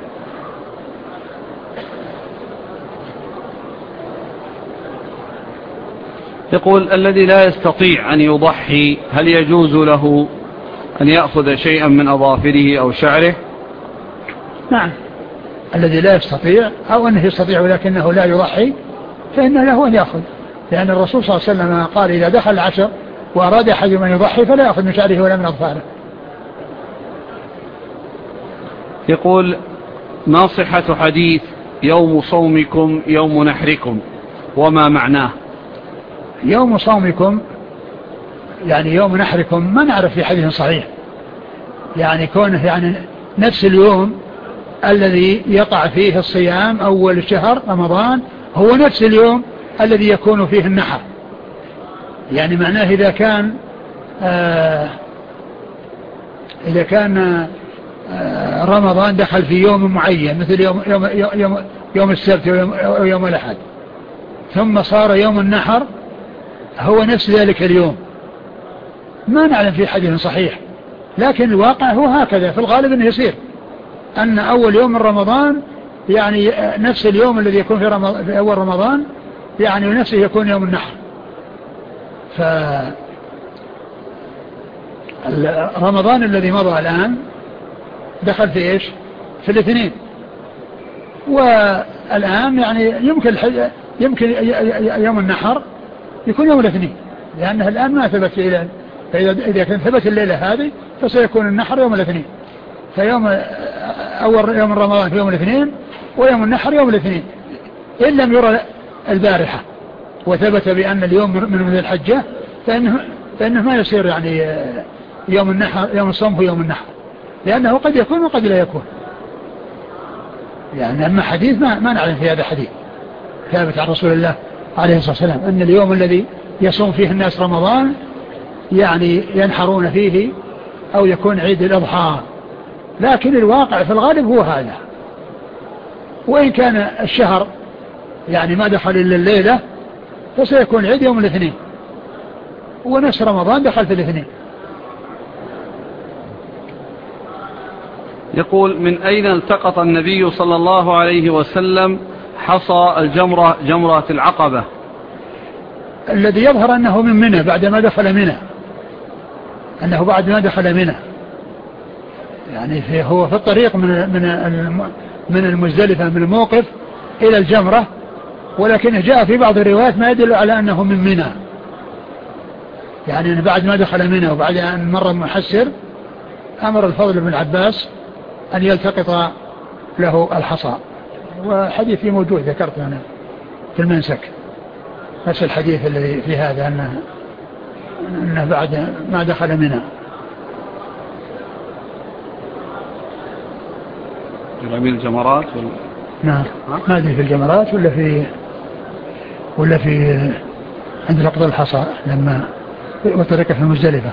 يقول الذي لا يستطيع أن يضحي هل يجوز له أن يأخذ شيئا من أظافره أو شعره؟ نعم، الذي لا يستطيع أو أنه يستطيع ولكنه لا يضحي فإنه له أن يأخذ، لأن الرسول صلى الله عليه وسلم قال إذا دخل العشر وأراد أحد من يضحي فلا يأخذ من شعره ولا من أظفاره. يقول ما صحة حديث يوم صومكم يوم نحركم وما معناه؟ يوم صومكم يعني يوم نحركم ما نعرف في حديث صحيح، يعني كونه يعني نفس اليوم الذي يقع فيه الصيام أول الشهر رمضان هو نفس اليوم الذي يكون فيه النحر، يعني معناه إذا كان رمضان دخل في يوم معين مثل يوم السبت أو يوم الأحد، ثم صار يوم النحر هو نفس ذلك اليوم، ما نعلم في حديث صحيح، لكن الواقع هو هكذا، في الغالب أنه يصير أن أول يوم من رمضان يعني نفس اليوم الذي يكون في أول رمضان يعني نفسه يكون يوم النحر. فرمضان الذي مضى الآن دخل في إيش؟ في الاثنين، والآن يعني يمكن يوم النحر يكون يوم الاثنين، لأنه الآن ما ثبت في إلى، فإذا كان ثبت الليلة هذه فسيكون النحر يوم الاثنين، فيوم أول يوم رمضان في يوم الاثنين ويوم النحر يوم الاثنين، إن لم يرى البارحة وثبت بأن اليوم من ذي الحجة فإنه ما يصير يعني يوم النحر يوم الصوم هو يوم النحر، لأنه قد يكون وقد لا يكون، يعني أما حديث ما نعلم في هذا حديث ثابت عن رسول الله عليه الصلاة والسلام أن اليوم الذي يصوم فيه الناس رمضان يعني ينحرون فيه أو يكون عيد الأضحى، لكن الواقع في الغالب هو هذا، وإن كان الشهر يعني ما دخل إلا الليلة فسيكون عيد يوم الاثنين، ونفس رمضان دخل في الاثنين. يقول من أين التقط النبي صلى الله عليه وسلم حصى الجمرة جمرة العقبة؟ الذي يظهر أنه من منى بعد ما دخل منى، يعني هو في الطريق من المزدلفة من الموقف إلى الجمرة، ولكن جاء في بعض الروايات ما يدل على أنه من منى، يعني بعد ما دخل منى وبعد أن مر محسر أمر الفضل بن عباس أن يلتقط له الحصى. وحديثي موجود ذكرته أنا في المنسك، نفس الحديث الذي في هذا أنه بعد ما دخل منها. رمي الجمرات نعم، ما أدري في الجمرات ولا في عند لقط الحصى لما وترك في مزدلفة.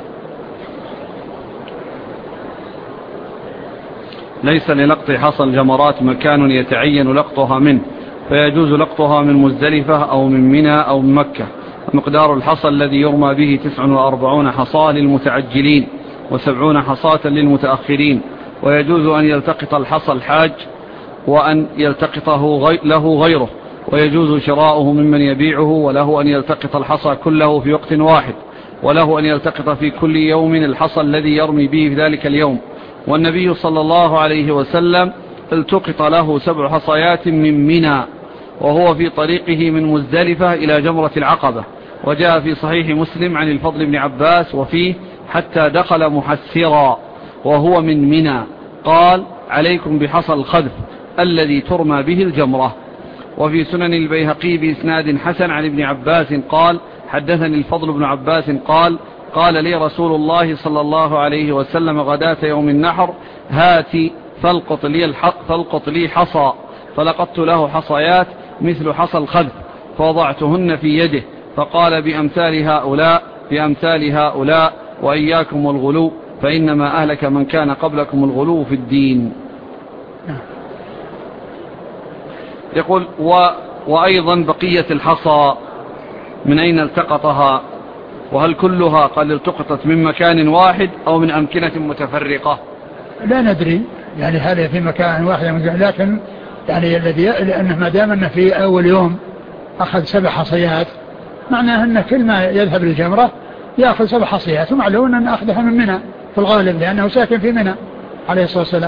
ليس للقط حصى الجمرات مكان يتعين لقطها منه، فيجوز لقطها من مزدلفة أو من منى أو من مكة. مقدار الحصى الذي يرمى به 49 حصاة للمتعجلين و70 حصاة للمتأخرين. ويجوز أن يلتقط الحصى الحاج وأن يلتقطه له غيره، ويجوز شراؤه ممن يبيعه، وله أن يلتقط الحصى كله في وقت واحد، وله أن يلتقط في كل يوم الحصى الذي يرمي به في ذلك اليوم. والنبي صلى الله عليه وسلم التقط له 7 حصيات من منى وهو في طريقه من مزدلفة إلى جمرة العقبة. وجاء في صحيح مسلم عن الفضل بن عباس وفيه حتى دخل محسرا وهو من منى قال: عليكم بحصى الخذف الذي ترمى به الجمرة. وفي سنن البيهقي بإسناد حسن عن ابن عباس قال: حدثني الفضل بن عباس قال لي رسول الله صلى الله عليه وسلم غداة يوم النحر: هاتي فالقط لي حصى، فلقطت له حصيات مثل حصى الخذف فوضعتهن في يده، فقال: بأمثال هؤلاء وإياكم والغلو، فإنما أهلك من كان قبلكم الغلو في الدين. يقول: وأيضا بقية الحصى من أين التقطها؟ وهل كلها قد التقطت من مكان واحد أو من أمكنة متفرقة؟ لا ندري يعني هل في مكان واحد، لكن يعني لأنه ما دام أنه في أول يوم أخذ 7 حصيات معناه أن كل ما يذهب للجمرة يأخذ 7 حصيات، ومعلوم أن أخذها من منى في الغالب لأنه ساكن في منى عليه الصلاة والسلام.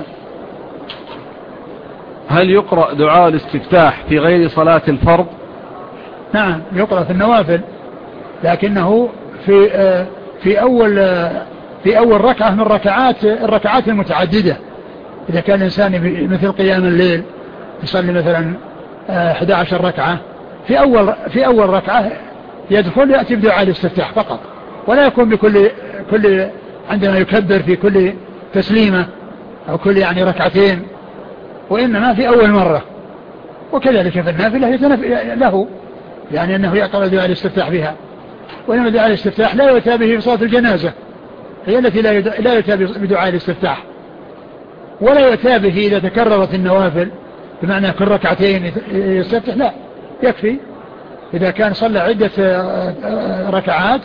هل يقرأ دعاء الاستفتاح في غير صلاة الفرض؟ نعم يقرأ في النوافل، لكنه في أول ركعة من الركعات المتعددة. إذا كان الإنسان مثل قيام الليل يصلي مثلا 11 ركعة، في أول ركعة يدخل يأتي بدعاء الاستفتاح فقط، ولا يكون بكل عندما يكبر في كل تسليمة أو كل يعني ركعتين، وإنما في أول مرة. وكذلك في النافلة له يعني أنه يقرأ دعاء الاستفتاح بها، وإنما دعاء الاستفتاح لا يؤتى به في صلاة الجنازة، هي التي لا يؤتى بدعاء الاستفتاح، ولا يؤتى به إذا تكررت النوافل بمعنى كل ركعتين يستفتح، لا يكفي إذا كان صلى عدة ركعات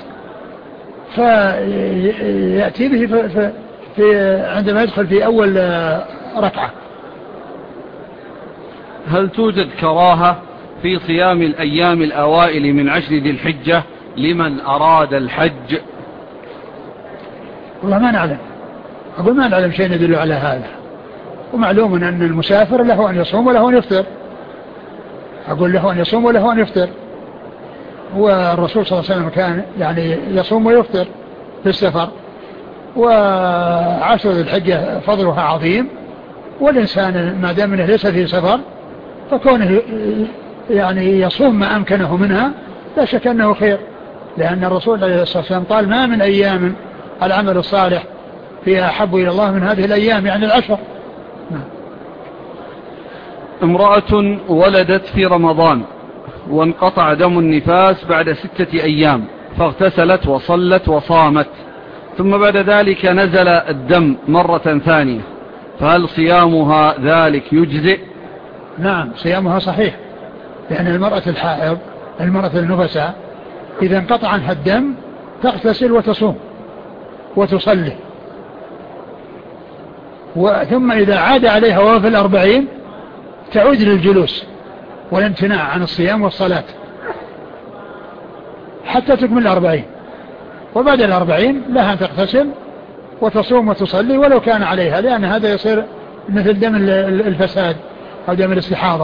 فيأتي به عندما يدخل في أول ركعة. هل توجد كراهة في صيام الأيام الأوائل من 10 ذي الحجة لمن أراد الحج؟ والله ما نعلم، أقول ما نعلم شيء يدل على هذا، ومعلوم أن المسافر له أن يصوم وله أن يفطر، أقول له أن يصوم وله أن يفطر، والرسول صلى الله عليه وسلم كان يعني يصوم ويفطر في السفر، و10 ذي الحجة فضلها عظيم، والإنسان ما دام منه ليس في سفر فكونه يعني يصوم ما أمكنه منها لا شك أنه خير، لأن الرسول عليه الصلاة والسلام قال: ما من أيام العمل الصالح فيها أحب إلى الله من هذه الأيام، يعني 10. امرأة ولدت في رمضان وانقطع دم النفاس بعد 6 أيام، فاغتسلت وصلت وصامت، ثم بعد ذلك نزل الدم مرة ثانية، فهل صيامها ذلك يجزئ؟ نعم صيامها صحيح، لأن المرأة الحائض المرأة النفساء إذا انقطع عنها الدم تغتسل وتصوم وتصلي، ثم إذا عاد عليها وهو في 40 تعود للجلوس والامتناع عن الصيام والصلاة حتى تكمل 40، وبعد 40 لها أن تغتسل وتصوم وتصلي ولو كان عليها، لأن هذا يصير مثل دم الفساد أو دم الاستحاضة.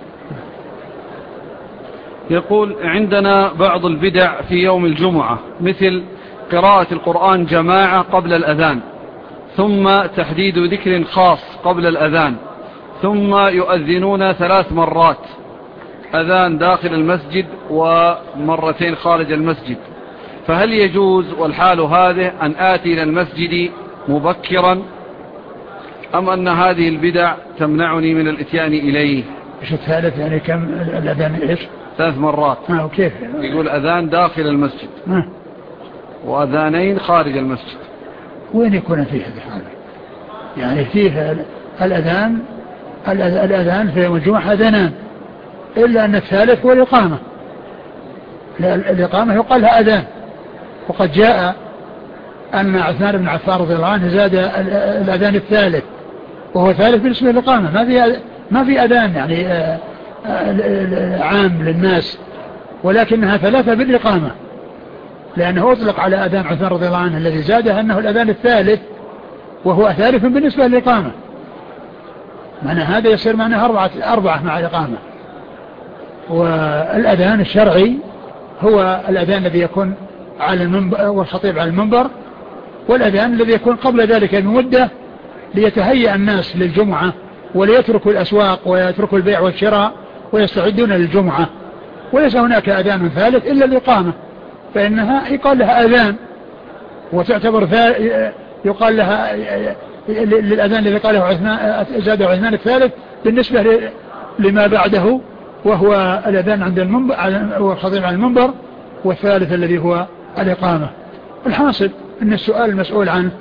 يقول: عندنا بعض البدع في يوم الجمعة، مثل قراءة القرآن جماعة قبل الأذان، ثم تحديد ذكر خاص قبل الأذان، ثم يؤذنون 3 مرات، أذان داخل المسجد ومرتين خارج المسجد، فهل يجوز والحال هذه أن آتي إلى المسجد مبكرا، أم أن هذه البدع تمنعني من الاتيان إليه؟ إيش الثالث يعني كم الأذان إيش؟ 3 مرات. وكيف؟ يقول أذان داخل المسجد وأذانين خارج المسجد. وين يكون فيه هذا؟ يعني فيه الأذان في يوم الجمعة أذانان، إلا أن الثالث هو الإقامة. الإقامة يقال لها أذان، وقد جاء أن عثمان بن عفان رضي الله عنه زاد الأذان الثالث، وهو ثالث بالنسبة للإقامة. ما في أذان يعني عام للناس، ولكنها 3 بالإقامة، لأنه أطلق على أذان عثمان رضي الله عنه الذي زاده أنه الأذان الثالث، وهو ثالث بالنسبة للإقامة. معنى هذا يصير معناه 4 مع الإقامة. والأذان الشرعي هو الأذان الذي يكون على المنبر والخطيب على المنبر، والأذان الذي يكون قبل ذلك بمدة ليتهيأ الناس للجمعة، وليتركوا الأسواق ويتركوا البيع والشراء ويستعدون للجمعة. وليس هناك أذان ثالث إلا الإقامة، فإنها يقال لها أذان، وتعتبر يقال لها للأذان الذي قاله عثمان زاد عثمان الثالث بالنسبة لما بعده، وهو الأذان عند المنبر والخطيب على المنبر، والثالث الذي هو الإقامة. الحاصل أن السؤال المسؤول عنه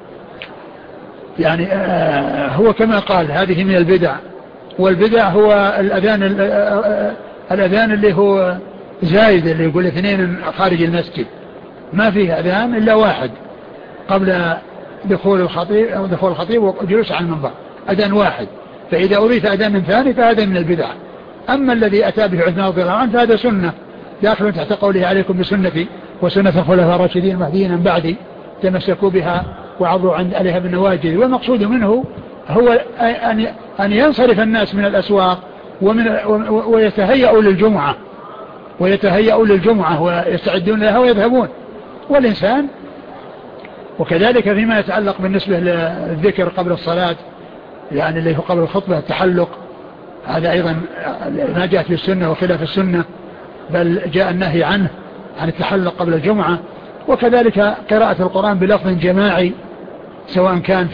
يعني هو كما قال هذه من البدع، والبدع هو الأذان اللي هو زايد، اللي يقول 2 خارج المسجد، ما فيه أذان إلا 1 قبل دخول الخطيب وجلوس على المنبر، أذان 1. فإذا أضيف أذان ثاني فهذا من البدع. أما الذي أتى به عثمان رضي الله عنه فهذا سنة داخل تحت قوله عليكم بسنتي وسنة الخلفاء الراشدين المهديين من بعدي تمسكوا بها وعضوا عليها بالنواجذ. والمقصود منه هو أن ينصرف الناس من الأسواق ويتهيئوا للجمعة ويستعدون لها ويذهبون. والإنسان وكذلك فيما يتعلق بالنسبة للذكر قبل الصلاة، يعني اللي هو قبل الخطبة التحلق، هذا أيضا ما جاءت في السنة وخلاف السنة، بل جاء النهي عنه عن التحلق قبل الجمعة. وكذلك قراءة القرآن بلفظ جماعي سواء كان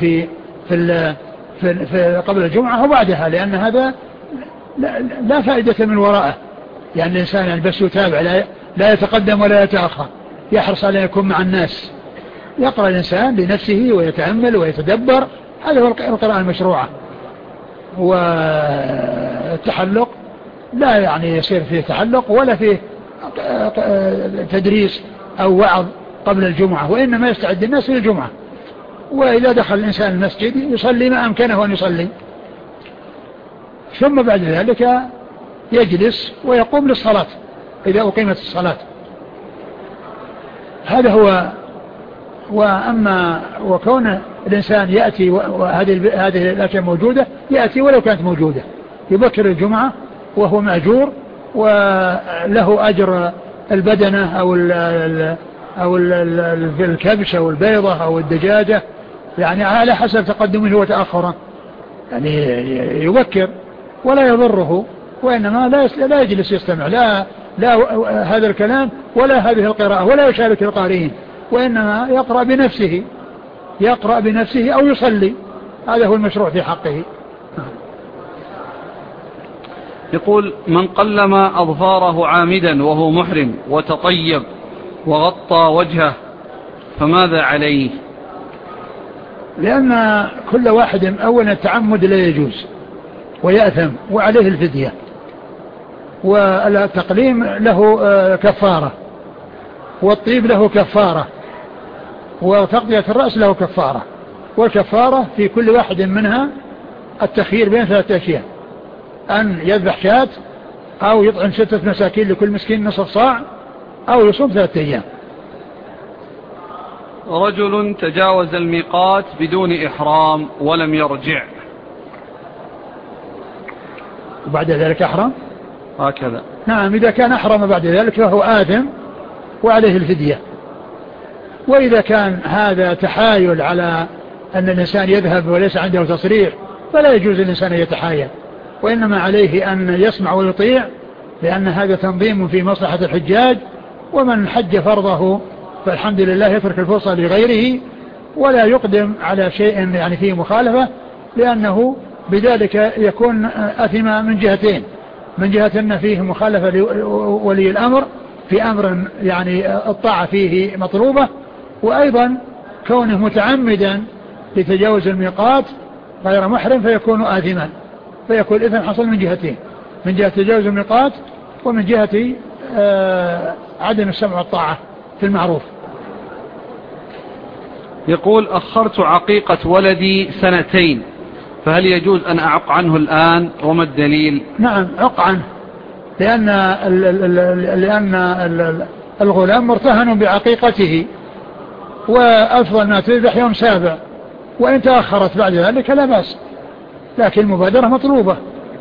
في قبل الجمعة أو بعدها، لأن هذا لا فائدة من وراءه. يعني الإنسان يعني بس يتابع، لا يتقدم ولا يتأخر، يحرص على أن يكون مع الناس. يقرأ الإنسان لنفسه ويتأمل ويتدبر، هذا هو القراءة المشروعة. والتحلق لا يعني يصير فيه تحلق ولا فيه تدريس أو وعظ قبل الجمعة، وإنما يستعد الناس للجمعة. وإذا دخل الإنسان المسجد يصلي ما أمكنه أن يصلي، ثم بعد ذلك يجلس ويقوم للصلاة إذا أقيمت الصلاة. هذا هو. وأما وكون الإنسان يأتي وهذه الأشياء موجودة، يأتي ولو كانت موجودة، يبكر الجمعة وهو مأجور وله أجر البدنة أو الكبش أو البيضة أو الدجاجة، يعني على حسب تقدمه وتأخره، يعني يبكر ولا يضره، وإنما لا يجلس يستمع لا هذا الكلام ولا هذه القراءة ولا يشارك القارئين، وإنما يقرأ بنفسه أو يصلي. هذا هو المشروع في حقه. يقول: من قلم أظفاره عامدا وهو محرم وتطيب وغطى وجهه فماذا عليه؟ لأن كل واحد أولا التعمد لا يجوز ويأثم وعليه الفدية، والتقليم له كفارة، والطيب له كفارة، وتغطية الرأس له كفارة. والكفارة في كل واحد منها التخيير بين 3 أشياء: أن يذبح شاة، أو يطعم 6 مساكين لكل مسكين نصف صاع، أو يصوم 3 أيام. رجل تجاوز الميقات بدون إحرام ولم يرجع، وبعد ذلك أحرم هكذا. نعم، إذا كان أحرم بعد ذلك فهو آثم وعليه الفدية. وإذا كان هذا تحايل على أن الإنسان يذهب وليس عنده تصريح فلا يجوز الإنسان أن يتحايل، وإنما عليه أن يسمع ويطيع، لأن هذا تنظيم في مصلحة الحجاج، ومن حج فرضه فالحمد لله يترك الفرصة لغيره ولا يقدم على شيء يعني فيه مخالفة، لأنه بذلك يكون أثم من جهتين: من جهة أن فيه مخالفة لولي الأمر في أمر يعني الطاعة فيه مطلوبة، وأيضا كونه متعمدا لتجاوز الميقات غير محرم فيكون آثما، فيكون الإثم حصل من جهتين: من جهة تجاوز الميقات، ومن جهة عدم السمع والطاعة في المعروف. يقول: أخرت عقيقة ولدي 2 فهل يجوز أن أعق عنه الآن وما الدليل؟ نعم، عق عنه، لأن الغلام مرتهن بعقيقته، وأفضل ما تذبح يوم 7، وإن تأخرت بعد ذلك لا بأس، لكن المبادرة مطلوبة.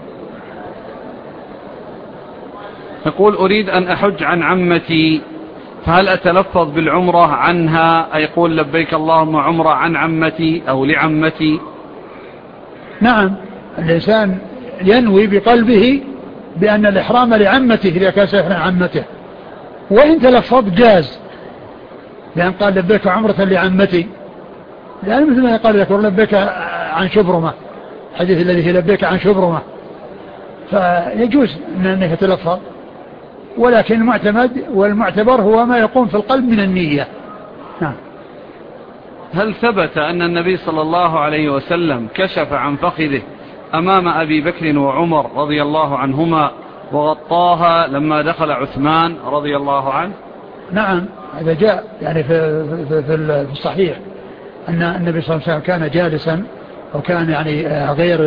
يقول: أريد أن أحج عن عمتي، فهل أتلفظ بالعمرة عنها، أي يقول لبيك اللهم عمرة عن عمتي أو لعمتي؟ نعم، الإنسان ينوي بقلبه بأن الإحرام لعمته إذا كان سيحرم عمته، وإن تلفظ جاز، لأن قال لبيك عمرة لعمتي، لأن مثل ما قال يقول لبيك عن شبرمة، حديث الذي في لبيك عن شبرمة، فيجوز أنه يتلفظ، ولكن المعتمد والمعتبر هو ما يقوم في القلب من النية. نعم. هل ثبت أن النبي صلى الله عليه وسلم كشف عن فخذه أمام أبي بكر وعمر رضي الله عنهما وغطاها لما دخل عثمان رضي الله عنه؟ نعم، هذا جاء يعني في الصحيح أن النبي صلى الله عليه وسلم كان جالسا، أو كان يعني غير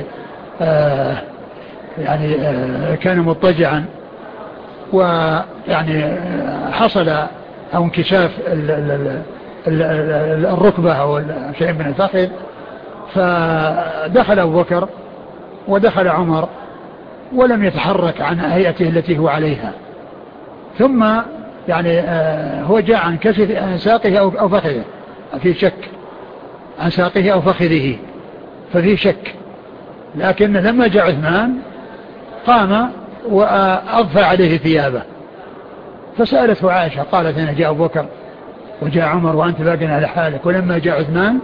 يعني كان مضطجعا، ويعني حصل أو انكشاف الركبة أو شيء من الفخذ، فدخل أبو بكر ودخل عمر ولم يتحرك عن هيئته التي هو عليها، ثم يعني هو جاء عن كشف عن ساقه أو فخذه، في شك عن ساقه أو فخذه، ففي شك، لكن لما جاء عثمان قام وأضفى عليه ثيابه، فسألته عائشة قالت: أنا جاء أبو بكر وجاء عمر وأنت باقٍ على حالك، ولما جاء عثمان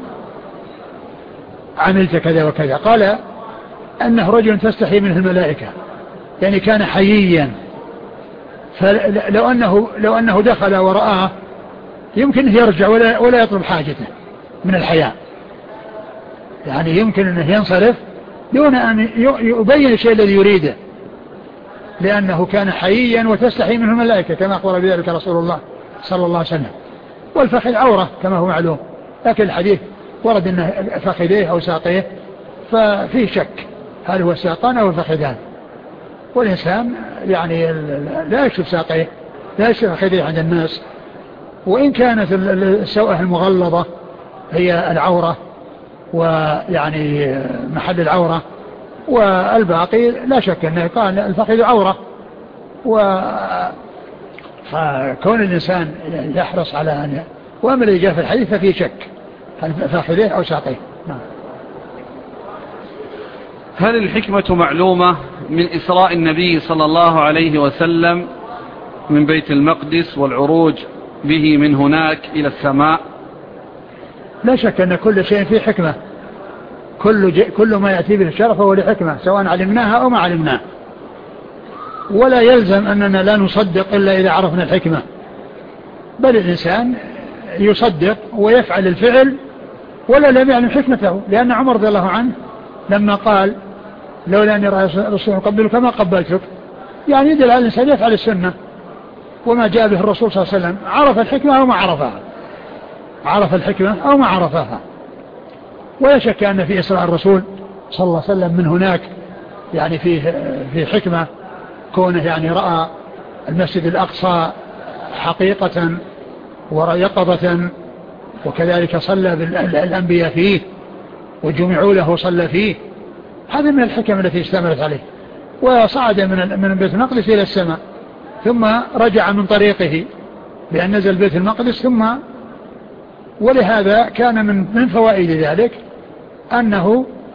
عملت كذا وكذا. قال أنه رجل تستحي منه الملائكة، يعني كان حييا، فلو أنه دخل ورآه يمكن يرجع ولا يطلب حاجته من الحياء، يعني يمكن أنه ينصرف دون أن يبين الشيء الذي يريده، لأنه كان حييا وتستحي منه الملائكة كما أخبر بذلك رسول الله صلى الله عليه وسلم. والفخذ عورة كما هو معلوم، لكن الحديث ورد أنه فخذيه أو ساقيه، ففيه شك هل هو الساقان أو الفخذان، والإنسان يعني لا يكشف ساقيه لا يكشف فخذيه عند الناس، وإن كانت السوءة المغلظة هي العورة ويعني محل العورة، والباقي لا شك أنه قال الفخذ عورة، فكون الإنسان يحرص على أن وأما اللي جاء في الحديث ففي شك هل فخذيه أو ساقيه. نعم. هل الحكمة معلومة من إسراء النبي صلى الله عليه وسلم من بيت المقدس والعروج به من هناك إلى السماء؟ لا شك أن كل شيء فيه حكمة، كل ما يأتي به الشرف هو لحكمة، سواء علمناها أو ما علمناها، ولا يلزم أننا لا نصدق إلا إذا عرفنا الحكمة، بل الإنسان يصدق ويفعل الفعل ولا لم يعلم حكمته، لأن عمر رضي الله عنه لما قال لولا أني رأى الرسول قبلك ما قبلتك، يعني يدل على الإنسان يفعل السنة وما جاء به الرسول صلى الله عليه وسلم، عرف الحكمة أو ما عرفها، عرف الحكمة أو ما عرفها. ولا شك أن في إسراء الرسول صلى الله عليه وسلم من هناك يعني في حكمة، كونه يعني رأى المسجد الأقصى حقيقة ويقظة، وكذلك صلى بالأنبياء فيه وجمعوا له صلى فيه، هذا من الحكم التي اشتملت عليه. وصعد من بيت المقدس إلى السماء، ثم رجع من طريقه بأن نزل بيت المقدس، ولهذا كان من فوائد ذلك أنه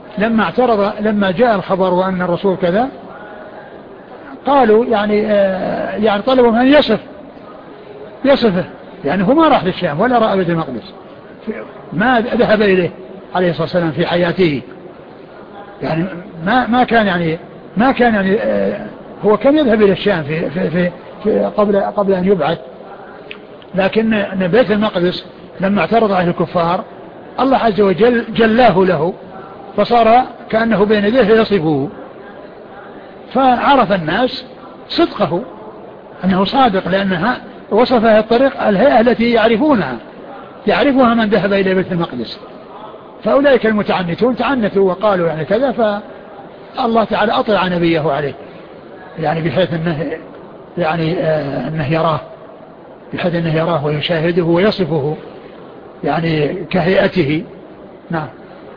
لما جاء الخبر وأن الرسول كذا قالوا يعني طلبوا من أن يصفه، يعني هو ما راح للشام ولا رأى بيت المقدس، ما ذهب إليه عليه الصلاة والسلام في حياته، يعني ما كان يعني هو كان يذهب إلى الشام في قبل أن يبعث، لكن بيت المقدس لما اعترض عليه الكفار الله عز وجل جلاه له، فصار كأنه بين يديه يصفه، فعرف الناس صدقه أنه صادق، لأنها وصفها الهيئة التي يعرفها من ذهب إلى بيت المقدس. فأولئك المتعنتون تعنتوا وقالوا يعني كذا، فالله تعالى أطلع نبيه عليه، يعني بحيث أنه يراه، بحيث أنه يراه ويشاهده ويصفه يعني كهيئته. نعم.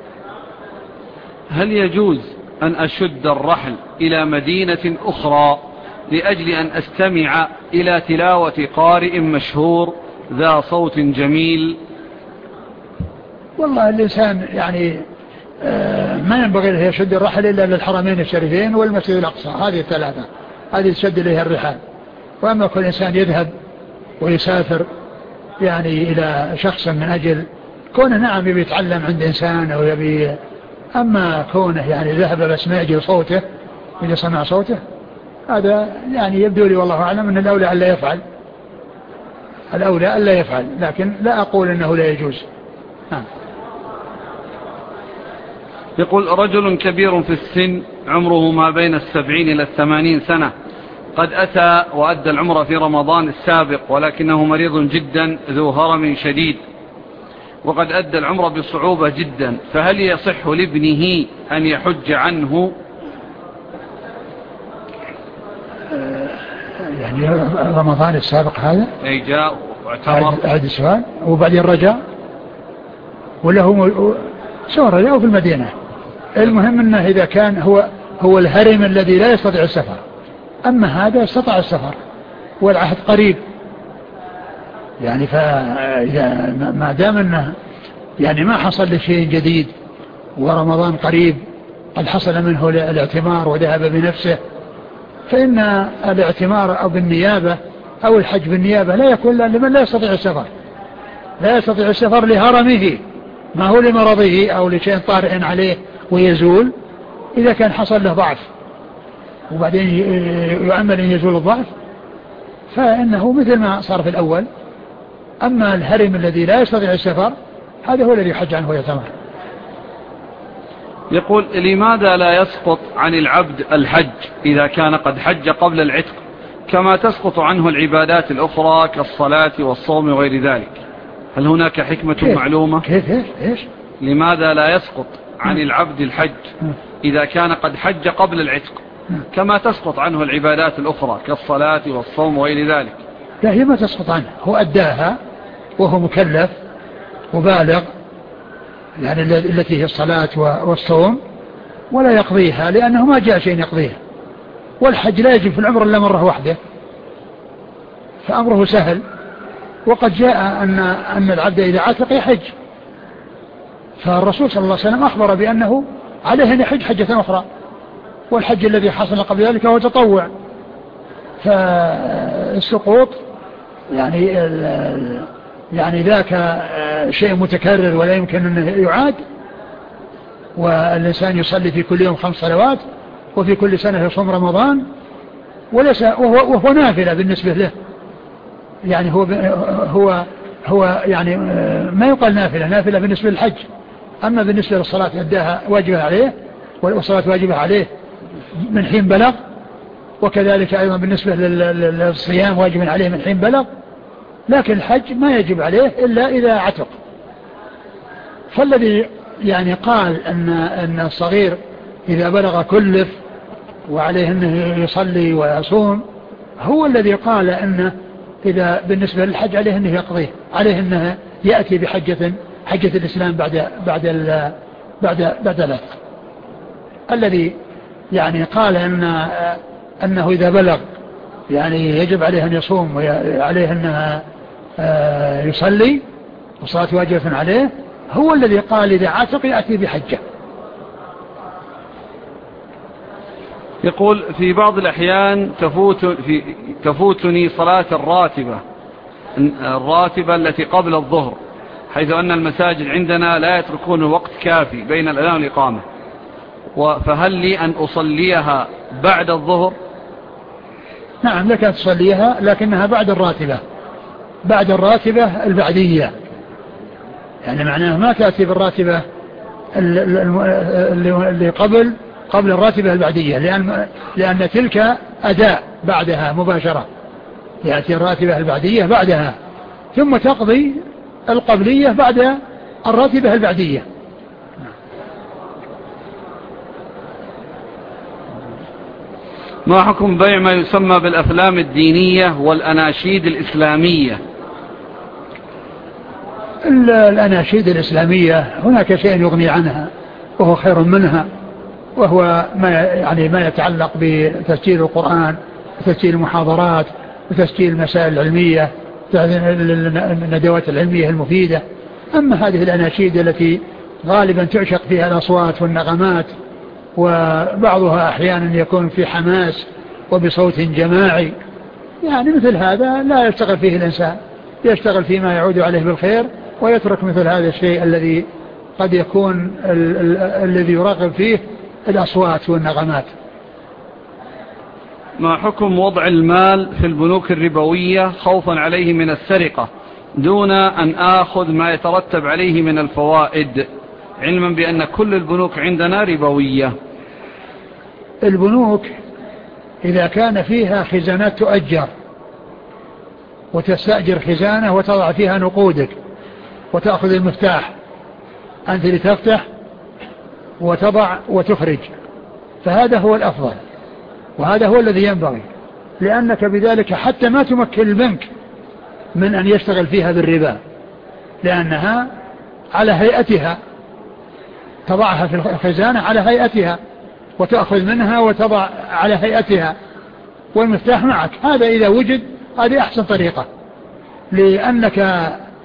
هل يجوز أن أشد الرحل إلى مدينة أخرى لأجل أن أستمع إلى تلاوة قارئ مشهور ذا صوت جميل؟ والله الإنسان يعني ما ينبغي له يشد الرحل إلا للحرمين الشريفين والمسجد الأقصى، هذه الثلاثة هذه تشد إليها الرحال. وأما كل إنسان يذهب ويسافر يعني إلى شخص من أجل كونه نعم يبي يتعلم عند إنسان أو يبي، أما كونه يعني ذهب بس ما يجي صوته إذا سمع صوته، هذا يعني يبدو لي والله أعلم أن الأولى ألا يفعل، لكن لا أقول أنه لا يجوز. يقول رجل كبير في السن عمره ما بين 70 إلى 80 سنة قد أتى وأدى العمرة في رمضان السابق، ولكنه مريض جدا ذو هرم شديد، وقد أدى العمرة بصعوبة جدا، فهل يصح لابنه أن يحج عنه؟ يعني رمضان السابق هذا أي جاء واعتمر هذا السؤال، وبعدين رجع ولا هو سواء رجع في المدينة، المهم أنه إذا كان هو الهرم الذي لا يستطيع السفر، أما هذا استطاع السفر والعهد قريب، يعني ما دام أنه يعني ما حصل لشيء جديد ورمضان قريب قد حصل منه الاعتمار وذهب بنفسه، فإن الاعتمار أو بالنيابة أو الحج بالنيابة لا يكون لمن لا يستطيع السفر، لا يستطيع السفر لهرمه، ما هو لمرضه أو لشيء طارئ عليه ويزول. إذا كان حصل له ضعف وبعدين يؤمل أن يزول الضعف فإنه مثل ما صار في الأول. أما الهرم الذي لا يستطيع السفر هذا هو الذي يحج عنه ويعتمر. يقول لماذا لا يسقط عن العبد الحج إذا كان قد حج قبل العتق كما تسقط عنه العبادات الأخرى كالصلاة والصوم وغير ذلك؟ هل هناك حكمة معلومة؟ كيف إيش؟ لماذا لا يسقط عن العبد الحج إذا كان قد حج قبل العتق كما تسقط عنه العبادات الأخرى كالصلاة والصوم وغير ذلك؟ لا، هي ما تسقط عنه، هو أداها وهو مكلف وبالغ، يعني التي هي الصلاة والصوم، ولا يقضيها لأنه ما جاء شيء يقضيها، والحج لا يجب في العمر إلا مرة واحدة، فأمره سهل. وقد جاء أن العبد إذا عتق يحج، فالرسول صلى الله عليه وسلم أخبر بأنه عليه أن يحج حجة أخرى، والحج الذي حصل قبل ذلك هو تطوع، فالسقوط يعني ذاك شيء متكرر ولا يمكن أن يعاد، والإنسان يصلي في كل يوم 5 صلوات وفي كل سنة يصوم رمضان، وهو نافلة بالنسبة له، يعني هو يعني ما يقال نافلة بالنسبة للحج. أما بالنسبة للصلاة أداها واجبة عليه، والصلاة واجبة عليه من حين بلغ، وكذلك أيضا بالنسبة للصيام واجب عليه من حين بلغ، لكن الحج ما يجب عليه إلا إذا عتق. فالذي يعني قال أن الصغير إذا بلغ كلف وعليه أنه يصلي ويصوم، هو الذي قال أنه إذا بالنسبة للحج عليه أنه يقضيه، عليه أنه يأتي حجة الإسلام بعد العتق. الذي يعني قال أنه إذا بلغ يعني يجب عليه أن يصوم وعليه أنه يصلي وصلاة واجبة عليه، هو الذي قال إذا عتق يأتي بحجة، يقول في بعض الأحيان تفوتني صلاة الراتبة التي قبل الظهر، حيث أن المساجد عندنا لا يتركون وقت كافي بين الأذان والإقامة، فهل لي أن أصليها بعد الظهر؟ نعم لك أن تصليها، لكنها بعد الراتبة البعدية، يعني معناه ما تأتي بالراتبة اللي قبل الراتبة البعدية، لأن تلك أداء بعدها مباشرة، يأتي الراتبة البعدية بعدها ثم تقضي القبلية بعد الراتبة البعدية. ما حكم بيع ما يسمى بالأفلام الدينية والأناشيد الإسلامية؟ الأناشيد الإسلامية هناك شيء يغني عنها وهو خير منها، وهو ما يتعلق بتسجيل القرآن وتسجيل المحاضرات وتسجيل المسائل العلمية، الندوات العلمية المفيدة. أما هذه الأناشيد التي غالبا تعشق فيها الأصوات والنغمات، وبعضها أحيانا يكون في حماس وبصوت جماعي، يعني مثل هذا لا يشتغل فيه الإنسان، يشتغل فيما يعود عليه بالخير، ويترك مثل هذا الشيء الذي قد يكون الذي يراقب فيه الأصوات والنغمات. ما حكم وضع المال في البنوك الربوية خوفا عليه من السرقة دون أن آخذ ما يترتب عليه من الفوائد، علما بأن كل البنوك عندنا ربوية؟ البنوك إذا كان فيها خزانات تؤجر وتستأجر خزانة وتضع فيها نقودك وتأخذ المفتاح أنت لتفتح وتضع وتخرج، فهذا هو الأفضل وهذا هو الذي ينبغي، لأنك بذلك حتى ما تمكن البنك من أن يشتغل فيها بالربا، لأنها على هيئتها، تضعها في الخزانة على هيئتها وتأخذ منها وتضع على هيئتها والمفتاح معك. هذا إذا وجد هذه أحسن طريقة، لأنك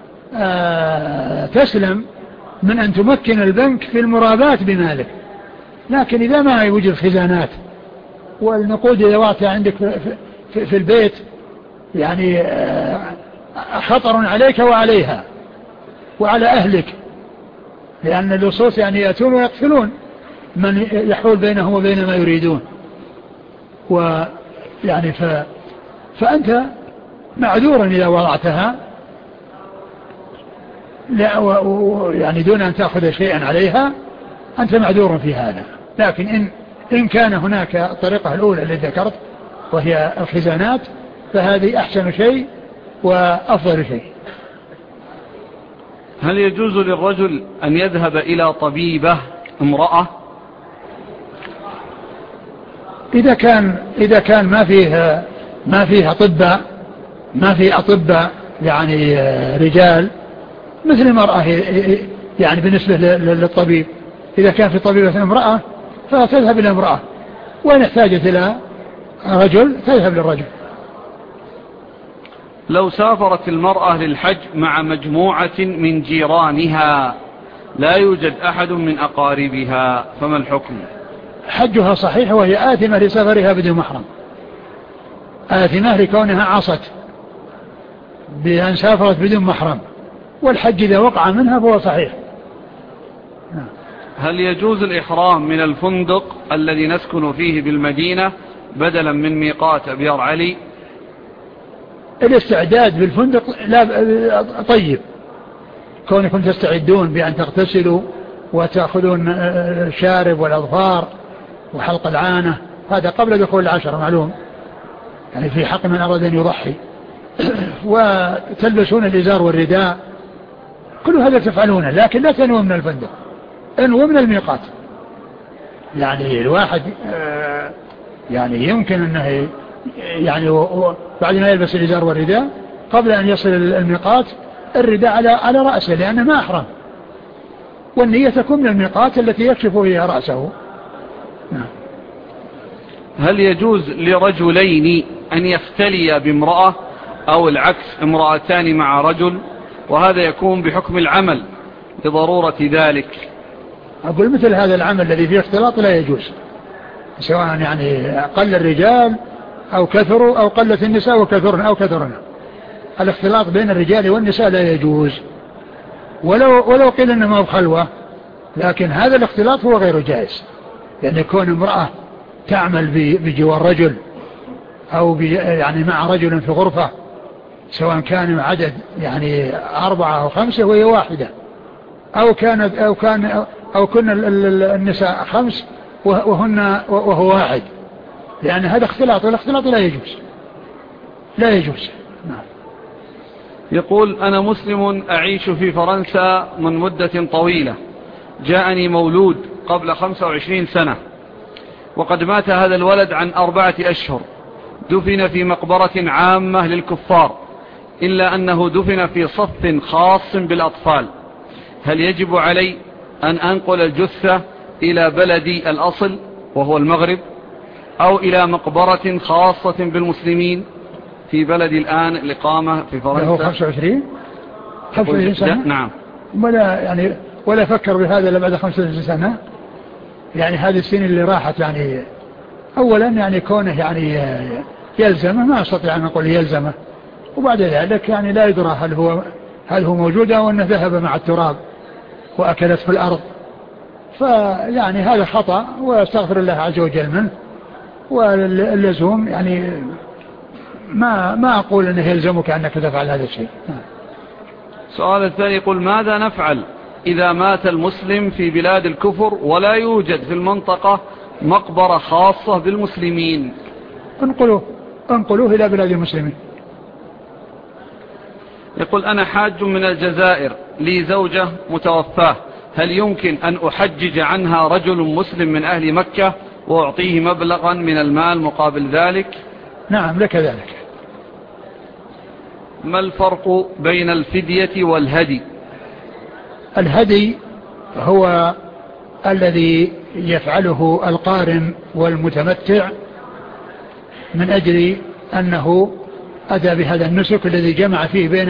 تسلم من أن تمكن البنك في المرابات بمالك. لكن إذا ما يوجد خزانات والنقود إذا وقتها عندك في البيت، يعني خطر عليك وعليها وعلى أهلك، لأن اللصوص يعني يأتون ويقتلون من يحول بينهم وبين ما يريدون، ويعني فأنت معذورا إذا وضعتها يعني دون أن تأخذ شيئا عليها، أنت معذور في هذا. لكن إن كان هناك الطريقة الأولى التي ذكرت وهي الخزانات، فهذه أحسن شيء وأفضل شيء. هل يجوز للرجل أن يذهب إلى طبيبة امرأة؟ إذا كان ما فيه أطباء يعني رجال مثل المرأة، يعني بالنسبة للطبيب، إذا كان في طبيبة امرأة فتذهب إلى امرأة، وإن احتاجت إلى رجل تذهب للرجل. لو سافرت المرأة للحج مع مجموعة من جيرانها لا يوجد أحد من أقاربها، فما الحكم؟ حجها صحيح وهي آثمة لسفرها بدون محرم، آثمة لكونها عصت بأن سافرت بدون محرم، والحج إذا وقع منها فهو صحيح. هل يجوز الإحرام من الفندق الذي نسكن فيه بالمدينة بدلا من ميقات أبيار علي؟ الاستعداد بالفندق لا طيب، كونكم تستعدون بأن تغتسلوا وتأخذون الشارب والأظفار وحلق العانة، هذا قبل دخول العشر معلوم، يعني في حق من أراد أن يضحي، وتلبسون الإزار والرداء، كل هذا تفعلونه، لكن لا تنووا من الفندق، انووا من الميقات. يعني الواحد يعني يمكن أنه يعني بعد ما يلبس الإزار والرداء قبل أن يصل الميقات الرداء على رأسه لأنه ما أحرم، والنية تكون من الميقات التي يكشف فيها رأسه. هل يجوز لرجلين أن يفتليا بامرأة أو العكس امرأتان مع رجل، وهذا يكون بحكم العمل لضرورة ذلك؟ أقول مثل هذا العمل الذي فيه اختلاط لا يجوز، سواء يعني قل الرجال أو كثروا أو قلت النساء وكثرنا أو كثرنا. الاختلاط بين الرجال والنساء لا يجوز، ولو قيل إنما هو خلوة، لكن هذا الاختلاط هو غير جائز. يعني يكون امرأة تعمل بجوار رجل أو يعني مع رجل في غرفة، سواء كان عدد يعني 4 أو 5 وهي واحدة، أو كن النساء 5 وهو واحد، لأن هذا اختلاط، والاختلاط لا يجوز. نعم. يقول: أنا مسلم أعيش في فرنسا من مدة طويلة، جاءني مولود قبل 25 سنة، وقد مات هذا الولد عن 4 أشهر، دفن في مقبرة عامة للكفار، إلا أنه دفن في صف خاص بالأطفال. هل يجب علي أن أنقل الجثة إلى بلدي الأصل وهو المغرب، أو إلى مقبرة خاصة بالمسلمين في بلدي الآن الإقامة في فرنسا؟ هو 25 سنة؟ نعم. ولا فكر بهذا إلا بعد 25 سنة. يعني هذه السنين اللي راحت، يعني أولا يعني كونه يعني يلزمه، ما أستطيع أن أقول يلزمه، وبعد ذلك يعني لا يدرى هل هو موجود أو أنه ذهب مع التراب وأكلت في الأرض. فيعني هذا خطأ، واستغفر الله عز وجل منه. واللزوم يعني ما أقول أنه يلزمك أنك تفعل هذا الشيء. السؤال الثاني يقول: ماذا نفعل إذا مات المسلم في بلاد الكفر ولا يوجد في المنطقة مقبرة خاصة بالمسلمين؟ انقلوه إلى بلاد المسلمين. يقول: أنا حاج من الجزائر، لي زوجة متوفاة، هل يمكن أن أحجج عنها رجل مسلم من أهل مكة وأعطيه مبلغا من المال مقابل ذلك؟ نعم، لك ذلك. ما الفرق بين الفدية والهدي؟ الهدي هو الذي يفعله القارن والمتمتع من أجل أنه أدى بهذا النسك الذي جمع فيه بين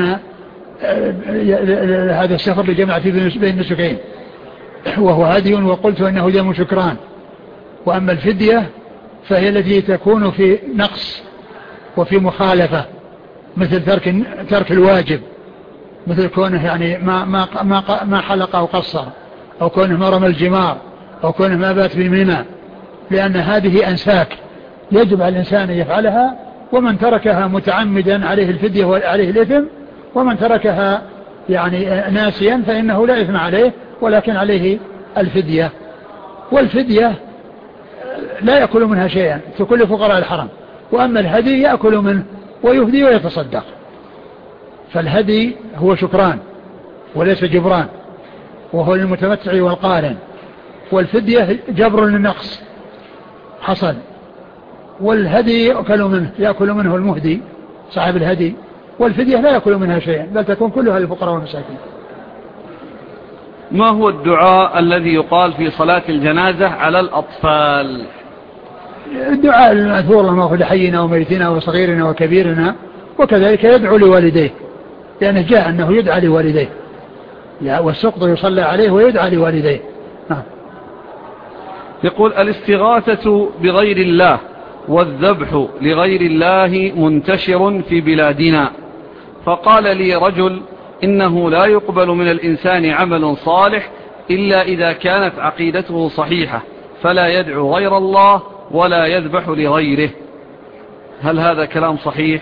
هذا السفر اللي جمع فيه بين النسكين، وهو هدي، وقلت أنه دم شكران. وأما الفدية فهي التي تكون في نقص وفي مخالفة، مثل ترك الواجب، مثل كونه يعني ما حلق أو قصر، أو كونه ما رمى الجمار، أو كونه ما بات بمنى، لأن هذه أنساك يجب على الإنسان أن يفعلها، ومن تركها متعمدا عليه الفدية وعليه الإثم، ومن تركها يعني ناسيا فإنه لا إثم عليه ولكن عليه الفدية. والفدية لا يأكل منها شيئا في كل فقراء الحرم، وأما الهدي يأكل منه ويهدي ويتصدق. فالهدي هو شكران وليس جبران، وهو للمتمتع والقارن، والفدية جبر للنقص حصل. والهدي يأكل منه المهدي صاحب الهدي، والفدية لا يأكل منها شيئا، بل تكون كلها للفقراء والمساكين. ما هو الدعاء الذي يقال في صلاة الجنازة على الأطفال؟ الدعاء المأثور: اللهم اغفر لحينا وميتنا وصغيرنا وكبيرنا، وكذلك يدعو لوالديه، لأنه جاء أنه يدعى لوالديه، والسقط يصلى عليه ويدعى لوالديه. يقول: الاستغاثة بغير الله والذبح لغير الله منتشر في بلادنا، فقال لي رجل إنه لا يقبل من الإنسان عمل صالح إلا إذا كانت عقيدته صحيحة، فلا يدعو غير الله ولا يذبح لغيره، هل هذا كلام صحيح؟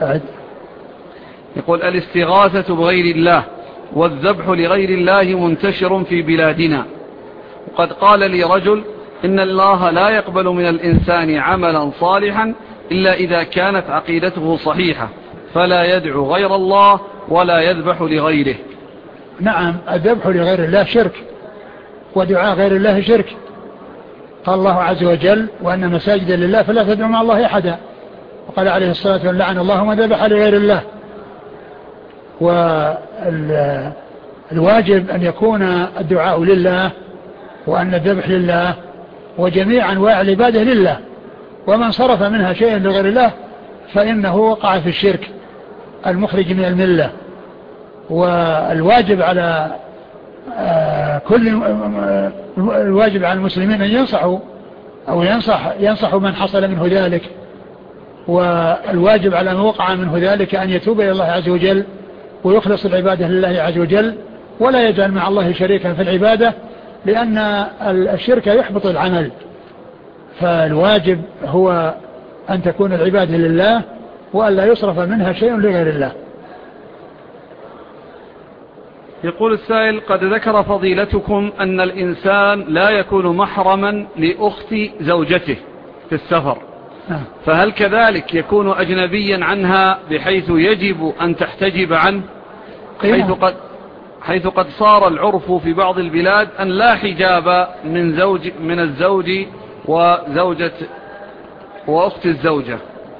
يقول: الاستغاثة بغير الله والذبح لغير الله منتشر في بلادنا، وقد قال لي رجل إن الله لا يقبل من الإنسان عملا صالحا إلا إذا كانت عقيدته صحيحة، فلا يدعو غير الله ولا يذبح لغيره. نعم، الذبح لغير الله شرك، ودعاء غير الله شرك. قال الله عز وجل: وأن مساجد لله فلا تدعو مع الله أحدا. وقال عليه الصلاة والسلام: لعن الله من ذبح لغير الله. والواجب أن يكون الدعاء لله، وأن الذبح لله، وجميع أنواع العبادة لله، ومن صرف منها شيئا لغير الله فإنه وقع في الشرك المخرج من الملة. والواجب على الواجب على المسلمين أن ينصحوا أو ينصح من حصل منه ذلك، والواجب على من وقع منه ذلك أن يتوب إلى الله عز وجل ويخلص العبادة لله عز وجل، ولا يجعل مع الله شريكا في العبادة، لأن الشرك يحبط العمل. فالواجب هو أن تكون العبادة لله وأن لا يصرف منها شيء لغير الله. يقول السائل: قد ذكر فضيلتكم أن الإنسان لا يكون محرما لأخت زوجته في السفر، فهل كذلك يكون أجنبيا عنها بحيث يجب أن تحتجب عنه، حيث قد صار العرف في بعض البلاد أن لا حجاب من الزوج وزوجة وأخت الزوجة؟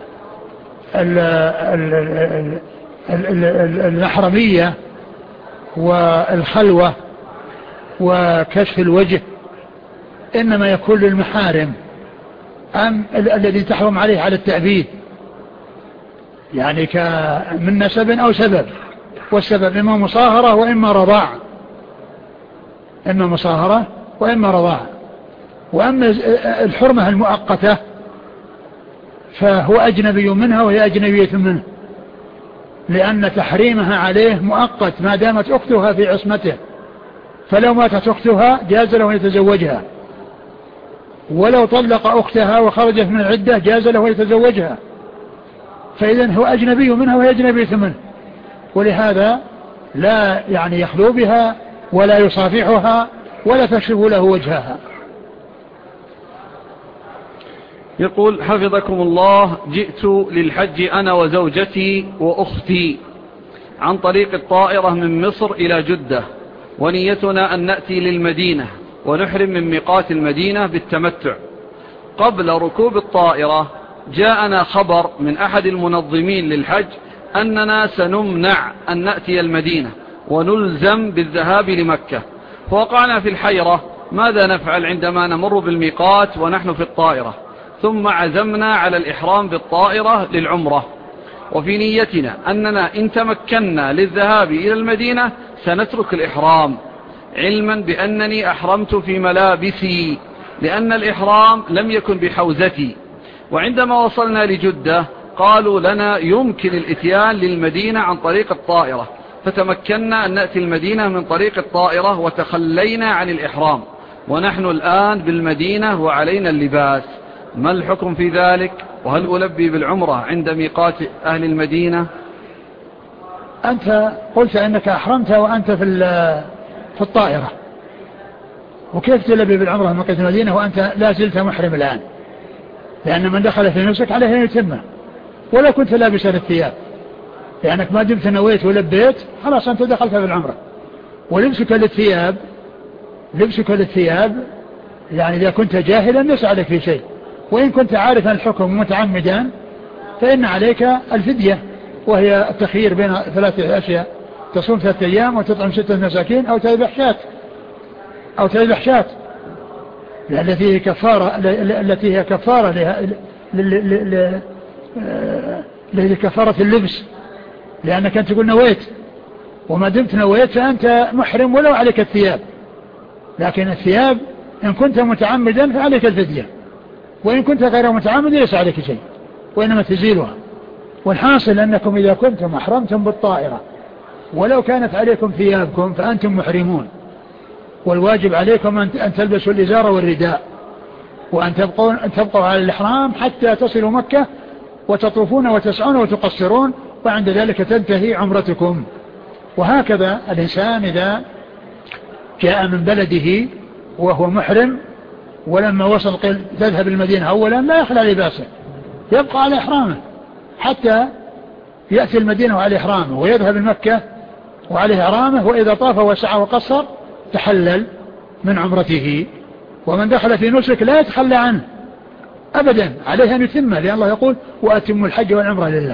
المحرمية والخلوة وكشف الوجه إنما يكون للمحارم الذي تحرم عليه على التأبيد، يعني من نسب أو سبب، والسبب إما مصاهرة وإما رضاع، إما مصاهرة وإما رضاع. وأما الحرمة المؤقتة فهو أجنبي منها وهي أجنبية منه، لأن تحريمها عليه مؤقت ما دامت أختها في عصمته، فلو ماتت أختها جاز له أن يتزوجها، ولو طلق أختها وخرجت من العدة جاز له أن يتزوجها، فإذن هو أجنبي منها وهي أجنبية منه، ولهذا لا يعني يخلو بها ولا يصافحها ولا تكشف له وجهها. يقول: حفظكم الله، جئت للحج أنا وزوجتي وأختي عن طريق الطائرة من مصر إلى جدة، ونيتنا أن نأتي للمدينة ونحرم من ميقات المدينة بالتمتع. قبل ركوب الطائرة جاءنا خبر من أحد المنظمين للحج أننا سنمنع أن نأتي المدينة ونلزم بالذهاب لمكة، فوقعنا في الحيرة ماذا نفعل عندما نمر بالميقات ونحن في الطائرة، ثم عزمنا على الإحرام بالطائرة للعمرة، وفي نيتنا أننا إن تمكنا للذهاب إلى المدينة سنترك الإحرام، علما بأنني أحرمت في ملابسي لأن الإحرام لم يكن بحوزتي. وعندما وصلنا لجدة قالوا لنا يمكن الإتيان للمدينة عن طريق الطائرة، فتمكنا أن نأتي المدينة من طريق الطائرة وتخلينا عن الإحرام، ونحن الآن بالمدينة وعلينا اللباس، ما الحكم في ذلك؟ وهل ألبي بالعمرة عند ميقات أهل المدينة؟ أنت قلت أنك أحرمت وأنت في الطائرة، وكيف تلبي بالعمرة من ميقات المدينة وأنت لا زلت محرم الآن؟ لأن من دخل في نفسك عليه أن يتمه، ولا كنت لابسا الثياب، لأنك ما دمت نويت ولبيت خلاص أنت دخلت في العمرة. ولبسك للثياب يعني إذا كنت جاهلا ليس عليك في شيء، وإن كنت عارفا الحكم متعمدا فإن عليك الفدية، وهي التخيير بين 3 أشياء: تصوم 3 أيام وتطعم 6 مساكين أو تذبح شاة التي هي كفارة لكفارة اللبس، لأنك أنت تقول نويت، وما دمت نويت فأنت محرم ولو عليك الثياب، لكن الثياب إن كنت متعمدا فعليك الفدية، وإن كنت غير متعمد ليس عليك شيء وإنما تزيلها. والحاصل أنكم إذا كنتم أحرمتم بالطائرة ولو كانت عليكم ثيابكم فأنتم محرمون، والواجب عليكم أن تلبسوا الإزار والرداء، وأن تبقوا على الإحرام حتى تصلوا مكة وتطوفون وتسعون وتقصرون، وعند ذلك تنتهي عمرتكم. وهكذا الإنسان إذا جاء من بلده وهو محرم ولما وصل قيل تذهب المدينة أولا لا يخلع لباسه، يبقى على إحرامه حتى يأتي المدينة وعلى إحرامه، ويذهب المكة وعليه إحرامه، وإذا طاف وسعى وقصر تحلل من عمرته. ومن دخل في نسك لا يتخلى عنه أبدا، عليه أن يتمه، لأن الله يقول: وأتموا الحج والعمرة لله.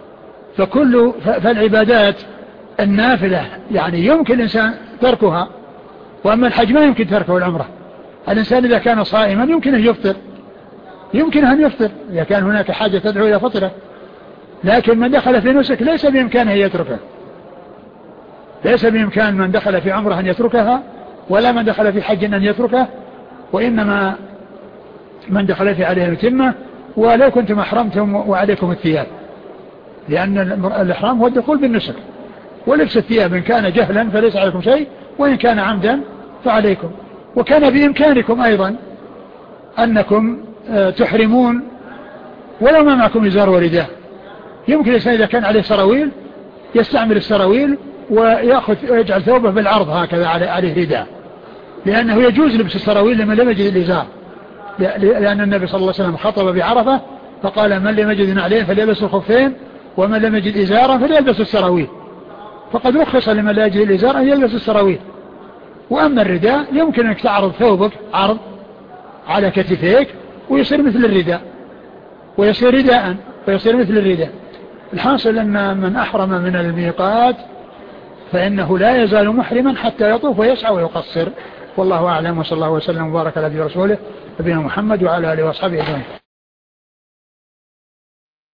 فالعبادات النافلة يعني يمكن الإنسان تركها، وأما الحج ما يمكن تركه والعمرة. الإنسان إذا كان صائما يمكن أن يفطر إذا كان هناك حاجة تدعو إلى فطره، لكن من دخل في نسك ليس بإمكانه يتركه، ليس بإمكان من دخل في عمره أن يتركها، ولا من دخل في حج أن يتركه، وإنما من دخلت عليه التمة، ولو كنتم أحرمتم وعليكم الثياب، لأن الإحرام هو الدخول بالنسك، ولبس الثياب إن كان جهلا فليس عليكم شيء، وإن كان عمدا فعليكم. وكان بإمكانكم أيضا أنكم تحرمون ولو ما معكم إزار ورداء. يمكن الإنسان إذا كان عليه سراويل يستعمل السراويل ويجعل ثوبه بالعرض هكذا عليه رداء، لأنه يجوز لبس السراويل لمن لم يجد الإزار، لأن النبي صلى الله عليه وسلم خطب بعرفة فقال من لم يجد نعلين فليلبس الخفين، ومن لم يجد إزارا فليلبس السراويل. فقد رخص لمن لا يجد الإزار أن يلبس السراويل. وأما الرداء يمكن أنك تعرض ثوبك عرض على كتفيك ويصير مثل الرداء، ويصير رداء ويصير مثل الرداء. الحاصل أن من أحرم من الميقات فإنه لا يزال محرما حتى يطوف ويسعى ويقصر. والله أعلم، وصلى الله وسلم وبارك على نبينا ورسوله نبينا محمد وعلى آله وأصحابه أجمعين.